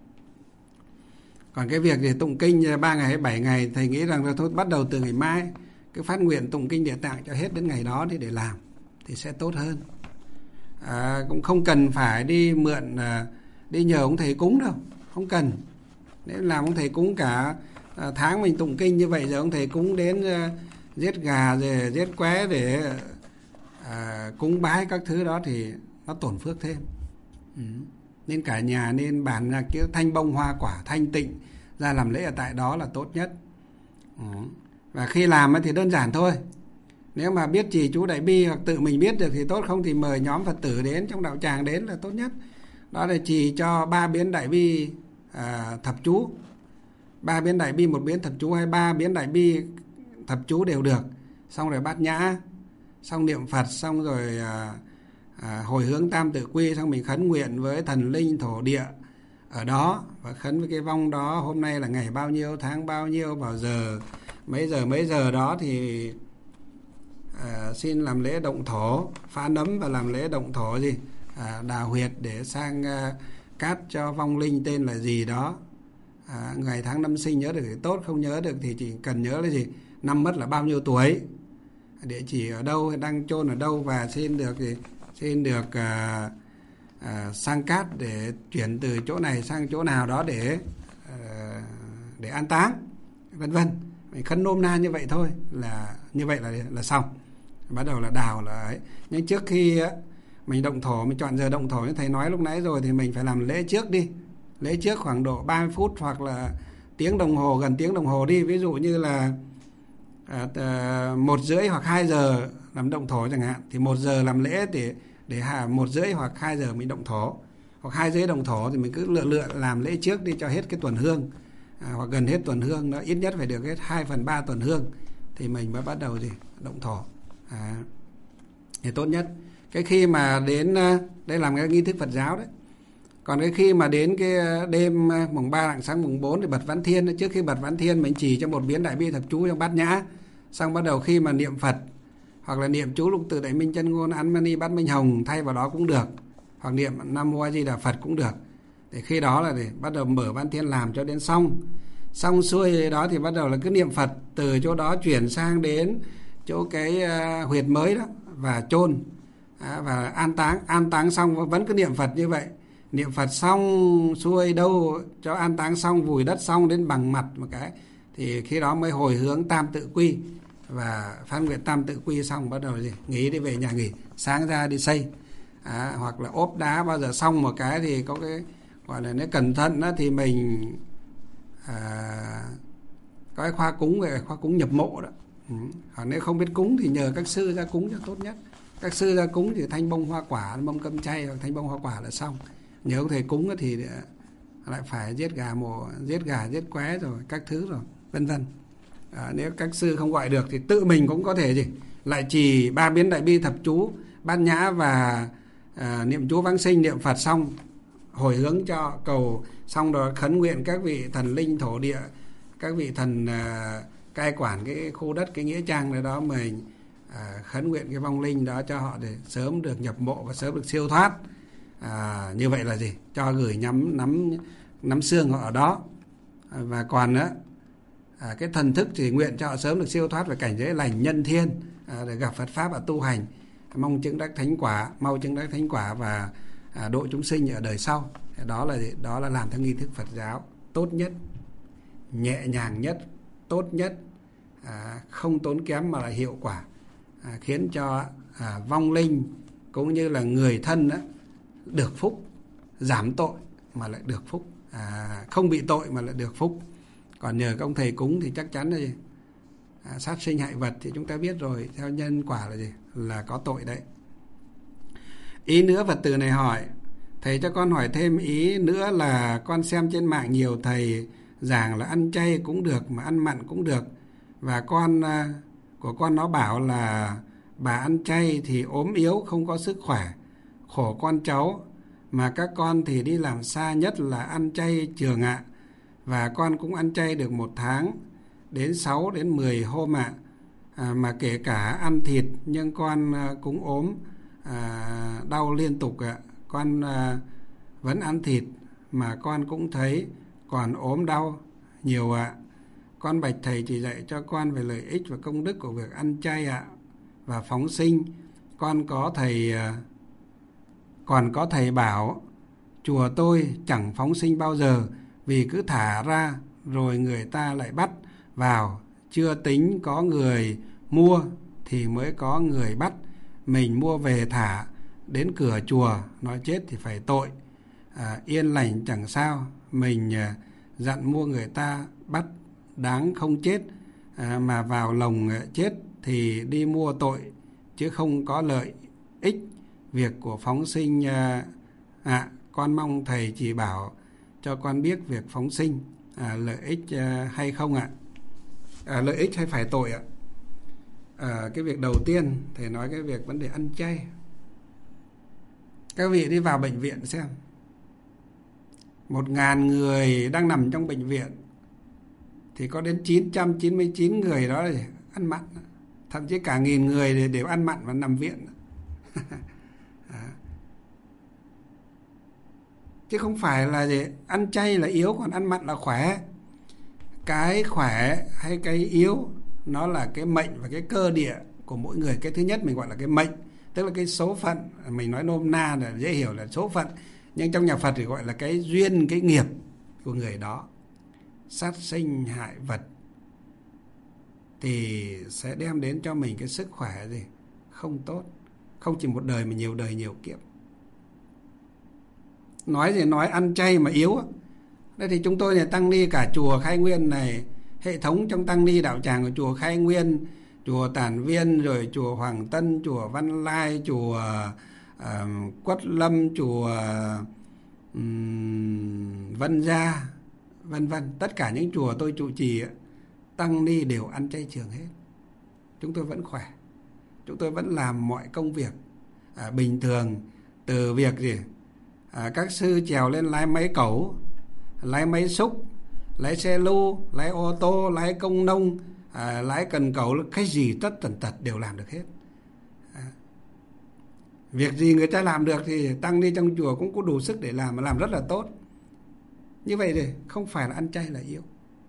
Còn cái việc thì tụng kinh ba ngày hay bảy ngày, thầy nghĩ rằng là thôi bắt đầu từ ngày mai cứ phát nguyện tụng kinh Địa Tạng cho hết đến ngày đó thì để làm thì sẽ tốt hơn. À, cũng không cần phải đi mượn à, đi nhờ ông thầy cúng đâu, không cần. Nếu làm ông thầy cúng cả à, tháng mình tụng kinh như vậy rồi ông thầy cúng đến à, giết gà rồi giết qué để à, cúng bái các thứ đó thì nó tổn phước thêm. Ừ. Nên cả nhà nên bản là cái thanh bông hoa quả thanh tịnh ra làm lễ ở tại đó là tốt nhất. Ừ. Và khi làm thì đơn giản thôi. Nếu mà biết trì chú Đại Bi hoặc tự mình biết được thì tốt, không thì mời nhóm Phật tử đến trong đạo tràng đến là tốt nhất. Đó là trì cho ba biến Đại Bi à, thập chú, ba biến Đại Bi một biến thập chú hay ba biến Đại Bi thập chú đều được. Xong rồi bát nhã, xong niệm Phật, xong rồi à, à, hồi hướng tam tự quy, xong mình khấn nguyện với thần linh thổ địa ở đó và khấn với cái vong đó hôm nay là ngày bao nhiêu, tháng bao nhiêu, vào giờ mấy giờ mấy giờ đó thì à, xin làm lễ động thổ, phá nấm và làm lễ động thổ gì à, đào huyệt để sang à, cát cho vong linh tên là gì đó, à, ngày tháng năm sinh nhớ được thì tốt, không nhớ được thì chỉ cần nhớ là gì, năm mất là bao nhiêu tuổi, địa chỉ ở đâu, đang chôn ở đâu, và xin được gì, xin được à, à, sang cát để chuyển từ chỗ này sang chỗ nào đó để à, để an táng vân vân. Mình khấn nôm na như vậy thôi, là như vậy là là xong. Bắt đầu là đào là ấy. Nhưng trước khi mình động thổ, mình chọn giờ động thổ như thầy nói lúc nãy rồi thì mình phải làm lễ trước đi. Lễ trước khoảng độ ba mươi phút hoặc là tiếng đồng hồ, gần tiếng đồng hồ đi. Ví dụ như là à, à, một rưỡi hoặc hai giờ làm động thổ chẳng hạn, thì một giờ làm lễ để để một rưỡi hoặc hai giờ mình động thổ, hoặc hai rưỡi động thổ thì mình cứ lựa lựa làm lễ trước đi cho hết cái tuần hương, à, hoặc gần hết tuần hương đó, ít nhất phải được hết hai phần ba tuần hương thì mình mới bắt đầu gì động thổ, à, thì tốt nhất. Cái khi mà đến đây làm cái nghi thức Phật giáo đấy. Còn cái khi mà đến cái đêm mùng ba rạng sáng mùng bốn thì bật ván thiên, trước khi bật ván thiên mình chỉ cho một biến Đại Bi thập chú trong bát nhã, xong bắt đầu khi mà niệm Phật hoặc là niệm chú Lục Tự Đại Minh Chân Ngôn Án Mani Bát Minh Hồng thay vào đó cũng được, hoặc niệm Nam Mô A Di Đà Phật cũng được. Để khi đó là để bắt đầu mở ván thiên làm cho đến xong. Xong xuôi đó thì bắt đầu là cứ niệm Phật, từ chỗ đó chuyển sang đến chỗ cái uh, huyệt mới đó và chôn, à, và an táng. An táng xong vẫn cứ niệm Phật như vậy. Niệm Phật xong xuôi đâu cho an táng xong, vùi đất xong đến bằng mặt một cái, thì khi đó mới hồi hướng tam tự quy và phát nguyện tam tự quy xong bắt đầu gì nghỉ, đi về nhà nghỉ, sáng ra đi xây, à, hoặc là ốp đá. Bao giờ xong một cái thì có cái gọi là nếu cẩn thận đó, thì mình à, có cái khoa cúng về khoa cúng nhập mộ đó. Ừ. Hoặc nếu không biết cúng thì nhờ các sư ra cúng cho tốt nhất. Các sư ra cúng thì thanh bông hoa quả, bông cơm chay hoặc thanh bông hoa quả là xong. Nhớ ông thầy cúng thì lại phải giết gà mổ, giết gà giết qué rồi các thứ rồi vân vân. À, nếu các sư không gọi được thì tự mình cũng có thể gì lại trì ba biến Đại Bi thập chú bát nhã và à, niệm chú vãng sinh, niệm Phật xong hồi hướng cho cầu xong rồi khấn nguyện các vị thần linh thổ địa, các vị thần à, cai quản cái khu đất, cái nghĩa trang này đó, mình à, khấn nguyện cái vong linh đó cho họ để sớm được nhập mộ và sớm được siêu thoát. À, như vậy là gì cho gửi nhắm nắm nắm xương họ ở đó. À, và còn nữa à, cái thần thức thì nguyện cho họ sớm được siêu thoát về cảnh giới lành nhân thiên, à, để gặp Phật pháp và tu hành, mong chứng đắc thánh quả, mau chứng đắc thánh quả và à, độ chúng sinh ở đời sau. Đó là đó là làm theo nghi thức Phật giáo tốt nhất, nhẹ nhàng nhất, tốt nhất, à, không tốn kém mà là hiệu quả, à, khiến cho à, vong linh cũng như là người thân đó, được phúc, giảm tội mà lại được phúc, à, không bị tội mà lại được phúc. Còn nhờ các ông thầy cúng thì chắc chắn là gì? À, sát sinh hại vật thì chúng ta biết rồi, theo nhân quả là gì? Là có tội đấy. Ý nữa Phật tử này hỏi, thầy cho con hỏi thêm ý nữa là con xem trên mạng nhiều thầy giảng là ăn chay cũng được mà ăn mặn cũng được, và con của con nó bảo là bà ăn chay thì ốm yếu không có sức khỏe, khổ con cháu, mà các con thì đi làm xa nhất là ăn chay trường ạ. Và con cũng ăn chay được một tháng đến sáu đến mười hôm ạ. À, mà kể cả ăn thịt nhưng con cũng ốm, à, đau liên tục ạ. Con à, vẫn ăn thịt mà con cũng thấy còn ốm đau nhiều ạ. Con bạch thầy chỉ dạy cho con về lợi ích và công đức của việc ăn chay ạ. Và phóng sinh, con có thầy còn có thầy bảo chùa tôi chẳng phóng sinh bao giờ, vì cứ thả ra rồi người ta lại bắt vào, chưa tính có người mua thì mới có người bắt. Mình mua về thả đến cửa chùa, nói chết thì phải tội, à, yên lành chẳng sao. Mình à, dặn mua người ta bắt đáng không chết, à, mà vào lồng à, chết thì đi mua tội, chứ không có lợi ích việc của phóng sinh à, à, con mong thầy chỉ bảo cho con biết việc phóng sinh à, lợi ích à, hay không ạ? À, lợi ích hay phải tội ạ? À, cái việc đầu tiên thầy nói cái việc vấn đề ăn chay. Các vị đi vào bệnh viện xem, một ngàn người đang nằm trong bệnh viện thì có đến chín trăm chín mươi chín người đó là ăn mặn, thậm chí cả nghìn người đều ăn mặn và nằm viện. À. Chứ không phải là gì ăn chay là yếu còn ăn mặn là khỏe. Cái khỏe hay cái yếu nó là cái mệnh và cái cơ địa của mỗi người. Cái thứ nhất mình gọi là cái mệnh, tức là cái số phận, mình nói nôm na là dễ hiểu là số phận, nhưng trong nhà Phật thì gọi là cái duyên, cái nghiệp của người đó. Sát sinh hại vật thì sẽ đem đến cho mình cái sức khỏe gì không tốt, không chỉ một đời mà nhiều đời nhiều kiếp. Nói gì nói ăn chay mà yếu. Đây thì chúng tôi này tăng ni cả chùa Khai Nguyên này, hệ thống trong tăng ni đạo tràng của chùa Khai Nguyên, chùa Tản Viên, rồi chùa Hoàng Tân, chùa Văn Lai, chùa uh, Quất Lâm, chùa um, Vân Gia, vân vân. Tất cả những chùa tôi trụ trì, tăng ni đều ăn chay trường hết. Chúng tôi vẫn khỏe, chúng tôi vẫn làm mọi công việc à, bình thường. Từ việc gì à, các sư trèo lên lái máy cẩu, lái máy xúc, lái xe lu, lái ô tô, lái công nông, à, lái cần cẩu, cái gì tất tần tật đều làm được hết. À, việc gì người ta làm được thì tăng ni trong chùa cũng có đủ sức để làm, mà làm rất là tốt. Như vậy thì không phải là ăn chay là yếu.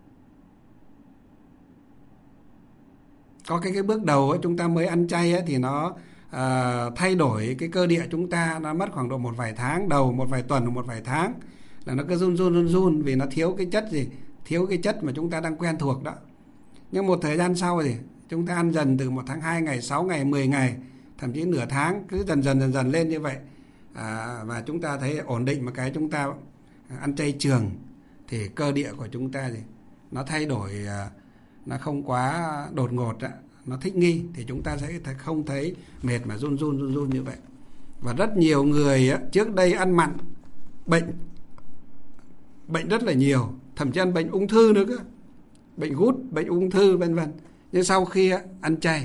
Có cái, cái bước đầu ấy, chúng ta mới ăn chay ấy, thì nó à, thay đổi cái cơ địa chúng ta. Nó mất khoảng độ một vài tháng đầu, một vài tuần, một vài tháng là nó cứ run run run run, vì nó thiếu cái chất gì, thiếu cái chất mà chúng ta đang quen thuộc đó. Nhưng một thời gian sau thì chúng ta ăn dần, từ một tháng, hai ngày, sáu ngày, mười ngày, thậm chí nửa tháng, cứ dần dần dần dần lên như vậy. À, và chúng ta thấy ổn định một cái chúng ta ăn chay trường thì cơ địa của chúng ta thì nó thay đổi, nó không quá đột ngột, nó thích nghi, thì chúng ta sẽ không thấy mệt mà run run run run như vậy. Và rất nhiều người trước đây ăn mặn bệnh bệnh rất là nhiều, thậm chí ăn bệnh ung thư nữa cơ, bệnh gút, bệnh ung thư vân vân. Nhưng sau khi ăn chay,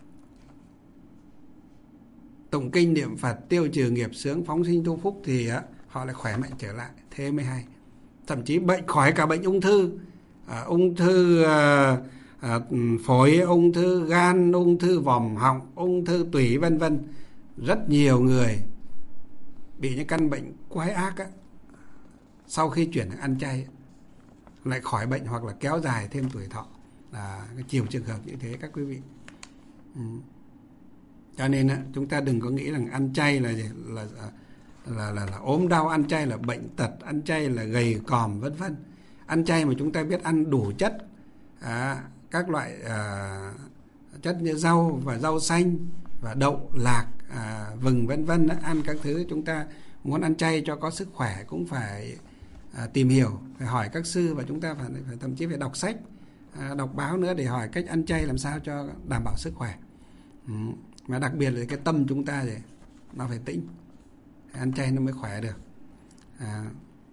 tụng kinh niệm Phật, tiêu trừ nghiệp chướng, phóng sinh tu phúc thì họ lại khỏe mạnh trở lại. Thế mới hay. Thậm chí bệnh khỏi cả bệnh ung thư, à, ung thư à, à, phổi, ung thư gan, ung thư vòm họng, ung thư tủy vân vân. Rất nhiều người bị những căn bệnh quái ác á, sau khi chuyển sang ăn chay lại khỏi bệnh hoặc là kéo dài thêm tuổi thọ. Là nhiều trường hợp như thế các quý vị. Ừ. Cho nên á, chúng ta đừng có nghĩ rằng ăn chay là gì? Là, là, là, là ốm đau, ăn chay là bệnh tật, ăn chay là gầy còm vân vân. Ăn chay mà chúng ta biết ăn đủ chất, à, các loại à, chất như rau và rau xanh và đậu, lạc, à, vừng vân vân, ăn các thứ chúng ta muốn ăn chay cho có sức khỏe cũng phải à, tìm hiểu, phải hỏi các sư, và chúng ta phải, phải thậm chí phải đọc sách, à, đọc báo nữa để hỏi cách ăn chay làm sao cho đảm bảo sức khỏe. Ừ. Mà đặc biệt là cái tâm chúng ta thì nó phải tĩnh, ăn chay nó mới khỏe được. À,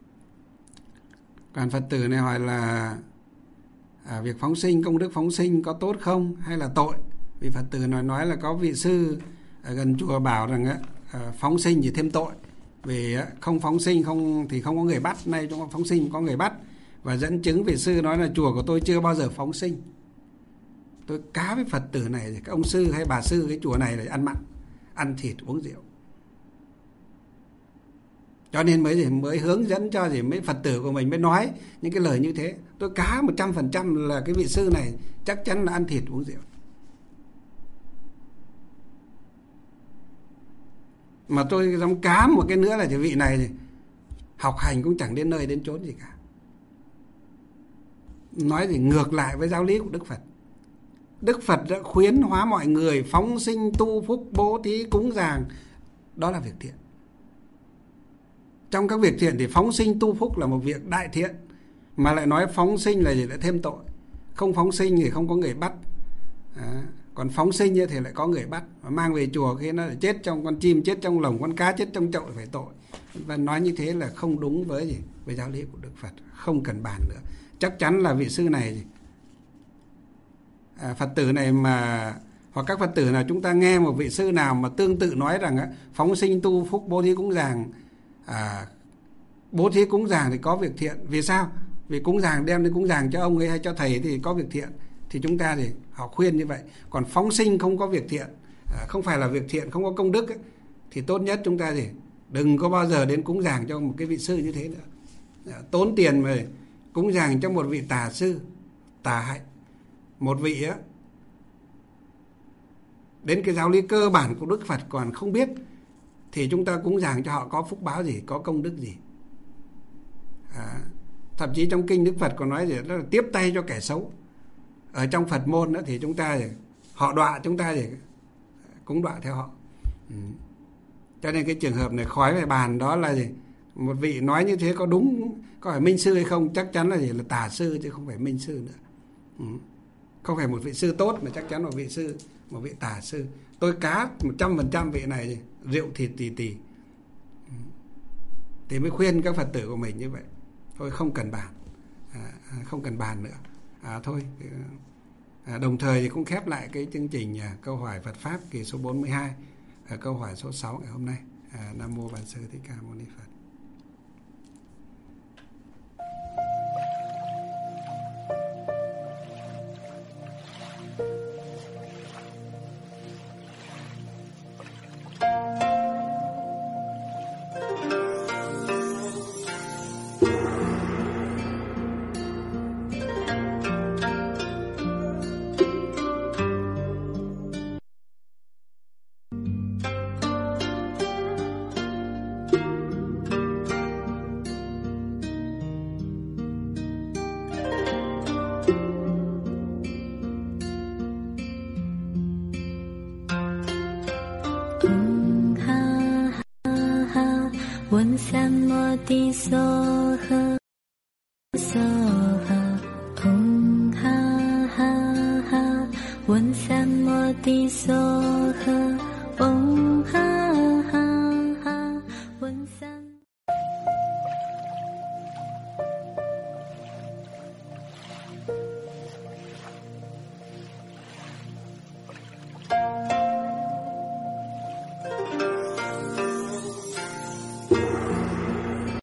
còn Phật tử này hỏi là à, việc phóng sinh, công đức phóng sinh có tốt không hay là tội? Vì Phật tử nói nói là có vị sư ở gần chùa bảo rằng á, à, phóng sinh thì thêm tội, vì á, không phóng sinh không thì không có người bắt. Nay chúng ta phóng sinh có người bắt, và dẫn chứng vị sư nói là chùa của tôi chưa bao giờ phóng sinh. Tôi cá với Phật tử này, các ông sư hay bà sư cái chùa này là ăn mặn, ăn thịt, uống rượu, cho nên mới gì mới hướng dẫn cho gì mấy Phật tử của mình mới nói những cái lời như thế. Tôi cá một trăm phần trăm là cái vị sư này chắc chắn là ăn thịt uống rượu. Mà tôi dám cá một cái nữa là cái vị này thì học hành cũng chẳng đến nơi đến chốn gì cả. Nói thì ngược lại với giáo lý của Đức Phật. Đức Phật đã khuyến hóa mọi người phóng sinh, tu phúc, bố thí, cúng dường. Đó là việc thiện. Trong các việc thiện thì phóng sinh tu phúc là một việc đại thiện, mà lại nói phóng sinh là gì? Lại thêm tội. Không phóng sinh thì không có người bắt, à, còn phóng sinh như thì lại có người bắt, mà mang về chùa khi nó lại chết trong con chim, chết trong lồng, con cá chết trong chậu phải tội. Và nói như thế là không đúng với gì? Với giáo lý của Đức Phật, không cần bàn nữa. Chắc chắn là vị sư này, à, Phật tử này mà, hoặc các Phật tử nào chúng ta nghe một vị sư nào mà tương tự nói rằng á, phóng sinh tu phúc bố thí cúng dường, à, bố thí cúng dường thì có việc thiện. Vì sao? Vì cúng dường đem đi cúng dường cho ông ấy hay cho thầy thì có việc thiện, thì chúng ta thì họ khuyên như vậy. Còn phóng sinh không có việc thiện, à, không phải là việc thiện, không có công đức ấy, thì tốt nhất chúng ta thì đừng có bao giờ đến cúng dường cho một cái vị sư như thế nữa. À, tốn tiền mà cúng dường cho một vị tà sư, tà hạnh, một vị á đến cái giáo lý cơ bản của Đức Phật còn không biết, thì chúng ta cúng dường cho họ có phúc báo gì, có công đức gì? À, thậm chí trong kinh Đức Phật còn nói gì đó là tiếp tay cho kẻ xấu. Ở trong Phật môn đó thì chúng ta thì họ đọa chúng ta thì cũng đọa theo họ. Ừ. Cho nên cái trường hợp này khói về bàn đó là gì? Một vị nói như thế có đúng, có phải minh sư hay không? Chắc chắn là gì? Là tà sư chứ không phải minh sư nữa. Ừ. Không phải một vị sư tốt mà chắc chắn là một vị sư, một vị tà sư. Tôi cá một trăm phần trăm vị này gì? Rượu thịt tì tì. Ừ. Thì mới khuyên các Phật tử của mình như vậy. Thôi không cần bàn, à, không cần bàn nữa. À, thôi. À, đồng thời thì cũng khép lại cái chương trình à, câu hỏi Phật Pháp kỳ số bốn mươi hai, à, câu hỏi số sáu ngày hôm nay. À, Nam Mô Bản Sư Thích Ca Mâu Ni Phật. Sam mô ti so ha so ha Om ha ha ha One Sam mô ti so